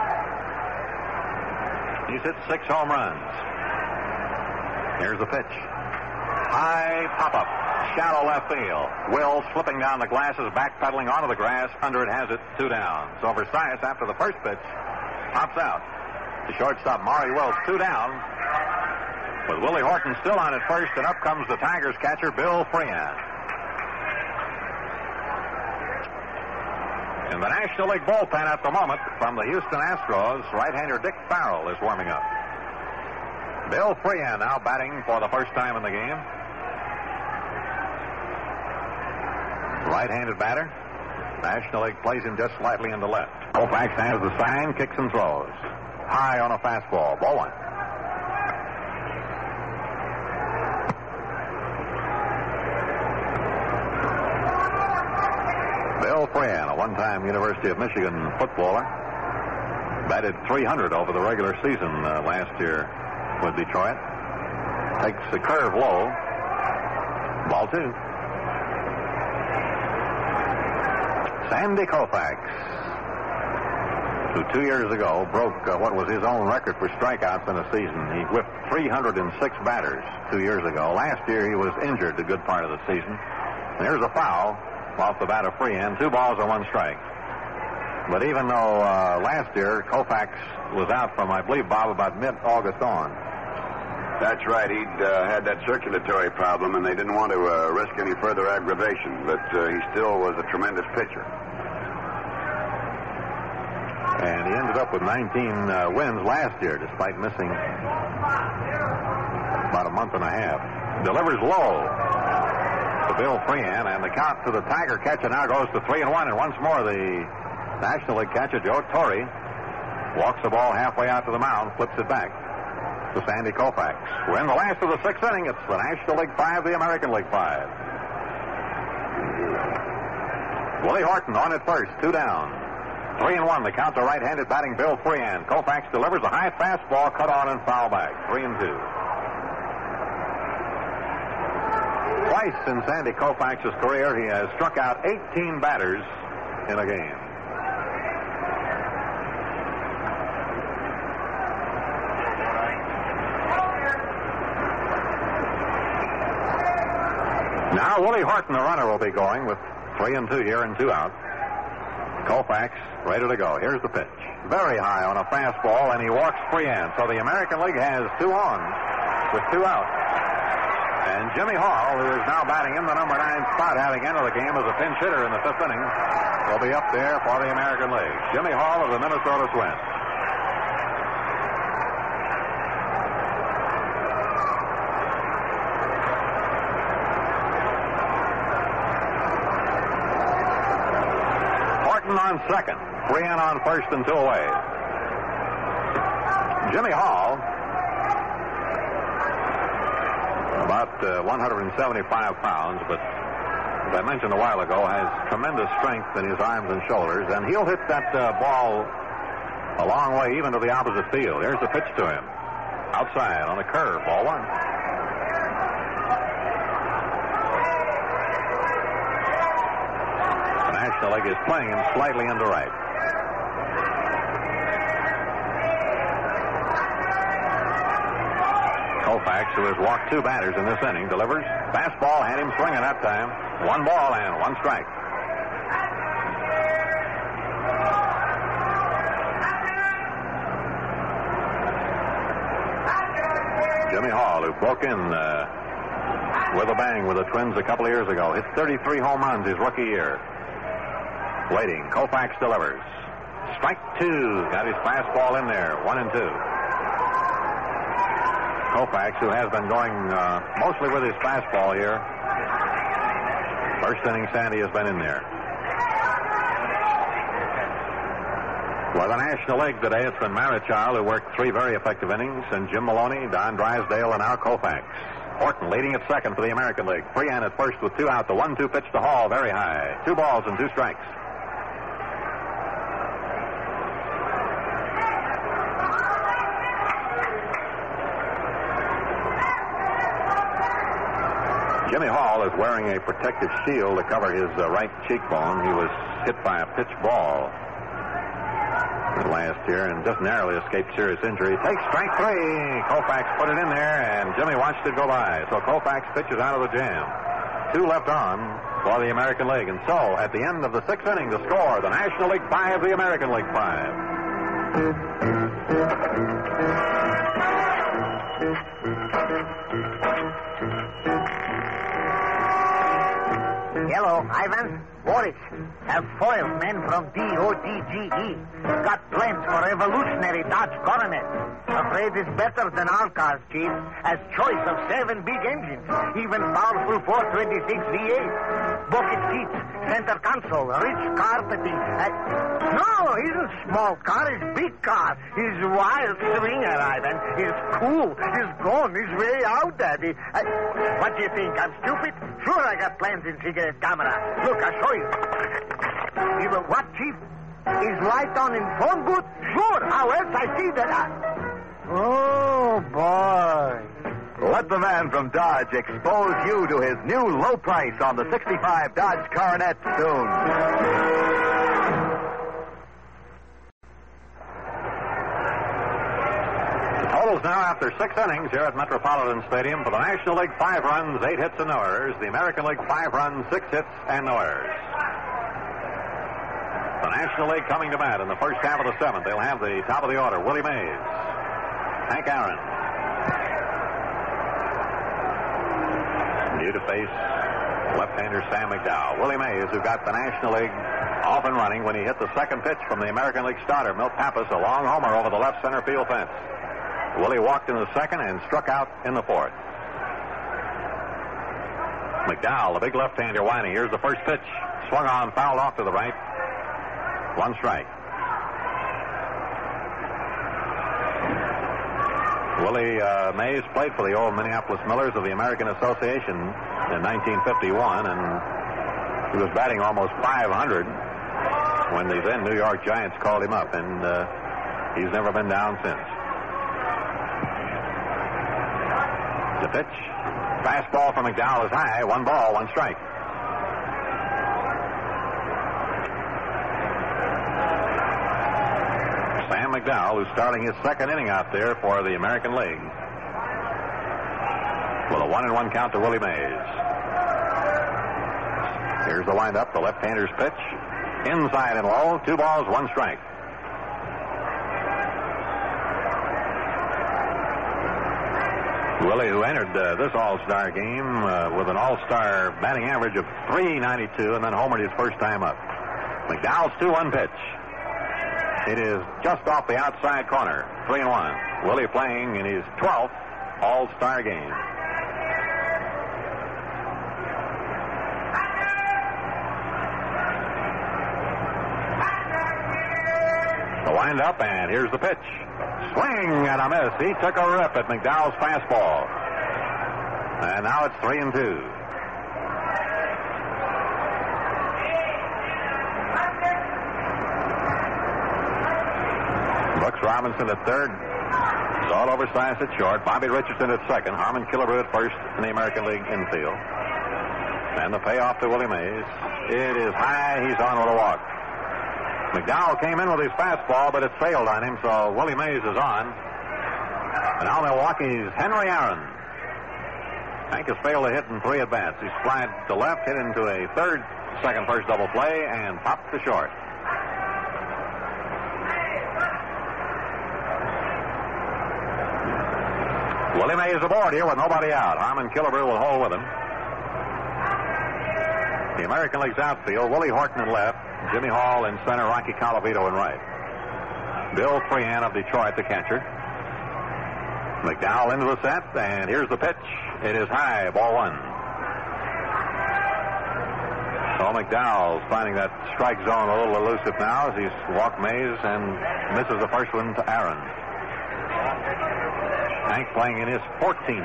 He's hit six home runs. Here's the pitch. High pop-up. Shallow left field. Will slipping down the glasses, backpedaling onto the grass. Under it has it, two down. So Versailles, after the first pitch, pops out. The shortstop, Maury Wills, two down. With Willie Horton still on at first, and up comes the Tigers catcher, Bill Freehan. In the National League bullpen at the moment, from the Houston Astros, right-hander Dick Farrell is warming up. Bill Freehan now batting for the first time in the game. Right-handed batter. National League plays him just slightly into left. Koufax has the sign, kicks and throws. High on a fastball. Ball one. Bill Freehan, a one-time University of Michigan footballer, batted three hundred over the regular season uh, last year with Detroit. Takes the curve low. Ball two. Sandy Koufax, who two years ago broke uh, what was his own record for strikeouts in a season. He whipped three hundred six batters two years ago. Last year he was injured a good part of the season. And here's a foul off the bat of Freehan. Two balls and one strike. But even though uh, last year Koufax was out from, I believe, Bob, about mid-August on. That's right. He'd uh, had that circulatory problem, and they didn't want to uh, risk any further aggravation. But uh, he still was a tremendous pitcher. And he ended up with nineteen uh, wins last year, despite missing about a month and a half. Delivers low to Bill Freehan, and the count to the Tiger catcher now goes to three and one. And once more, the National League catcher, Joe Torre, walks the ball halfway out to the mound, flips it back to Sandy Koufax. We're in the last of the sixth inning. It's the National League five, the American League five. Willie Horton on at first, two down. Three and one. The count to right-handed batting Bill Freehan. Koufax delivers a high fastball, cut on and foul back. Three and two. Twice in Sandy Koufax's career, he has struck out eighteen batters in a game. Now Willie Horton, the runner, will be going with three and two here and two out. Koufax ready to go. Here's the pitch. Very high on a fastball, and he walks Freehan. So the American League has two on with two out. And Jimmy Hall, who is now batting in the number nine spot, having entered the game as a pinch hitter in the fifth inning, will be up there for the American League. Jimmy Hall of the Minnesota Twins. On second, Freehan on first and two away. Jimmy Hall, about uh, one hundred seventy-five pounds, but as I mentioned a while ago, has tremendous strength in his arms and shoulders, and he'll hit that uh, ball a long way, even to the opposite field. Here's the pitch to him. Outside on a curve, ball one. The League is playing him slightly into right. Koufax, who has walked two batters in this inning, delivers. Fastball had him swinging that time. One ball and one strike. Jimmy Hall, who broke in uh, with a bang with the Twins a couple of years ago, hit thirty-three home runs his rookie year. Waiting. Koufax delivers. Strike two. Got his fastball in there. One and two. Koufax, who has been going uh, mostly with his fastball here. First inning, Sandy has been in there. For the National League today, it's been Marichal, who worked three very effective innings, and Jim Maloney, Don Drysdale, and now Koufax. Horton leading at second for the American League. Freehan at first with two out. The one two pitch to Hall, very high. Two balls and two strikes. Jimmy Hall is wearing a protective shield to cover his uh, right cheekbone. He was hit by a pitch ball last year and just narrowly escaped serious injury. Takes strike three. Koufax put it in there, and Jimmy watched it go by. So Koufax pitches out of the jam. Two left on for the American League. And so, at the end of the sixth inning, the score, the National League five, the American League five. Hello, Ivan. Boris. have foiled men from D O D G E. Got plans for revolutionary Dodge Coronet. Afraid it's better than our cars, Chief. Has choice of seven big engines. Even powerful four twenty-six V eight. Bucket seats, center console, rich carpeting. Uh, no, he's a small car. He's big car. He's wild swinger, Ivan. He's cool. He's gone. He's way out, Daddy. Uh, what do you think? I'm stupid? Sure, I got plans in cigarette camera. Look, I'll show you. You will what, Chief? Is light on in phone booth? Sure. How else I see that? I... Oh, boy. Let the man from Dodge expose you to his new low price on the sixty-five Dodge Coronet soon. Totals now after six innings here at Metropolitan Stadium for the National League, five runs, eight hits and no errors. The American League, five runs, six hits and no errors. The National League coming to bat in the first half of the seventh. They'll have the top of the order, Willie Mays, Hank Aaron. New to face left-hander Sam McDowell. Willie Mays, who got the National League off and running when he hit the second pitch from the American League starter, Milt Pappas, a long homer over the left center field fence. Willie walked in the second and struck out in the fourth. McDowell, the big left-hander, whining. Here's the first pitch. Swung on, fouled off to the right. One strike. Willie uh, Mays played for the old Minneapolis Millers of the American Association in nineteen fifty-one, and he was batting almost five hundred when the then New York Giants called him up, and uh, he's never been down since. The pitch, fastball from McDowell is high, one ball, one strike. Sam McDowell, who's starting his second inning out there for the American League, with a one and one count to Willie Mays. Here's the windup, the left-hander's pitch, inside and low, two balls, one strike. Willie, who entered uh, this All-Star game uh, with an All-Star batting average of three ninety-two and then homered his first time up. McDowell's two one pitch. It is just off the outside corner, three and one. Willie playing in his twelfth All-Star game. The wind-up, and here's the pitch. Swing and a miss. He took a rip at McDowell's fastball. And now it's three and two. Brooks Robinson at third. Saul oversized at short. Bobby Richardson at second. Harmon Killebrew at first in the American League infield. And the payoff to Willie Mays. It is high. He's on with a walk. McDowell came in with his fastball, but it failed on him, so Willie Mays is on. And now Milwaukee's Henry Aaron. Hank has failed to hit in three at-bats. He's flied to left, hit into a third, second, first double play, and popped to short. Willie Mays aboard here with nobody out. Harmon Killebrew will hold with him. The American League's outfield, Willie Horton in left, Jimmy Hall in center, Rocky Colavito in right. Bill Freehan of Detroit, the catcher. McDowell into the set, and here's the pitch. It is high, ball one. So McDowell's finding that strike zone a little elusive now as he's walked Mays and misses the first one to Aaron. Hank playing in his fourteenth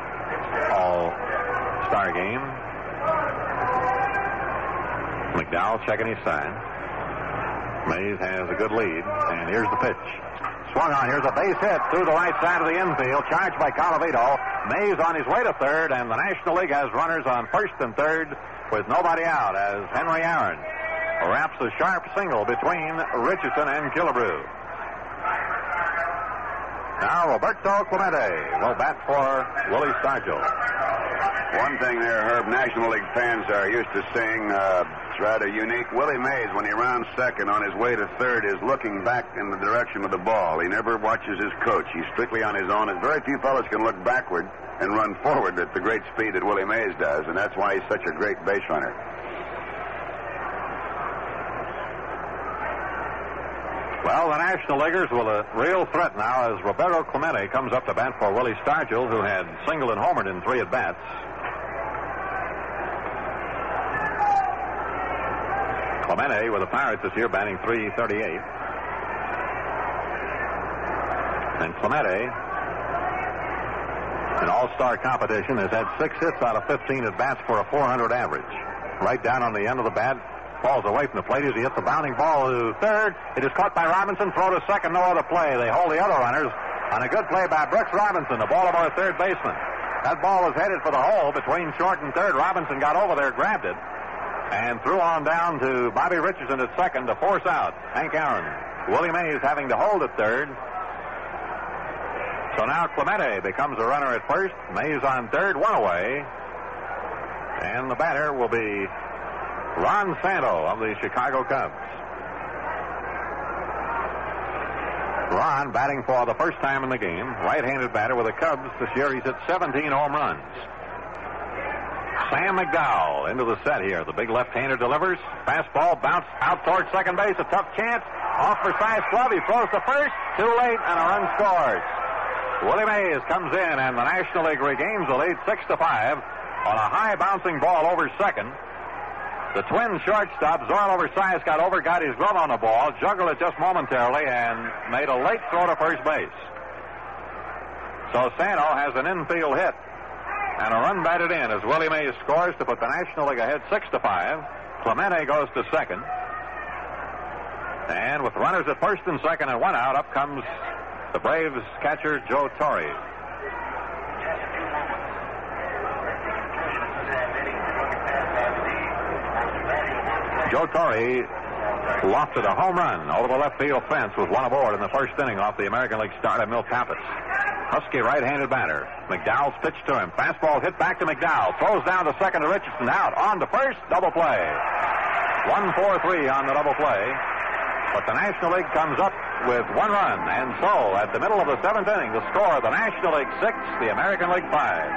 All-Star game. McDowell checking his sign. Mays has a good lead, and here's the pitch. Swung on. Here's a base hit through the right side of the infield, charged by Colavito. Mays on his way to third, and the National League has runners on first and third with nobody out as Henry Aaron wraps a sharp single between Richardson and Killebrew. Now Roberto Clemente will bat for Willie Stargell. One thing there, Herb, National League fans are used to seeing, uh, it's rather unique. Willie Mays, when he rounds second on his way to third, is looking back in the direction of the ball. He never watches his coach. He's strictly on his own, and very few fellows can look backward and run forward at the great speed that Willie Mays does, and that's why he's such a great base runner. Well, the National Leaguers with a real threat now as Roberto Clemente comes up to bat for Willie Stargell, who had singled and homered in three at-bats. Clemente with the Pirates this year batting three thirty-eight. And Clemente, in all-star competition, has had six hits out of fifteen at-bats for a four hundred average. Right down on the end of the bat, falls away from the plate as he hits the bounding ball to third. It is caught by Robinson, throw to second, no other play. They hold the other runners on a good play by Brooks Robinson, the Baltimore third baseman. That ball was headed for the hole between short and third. Robinson got over there, grabbed it, and threw on down to Bobby Richardson at second to force out Hank Aaron. Willie Mays having to hold at third. So now Clemente becomes a runner at first. Mays on third, one away. And the batter will be Ron Santo of the Chicago Cubs. Ron batting for the first time in the game. Right-handed batter with the Cubs. This year he's hit seventeen home runs. Sam McDowell into the set here. The big left-hander delivers. Fastball bounce out towards second base. A tough chance. Off for Si's glove. He throws to first. Too late, and a run scores. Willie Mays comes in, and the National League regains the lead six to five on a high bouncing ball over second. The twin shortstop, Zoil Oversize, got over, got his glove on the ball, juggled it just momentarily, and made a late throw to first base. So Santo has an infield hit and a run batted in as Willie Mays scores to put the National League ahead six to five. Clemente goes to second. And with runners at first and second and one out, up comes the Braves catcher Joe Torre. Joe Torre lofted a home run over the left field fence with one aboard in the first inning off the American League starter Milt Pappas. Husky right-handed batter. McDowell's pitch to him. Fastball hit back to McDowell. Throws down to second to Richardson. Out. On to first. Double play. one four three on the double play. But the National League comes up with one run. And so, at the middle of the seventh inning, the score, the National League six, the American League five.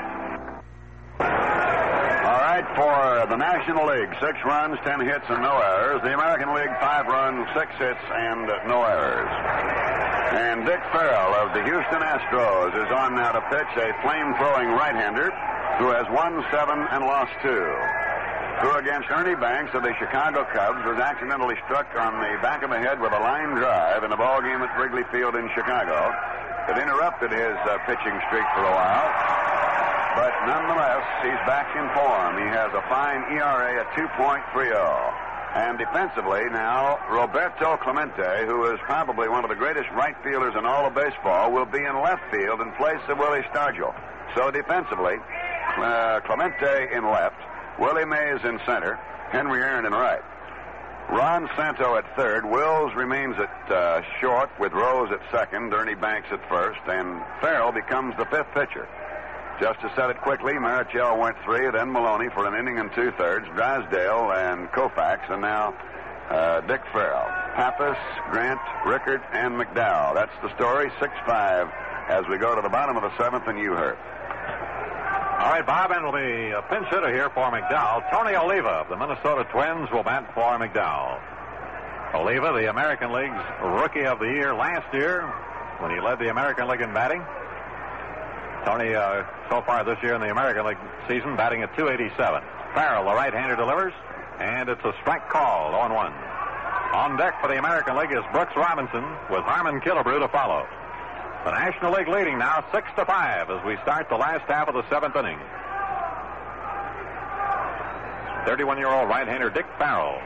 All right, for the National League, six runs, ten hits, and no errors. The American League, five runs, six hits, and no errors. And Dick Farrell of the Houston Astros is on now to pitch, a flame-throwing right-hander who has won seven and lost two. Who against Ernie Banks of the Chicago Cubs was accidentally struck on the back of the head with a line drive in a ball game at Wrigley Field in Chicago. It interrupted his uh, pitching streak for a while. But nonetheless, he's back in form. He has a fine E R A at two point three oh. And defensively now, Roberto Clemente, who is probably one of the greatest right fielders in all of baseball, will be in left field in place of Willie Stargell. So defensively, uh, Clemente in left, Willie Mays in center, Henry Aaron in right. Ron Santo at third, Wills remains at uh, short with Rose at second, Ernie Banks at first, and Farrell becomes the fifth pitcher. Just to set it quickly, Marichal went three, then Maloney for an inning and two-thirds, Drysdale and Koufax, and now uh, Dick Farrell. Pappas, Grant, Rickert, and McDowell. That's the story, six five, as we go to the bottom of the seventh, and you heard. All right, Bob, and will be a pinch hitter here for McDowell. Tony Oliva of the Minnesota Twins will bat for McDowell. Oliva, the American League's Rookie of the Year last year when he led the American League in batting. Tony, uh, so far this year in the American League season, batting at two eighty-seven. Farrell, the right-hander, delivers, and it's a strike call, oh and one. On deck for the American League is Brooks Robinson with Harmon Killebrew to follow. The National League leading now six to five as we start the last half of the seventh inning. thirty-one-year-old right-hander Dick Farrell.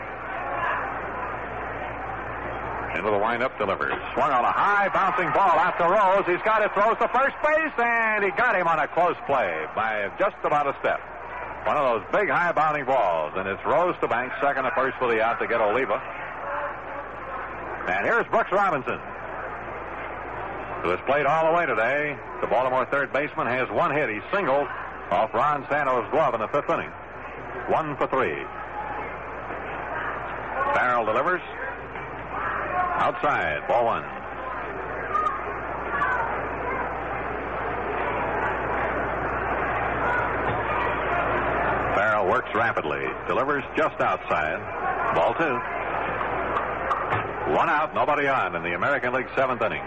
Into the windup, delivers. Swung on a high bouncing ball out to Rose. He's got it, throws to first base, and he got him on a close play by just about a step. One of those big high bounding balls, and it's Rose to Banks, second to first for the out to get Oliva. And here's Brooks Robinson, who has played all the way today. The Baltimore third baseman has one hit. He singled off Ron Santo's glove in the fifth inning. One for three. Farrell delivers. Outside, ball one. Farrell works rapidly. Delivers just outside. Ball two. One out, nobody on in the American League seventh inning.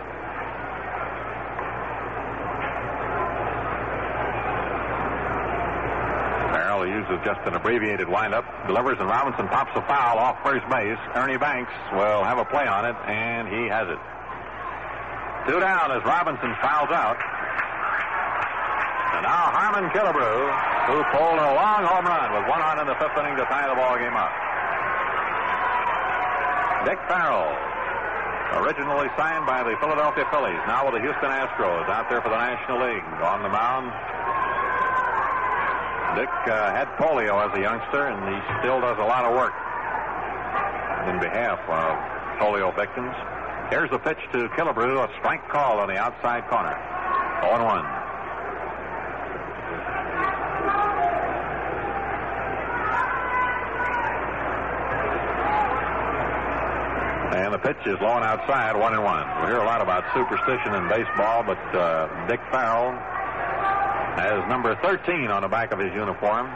Farrell uses just an abbreviated windup, delivers, and Robinson pops a foul off first base. Ernie Banks will have a play on it, and he has it. Two down as Robinson fouls out. And now Harmon Killebrew, who pulled a long home run with one on in the fifth inning to tie the ball game up. Dick Farrell, originally signed by the Philadelphia Phillies, now with the Houston Astros, out there for the National League. On the mound, Dick uh, had polio as a youngster, and he still does a lot of work in behalf of polio victims. Here's the pitch to Killebrew, a strike call on the outside corner. oh and one. And the pitch is low and outside, one and one. We hear a lot about superstition in baseball, but uh, Dick Farrell has number thirteen on the back of his uniform.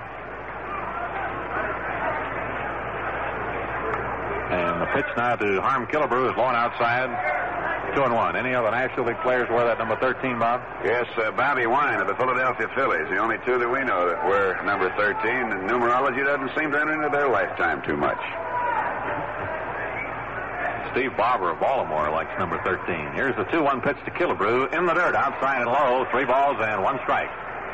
And the pitch now to Harm Killebrew is low and outside, two and one. Any other National League players wear that number thirteen, Bob? Yes, uh, Bobby Wine of the Philadelphia Phillies, the only two that we know that wear number thirteen, and numerology doesn't seem to enter into their lifetime too much. Steve Barber of Baltimore likes number thirteen. Here's the two one pitch to Killebrew in the dirt, outside and low, three balls and one strike.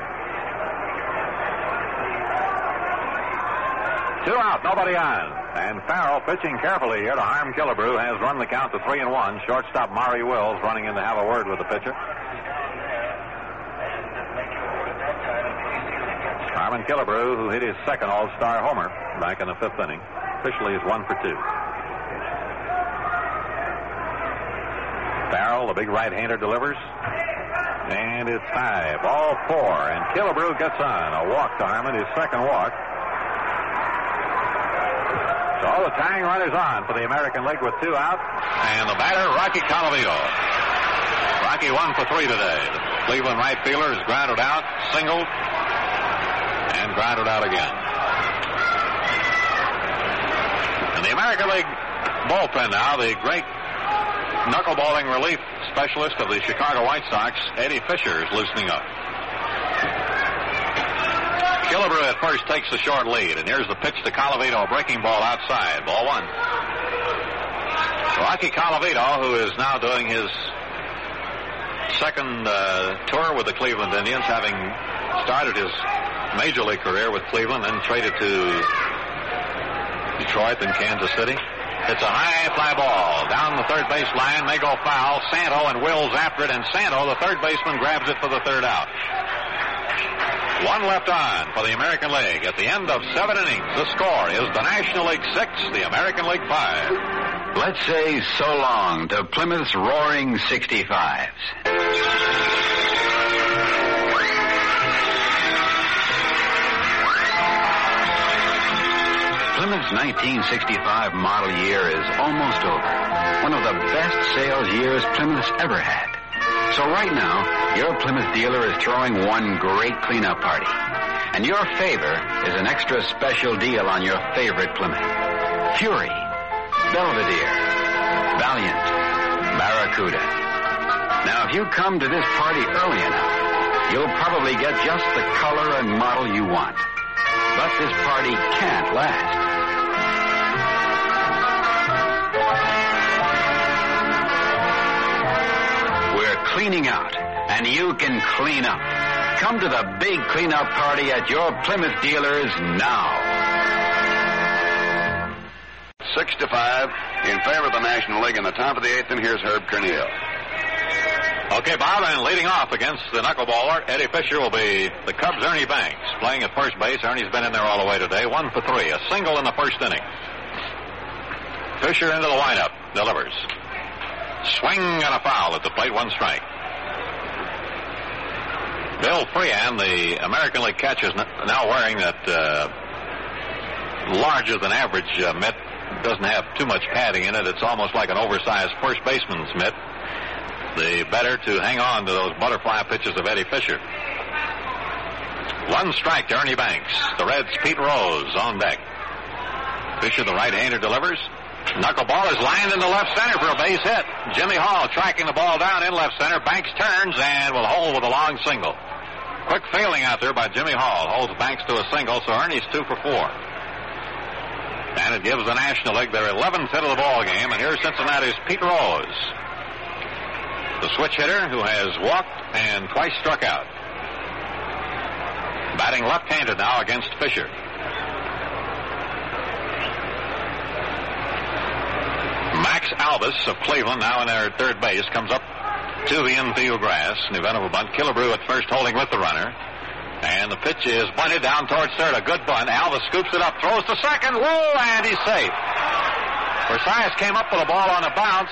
Two out, nobody on. And Farrell, pitching carefully here to Harm Killebrew, has run the count to three and one. Shortstop Maury Wills running in to have a word with the pitcher. Harmon Killebrew, who hit his second All-Star homer back in the fifth inning, officially is one for two. Farrell, the big right-hander, delivers. And it's high. Ball four. And Killebrew gets on. A walk to Harmon, his second walk. So the tying run is on for the American League with two out. And the batter, Rocky Colavito. Rocky one for three today. The Cleveland right fielder is grounded out, singled, and grounded out again. And the American League bullpen now, the great knuckleballing relief specialist of the Chicago White Sox, Eddie Fisher, is loosening up. Killebrew at first takes the short lead, and here's the pitch to Colavito, a breaking ball outside, ball one. Rocky Colavito, who is now doing his second uh, tour with the Cleveland Indians, having started his major league career with Cleveland and traded to Detroit and Kansas City. It's a high fly ball down the third base line, may go foul. Santo and Wills after it, and Santo, the third baseman, grabs it for the third out. One left on for the American League. At the end of seven innings, the score is the National League six, the American League five. Let's say so long to Plymouth's Roaring sixty-fives. Plymouth's nineteen sixty-five model year is almost over. One of the best sales years Plymouth's ever had. So right now, your Plymouth dealer is throwing one great cleanup party. And your favor is an extra special deal on your favorite Plymouth. Fury, Belvedere, Valiant, Barracuda. Now, if you come to this party early enough, you'll probably get just the color and model you want. But this party can't last. We're cleaning out, and you can clean up. Come to the big cleanup party at your Plymouth dealers now. Six to five in favor of the National League in the top of the eighth, and here's Herb Kerneel. Okay, Bob, and leading off against the knuckleballer, Eddie Fisher, will be the Cubs' Ernie Banks, playing at first base. Ernie's been in there all the way today, one for three, a single in the first inning. Fisher into the windup, delivers. Swing and a foul at the plate, one strike. Bill Freehan, the American League catcher, is now wearing that uh, larger than average uh, mitt. Doesn't have too much padding in it. It's almost like an oversized first baseman's mitt. The better to hang on to those butterfly pitches of Eddie Fisher. One strike to Ernie Banks. The Reds' Pete Rose on deck. Fisher, the right-hander, delivers. Knuckleball is lined into left center for a base hit. Jimmy Hall tracking the ball down in left center. Banks turns and will hold with a long single. Quick failing out there by Jimmy Hall. Holds Banks to a single, so Ernie's two for four. And it gives the National League their eleventh hit of the ball game. And here's Cincinnati's Pete Rose, the switch hitter who has walked and twice struck out. Batting left-handed now against Fisher. Max Alvis of Cleveland, now in there at third base, comes up to the infield grass. An event of a bunt. Killebrew at first holding with the runner. And the pitch is bunted down towards third. A good bunt. Alvis scoops it up, throws to second. Whoa, and he's safe. Versailles came up with a ball on a bounce.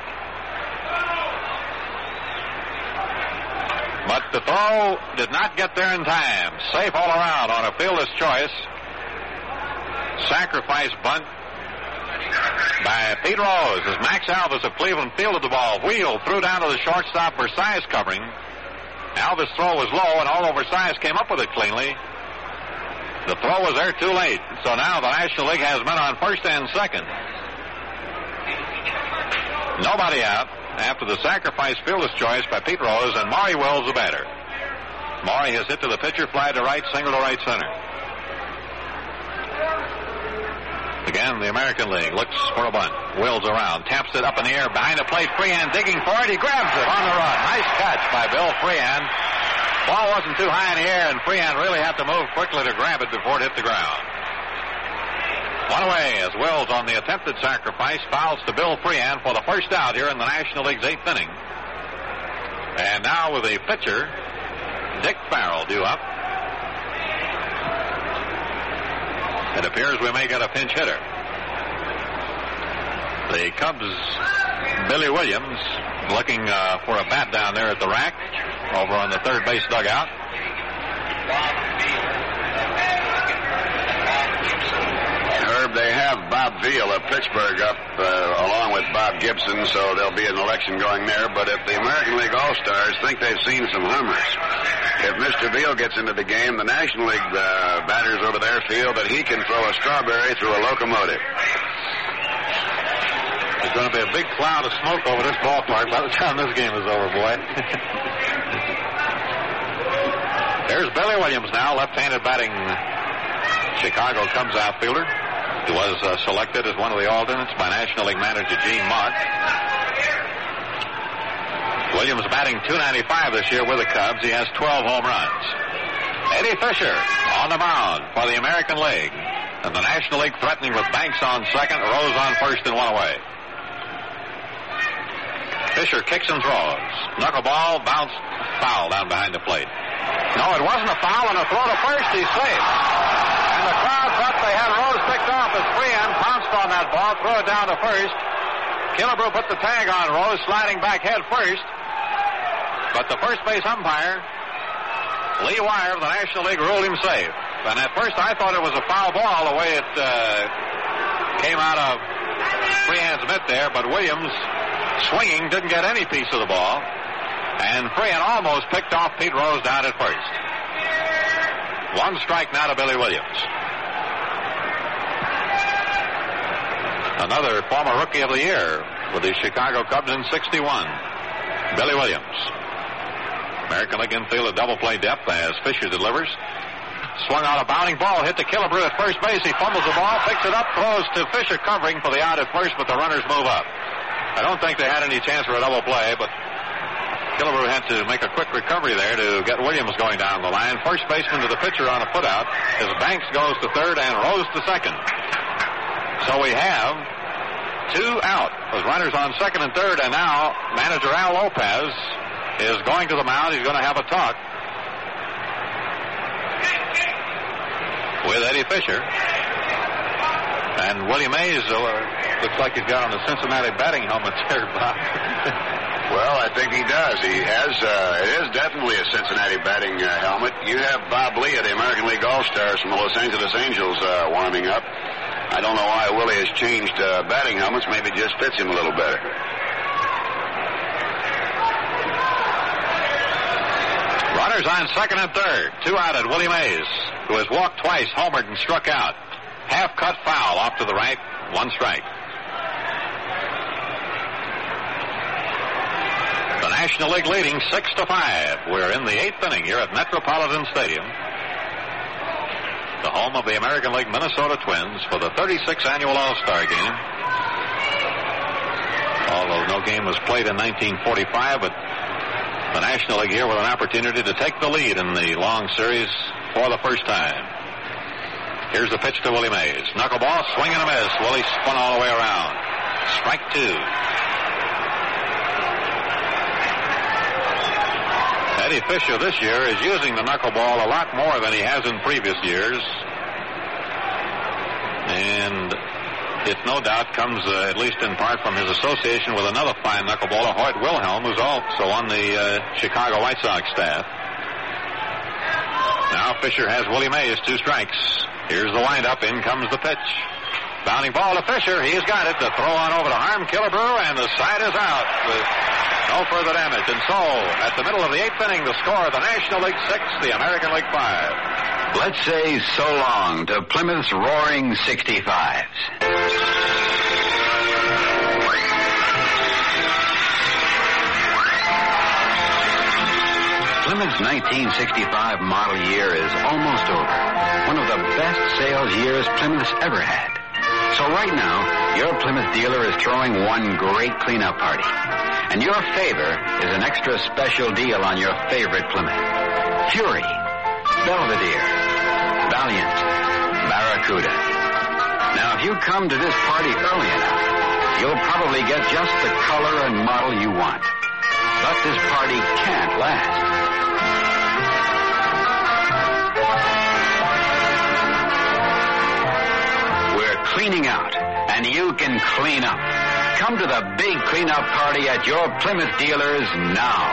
But the throw did not get there in time. Safe all around on a fielder's choice. Sacrifice bunt by Pete Rose as Max Alvis of Cleveland fielded the ball. Wheeled, threw down to the shortstop. Versailles covering. Alvis' throw was low, and although Versailles came up with it cleanly, the throw was there too late. So now the National League has men on first and second. Nobody out after the sacrifice fielder's choice by Pete Rose, and Maury Wills the batter. Maury has hit to the pitcher, fly to right, single to right center. Again, the American League looks for a bunt. Wills around, taps it up in the air, behind the plate. Freehan digging for it. He grabs it on the run. Nice catch by Bill Freehan. Ball wasn't too high in the air, and Freehan really had to move quickly to grab it before it hit the ground. One away as Wills on the attempted sacrifice fouls to Bill Freehan for the first out here in the National League's eighth inning. And now with the pitcher, Dick Farrell due up. It appears we may get a pinch hitter. The Cubs' Billy Williams looking uh, for a bat down there at the rack over on the third base dugout. Herb, they have Bob Veal of Pittsburgh up uh, along with Bob Gibson, so there'll be an election going there. But if the American League All-Stars think they've seen some hummers, if Mister Veal gets into the game, the National League uh, batters over there feel that he can throw a strawberry through a locomotive. There's going to be a big cloud of smoke over this ballpark by the time this game is over, boy. There's Billy Williams now, left-handed batting Chicago Cubs outfielder. He was uh, selected as one of the alternates by National League manager Gene Mark. Williams batting two ninety-five this year with the Cubs. He has twelve home runs. Eddie Fisher on the mound for the American League. And the National League threatening with Banks on second, Rose on first, and one away. Fisher kicks and throws. Knuckleball bounced foul down behind the plate. No, it wasn't a foul, and a throw to first. He's safe. And the crowd thought they had Rose picked off as Freehan pounced on that ball, threw it down to first. Killebrew put the tag on Rose, sliding back head first. But the first base umpire, Lee Wire of the National League, ruled him safe. And at first I thought it was a foul ball the way it uh, came out of Freehan's mitt there, but Williams, swinging, didn't get any piece of the ball. And Freehan almost picked off Pete Rose down at first. One strike now to Billy Williams. Another former Rookie of the Year with the Chicago Cubs in sixty-one. Billy Williams. American League infield a double play depth as Fisher delivers. Swung out a bounding ball, hit to Killebrew at first base. He fumbles the ball, picks it up, throws to Fisher covering for the out at first, but the runners move up. I don't think they had any chance for a double play, but Killebrew had to make a quick recovery there to get Williams going down the line. First baseman to the pitcher on a putout as Banks goes to third and Rose to second. So we have two out with runners on second and third, and now manager Al Lopez is going to the mound. He's going to have a talk with Eddie Fisher. And Willie Mays uh, looks like he's got on the Cincinnati batting helmet there, Bob. Well, I think he does. He has, uh, it is definitely a Cincinnati batting uh, helmet. You have Bob Lee of the American League All-Stars from the Los Angeles Angels uh, warming up. I don't know why Willie has changed uh, batting helmets. Maybe it just fits him a little better. Runners on second and third. Two out at Willie Mays, who has walked twice, homered, and struck out. Half cut foul off to the right. One strike. National League leading six to five. We're in the eighth inning here at Metropolitan Stadium, the home of the American League Minnesota Twins, for the thirty-sixth annual All-Star Game. Although no game was played in nineteen forty-five, but the National League here with an opportunity to take the lead in the long series for the first time. Here's the pitch to Willie Mays. Knuckleball, swing and a miss. Willie spun all the way around. Strike two. Eddie Fisher this year is using the knuckleball a lot more than he has in previous years. And it no doubt comes, uh, at least in part, from his association with another fine knuckleballer, Hoyt Wilhelm, who's also on the uh, Chicago White Sox staff. Now Fisher has Willie Mays, two strikes. Here's the windup. In comes the pitch. Bounding ball to Fisher. He's got it. The throw on over to Harm Killebrew, and the side is out with no further damage. And so, at the middle of the eighth inning, the score of the National League six, the American League five. Let's say so long to Plymouth's roaring sixty-fives. Plymouth's nineteen sixty-five model year is almost over. One of the best sales years Plymouth's ever had. So right now, your Plymouth dealer is throwing one great cleanup party. And your favor is an extra special deal on your favorite Plymouth. Fury, Belvedere, Valiant, Barracuda. Now, if you come to this party early enough, you'll probably get just the color and model you want. But this party can't last. We're cleaning out, and you can clean up. Come to the big cleanup party at your Plymouth dealers now.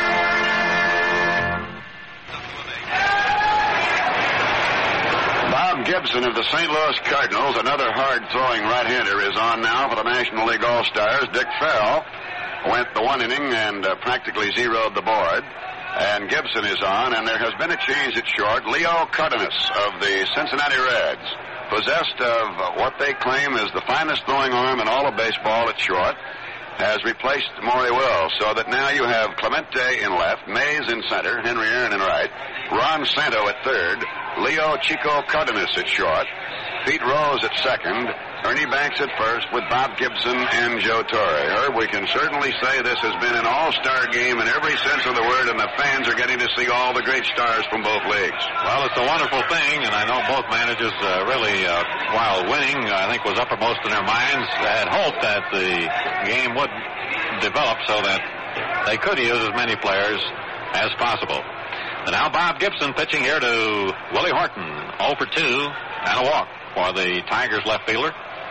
Bob Gibson of the Saint Louis Cardinals, another hard-throwing right-hander, is on now for the National League All-Stars. Dick Farrell went the one inning and uh, practically zeroed the board. And Gibson is on, and there has been a change at short. Leo Cardenas of the Cincinnati Reds, possessed of what they claim is the finest throwing arm in all of baseball at short, has replaced Maury Wills, so that now you have Clemente in left, Mays in center, Henry Aaron in right, Ron Santo at third, Leo Chico Cardenas at short, Pete Rose at second, Ernie Banks at first, with Bob Gibson and Joe Torre. Herb, we can certainly say this has been an all-star game in every sense of the word, and the fans are getting to see all the great stars from both leagues. Well, it's a wonderful thing, and I know both managers uh, really, uh, while winning, I think was uppermost in their minds, had hoped that the game would develop so that they could use as many players as possible. And now Bob Gibson pitching here to Willie Horton, oh for two, and a walk for the Tigers left fielder.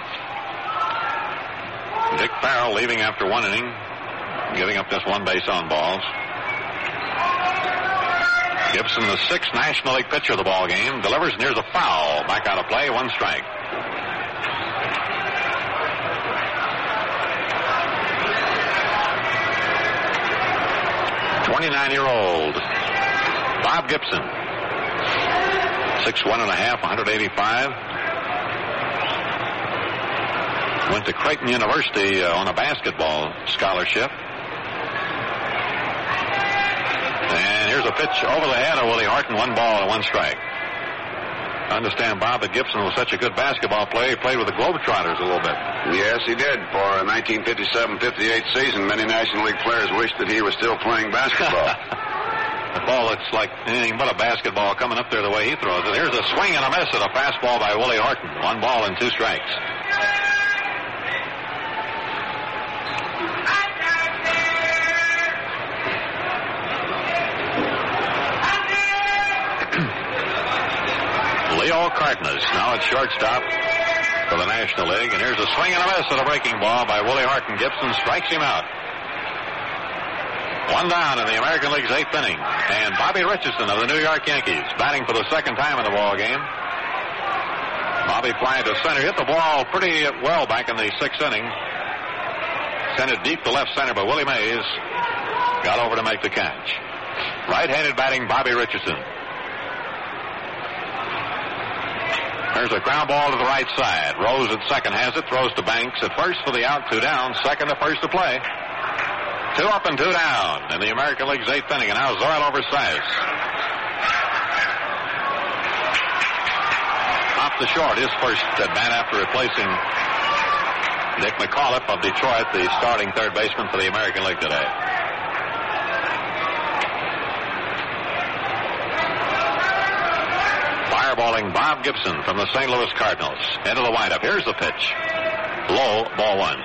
Dick Farrell leaving after one inning, giving up just one base on balls. Gibson, the sixth National League pitcher of the ball game, delivers, and here's a foul. Back out of play, one strike. twenty-nine-year-old Bob Gibson, six one and a half, one eighty-five. Went to Creighton University uh, on a basketball scholarship. And here's a pitch over the head of Willie Horton, one ball and one strike. I understand, Bob, that Gibson was such a good basketball player, he played with the Globetrotters a little bit. Yes, he did. For a nineteen fifty-seven fifty-eight season, many National League players wished that he was still playing basketball. The ball looks like anything but a basketball coming up there the way he throws it. Here's a swing and a miss at a fastball by Willie Horton. One ball and two strikes. Leo Cardenas now at shortstop for the National League. And here's a swing and a miss at a breaking ball by Willie Horton. Gibson strikes him out. One down in the American League's eighth inning. And Bobby Richardson of the New York Yankees batting for the second time in the ball game. Bobby flying to center. Hit the ball pretty well back in the sixth inning. Sent it deep to left center, but Willie Mays got over to make the catch. Right-handed batting Bobby Richardson. There's a ground ball to the right side. Rose at second has it, throws to Banks at first for the out, two down. Second to first to play. Two up and two down in the American League's eighth inning, and now Zoil over Sias. Off the short, his first at bat after replacing Nick McAuliffe of Detroit, the starting third baseman for the American League today. Fireballing Bob Gibson from the Saint Louis Cardinals. Into the windup. Here's the pitch. Low, ball one.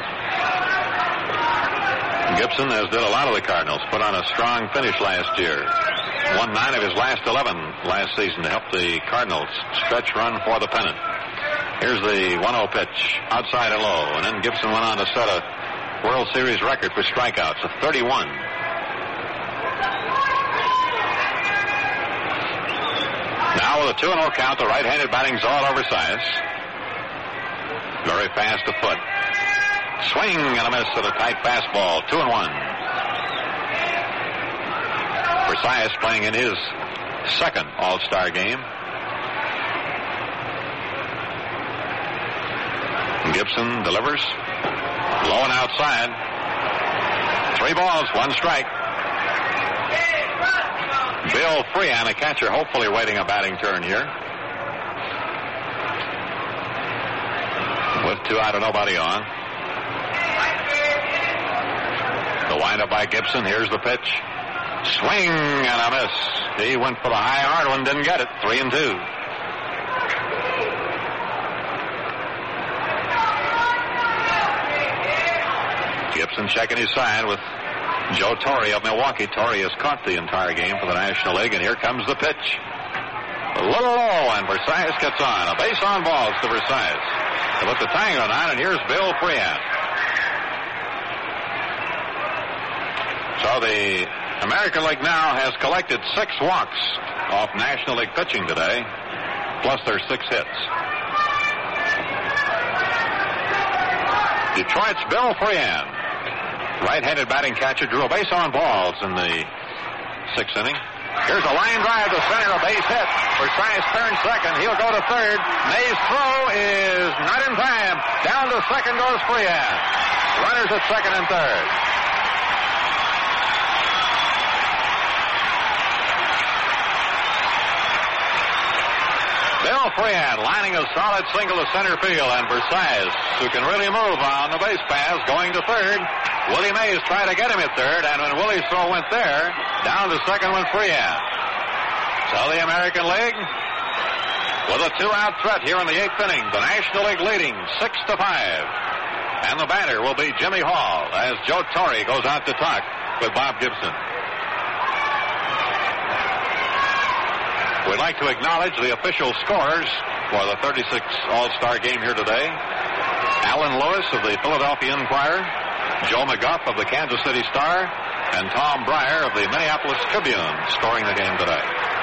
Gibson, as did a lot of the Cardinals, put on a strong finish last year. Won nine of his last eleven last season to help the Cardinals stretch run for the pennant. Here's the one oh pitch, outside and low, and then Gibson went on to set a World Series record for strikeouts of thirty-one. Now with a two and oh count, the right-handed batting Zoil over Sias. Very fast afoot. Swing and a miss at a tight fastball. Two and one. Sias playing in his second All-Star game. Gibson delivers. Low and outside. Three balls, one strike. Bill Freehan, a catcher, hopefully waiting a batting turn here. With two out and nobody on. The windup by Gibson. Here's the pitch. Swing and a miss. He went for the high hard one, didn't get it. Three and two. Gibson checking his side with Joe Torre of Milwaukee. Torre has caught the entire game for the National League, and here comes the pitch. A little low, and Versailles gets on. A base on balls to Versailles. To put the tango on, and here's Bill Freehan. So the American League now has collected six walks off National League pitching today, plus their six hits. Detroit's Bill Freehan, right-handed batting catcher, drew a base on balls in the sixth inning. Here's a line drive to center, a base hit. Versailles turns second. He'll go to third. May's throw is not in time. Down to second goes Freehan. Runners at second and third. Bill Freehan lining a solid single to center field, and Versailles, who can really move on the base paths, going to third. Willie Mays tried to get him at third, and when Willie's throw went there, down to second went Freehan. So the American League, with a two-out threat here in the eighth inning, the National League leading six to five. And the batter will be Jimmy Hall, as Joe Torre goes out to talk with Bob Gibson. We'd like to acknowledge the official scorers for the thirty-sixth All-Star game here today. Alan Lewis of the Philadelphia Inquirer, Joe McGuff of the Kansas City Star, and Tom Breyer of the Minneapolis Tribune scoring the game today.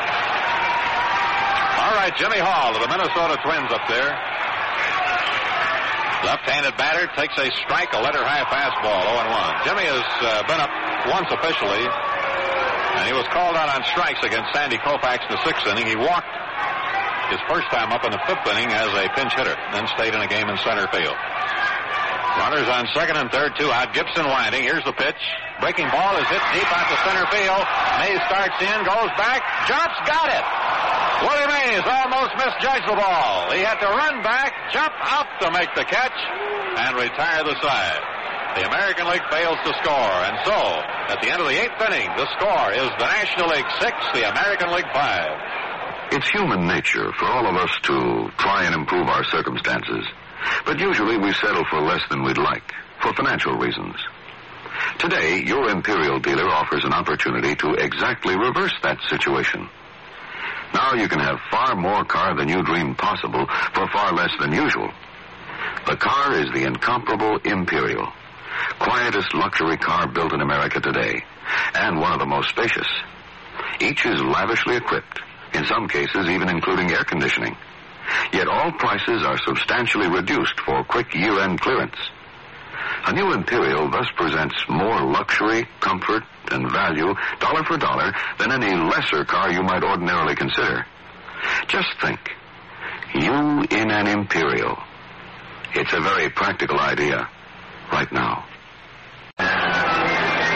All right, Jimmy Hall of the Minnesota Twins up there. Left-handed batter takes a strike, a letter-high fastball, oh and one. Jimmy has uh, been up once officially, and he was called out on strikes against Sandy Koufax in the sixth inning. He walked his first time up in the fifth inning as a pinch hitter, then stayed in a game in center field. Runners on second and third, two out. Gibson winding. Here's the pitch. Breaking ball is hit deep out to center field. Mays starts in, goes back, jumps, got it. Willie Mays almost misjudged the ball. He had to run back, jump up to make the catch, and retire the side. The American League fails to score, and so, at the end of the eighth inning, the score is the National League six, the American League five. It's human nature for all of us to try and improve our circumstances, but usually we settle for less than we'd like, for financial reasons. Today, your Imperial dealer offers an opportunity to exactly reverse that situation. Now you can have far more car than you dreamed possible for far less than usual. The car is the incomparable Imperial, quietest luxury car built in America today, and one of the most spacious. Each is lavishly equipped, in some cases even including air conditioning. Yet all prices are substantially reduced for quick year-end clearance. A new Imperial thus presents more luxury, comfort, and value, dollar for dollar, than any lesser car you might ordinarily consider. Just think, you in an Imperial. It's a very practical idea right now.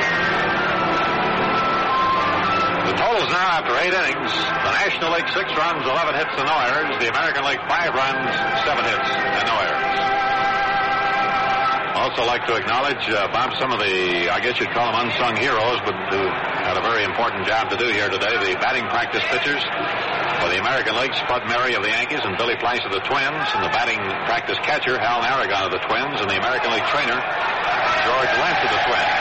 totals now after eight innings. The National League, six runs, eleven hits, and no errors. The American League, five runs, seven hits, and no errors. Also like to acknowledge, uh, Bob, some of the, I guess you'd call them unsung heroes, but who had a very important job to do here today. The batting practice pitchers for the American League, Spud Murray of the Yankees and Billy Price of the Twins, and the batting practice catcher, Hal Aragon of the Twins, and the American League trainer, George Lentz of the Twins.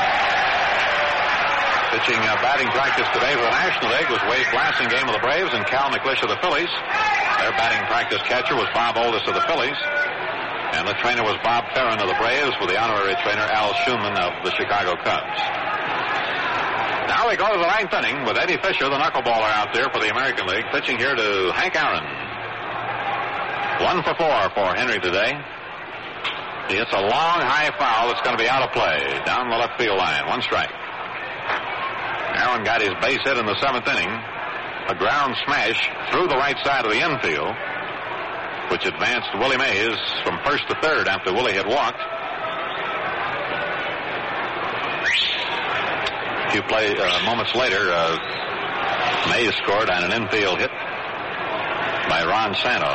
Pitching uh, batting practice today for the National League was Wade Blassingame of the Braves and Cal McLish of the Phillies. Their batting practice catcher was Bob Oldest of the Phillies. And the trainer was Bob Ferrin of the Braves with the honorary trainer Al Schumann of the Chicago Cubs. Now we go to the ninth inning with Eddie Fisher, the knuckleballer, out there for the American League, pitching here to Hank Aaron. One for four for Henry today. He hits a long, high foul that's going to be out of play down the left field line. One strike. Aaron got his base hit in the seventh inning. A ground smash through the right side of the infield, which advanced Willie Mays from first to third after Willie had walked. A few play, uh, moments later, uh, Mays scored on an infield hit by Ron Santo.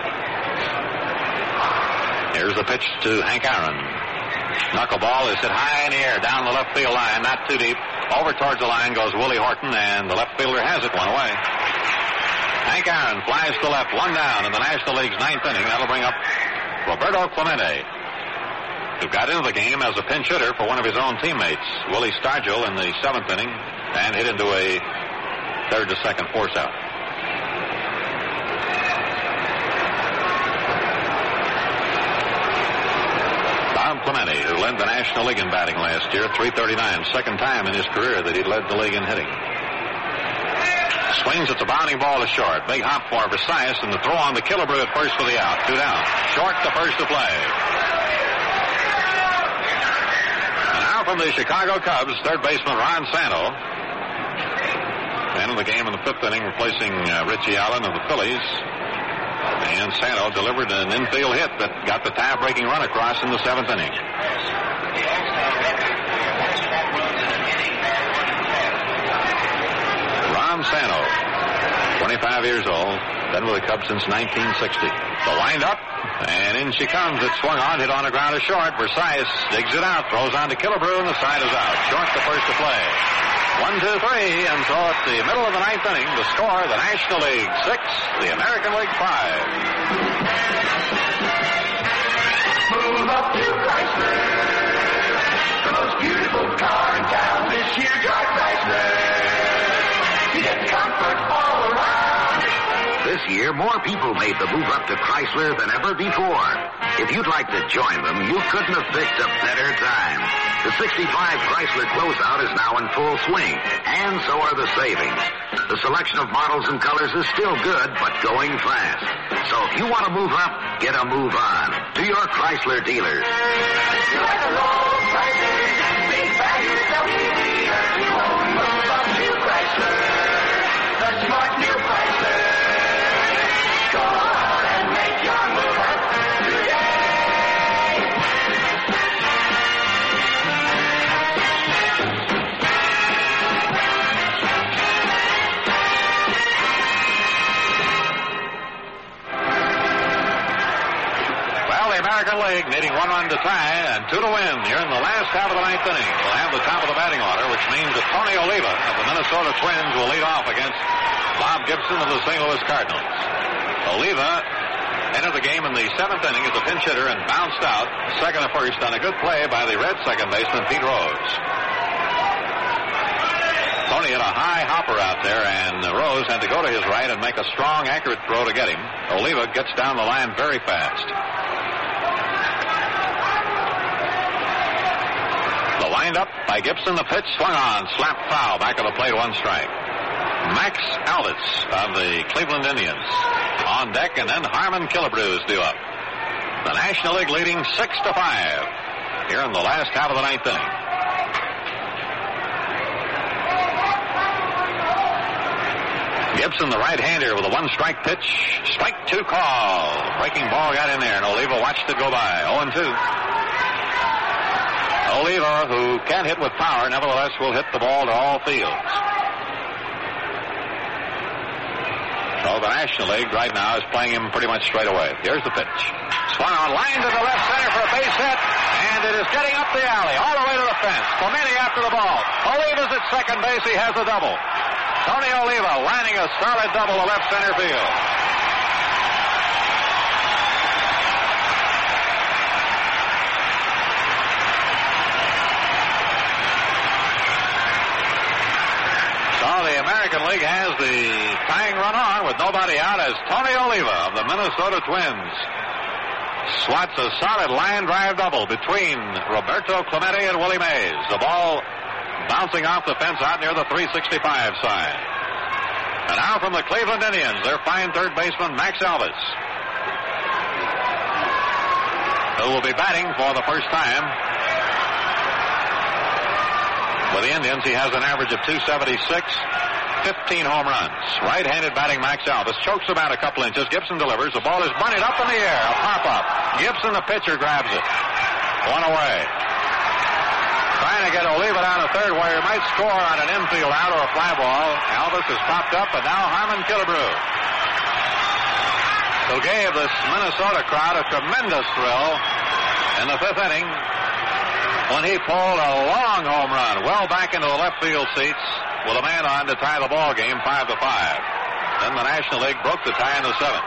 Here's the pitch to Hank Aaron. Knuckleball is hit high in the air, down the left field line, not too deep. Over towards the line goes Willie Horton, and the left fielder has it one away. Hank Aaron flies to left, one down in the National League's ninth inning. That'll bring up Roberto Clemente, who got into the game as a pinch hitter for one of his own teammates, Willie Stargell, in the seventh inning, and hit into a third to second force out. Bob Clemente, who led the National League in batting last year, three thirty-nine, second time in his career that he led the league in hitting. Swings at the bounding ball to short. Big hop for Versailles, and the throw on the Killebrew at first for the out. Two down. Short to first to play. And now from the Chicago Cubs, third baseman Ron Santo. Man of the game in the fifth inning, replacing uh, Richie Allen of the Phillies. And Santo delivered an infield hit that got the tie-breaking run across in the seventh inning. Ron Santo, twenty-five years old, been with the Cubs since nineteen sixty. The wind-up, and in she comes. It swung on, hit on the ground to short. Versailles digs it out, throws on to Killebrew, and the side is out. Short to first to play. One, two, three, and so at the middle of the ninth inning, the score, the National League six, the American League five. Move up to Chrysler, the most beautiful car in town this year. Drive Chrysler, you get comfort all around. This year, more people made the move up to Chrysler than ever before. If you'd like to join them, you couldn't have picked a better time. The sixty-five Chrysler closeout is now in full swing, and so are the savings. The selection of models and colors is still good, but going fast. So if you want to move up, get a move on to your Chrysler dealers. You like the low prices, big value stuff. You won't move up to Chrysler, the smart new Chrysler. Go on and make your move up today. American League needing one run to tie and two to win. You're in the last half of the ninth inning. We'll have the top of the batting order, which means that Tony Oliva of the Minnesota Twins will lead off against Bob Gibson of the Saint Louis Cardinals. Oliva entered the game in the seventh inning as a pinch hitter and bounced out second to first on a good play by the Red second baseman Pete Rose. Tony had a high hopper out there, and Rose had to go to his right and make a strong, accurate throw to get him. Oliva gets down the line very fast. The wind-up by Gibson. The pitch swung on. Slap foul. Back of the plate. One strike. Max Aldis of the Cleveland Indians on deck, and then Harmon Killebrew is due up. The National League leading six to five here in the last half of the ninth inning. Gibson, the right-hander, with a one-strike pitch. Strike two call. Breaking ball got in there, and Oliva watched it go by. oh and two. Oliva, who can't hit with power, nevertheless will hit the ball to all fields. So the National League right now is playing him pretty much straight away. Here's the pitch. Swung on, line to the left center for a base hit, and it is getting up the alley, all the way to the fence. Clemente after the ball. Oliva's at second base. He has a double. Tony Oliva lining a solid double to left center field. So the American League has the tying run on with nobody out as Tony Oliva of the Minnesota Twins swats a solid line drive double between Roberto Clemente and Willie Mays. The ball bouncing off the fence out near the three sixty-five side. And now from the Cleveland Indians, their fine third baseman, Max Alvis, who will be batting for the first time. With the Indians, he has an average of two seventy-six, fifteen home runs. Right-handed batting Max Alvis chokes him out a couple inches. Gibson delivers. The ball is bunted up in the air. A pop-up. Gibson, the pitcher, grabs it. One away. Trying to get Oliva down to third where he might score on an infield out or a fly ball. Alvis has popped up, and now Harmon Killebrew, who gave this Minnesota crowd a tremendous thrill in the fifth inning when he pulled a long home run well back into the left field seats with a man on to tie the ball game five to five. Then the National League broke the tie in the seventh.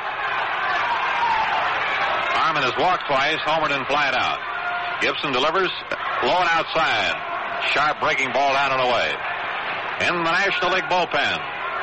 Harmon has walked twice, homered and flied out. Gibson delivers, low and outside. Sharp breaking ball down and away. In the National League bullpen,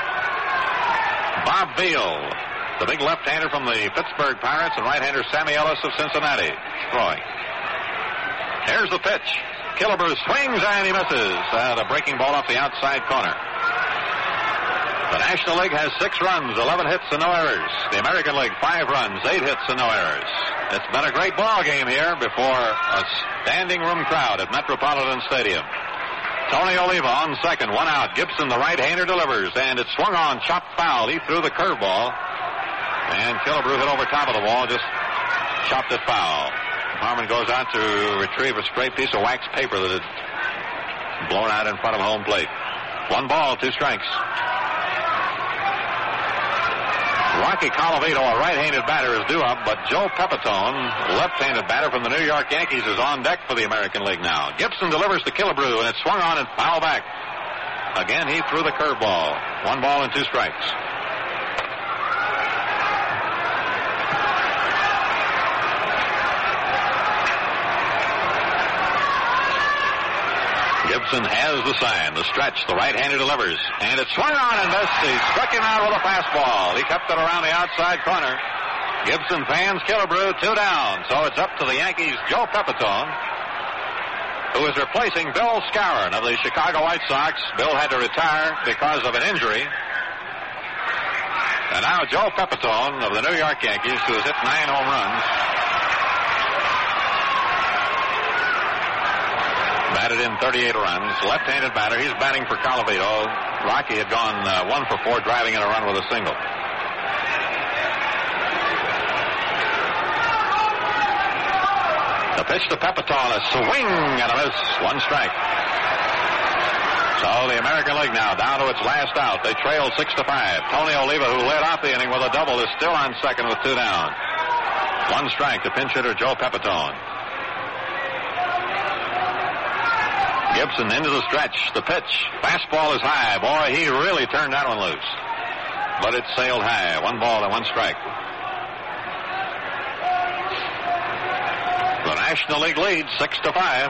Bob Beal, the big left-hander from the Pittsburgh Pirates, and right-hander Sammy Ellis of Cincinnati, throwing. Here's the pitch. Killebrew swings and he misses. Uh, the breaking ball off the outside corner. The National League has six runs, eleven hits, and no errors. The American League, five runs, eight hits, and no errors. It's been a great ball game here before a standing room crowd at Metropolitan Stadium. Tony Oliva on second, one out. Gibson, the right-hander, delivers, and it swung on, chopped foul. He threw the curveball, and Killebrew hit over top of the wall, just chopped it foul. Harmon goes out to retrieve a straight piece of wax paper that had blown out in front of home plate. One ball, two strikes. Rocky Colavito, a right-handed batter, is due up, but Joe Pepitone, left-handed batter from the New York Yankees, is on deck for the American League now. Gibson delivers to Killebrew, and it swung on and foul back. Again, he threw the curveball. One ball and two strikes. Gibson has the sign, the stretch, the right-hander delivers, and it swung on and missed. He struck him out with a fastball. He kept it around the outside corner. Gibson fans Killebrew, two down, so it's up to the Yankees' Joe Pepitone, who is replacing Bill Skowron of the Chicago White Sox. Bill had to retire because of an injury. And now Joe Pepitone of the New York Yankees, who has hit nine home runs, batted in thirty-eight runs. Left-handed batter. He's batting for Colavito. Rocky had gone uh, one for four, driving in a run with a single. The pitch to Pepitone, a swing and a miss. One strike. So the American League now down to its last out. They trail six to five. Tony Oliva, who led off the inning with a double, is still on second with two down. One strike to pinch hitter Joe Pepitone. Gibson into the stretch. The pitch. Fastball is high. Boy, he really turned that one loose. But it sailed high. One ball and one strike. The National League leads six to five.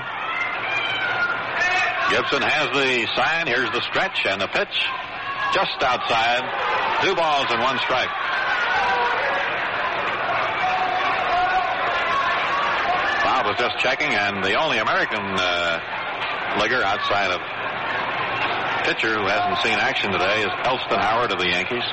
Gibson has the sign. Here's the stretch and the pitch. Just outside. Two balls and one strike. Bob was just checking, and the only American uh, Ligger outside of pitcher who hasn't seen action today is Elston Howard of the Yankees.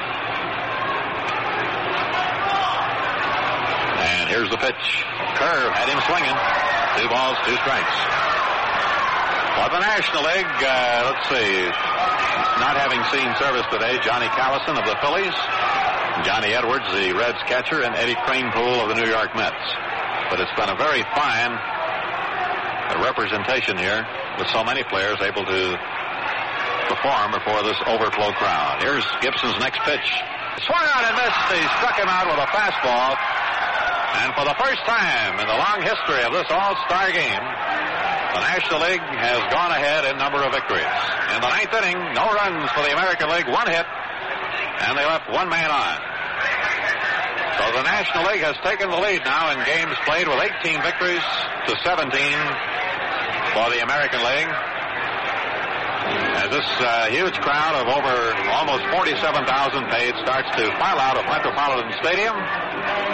And here's the pitch. Curve had him swinging. Two balls, two strikes. For the National League, uh, let's see, not having seen service today, Johnny Callison of the Phillies, Johnny Edwards, the Reds catcher, and Eddie Kranepool of the New York Mets. But it's been a very fine representation here with so many players able to perform before this overflow crowd. Here's Gibson's next pitch. Swung out and missed. He struck him out with a fastball. And for the first time in the long history of this All-Star game, the National League has gone ahead in number of victories. In the ninth inning, no runs for the American League, one hit, and they left one man on. So the National League has taken the lead now in games played with eighteen victories to seventeen for the American League. As this uh, huge crowd of over almost forty-seven thousand paid starts to file out of Metropolitan Stadium.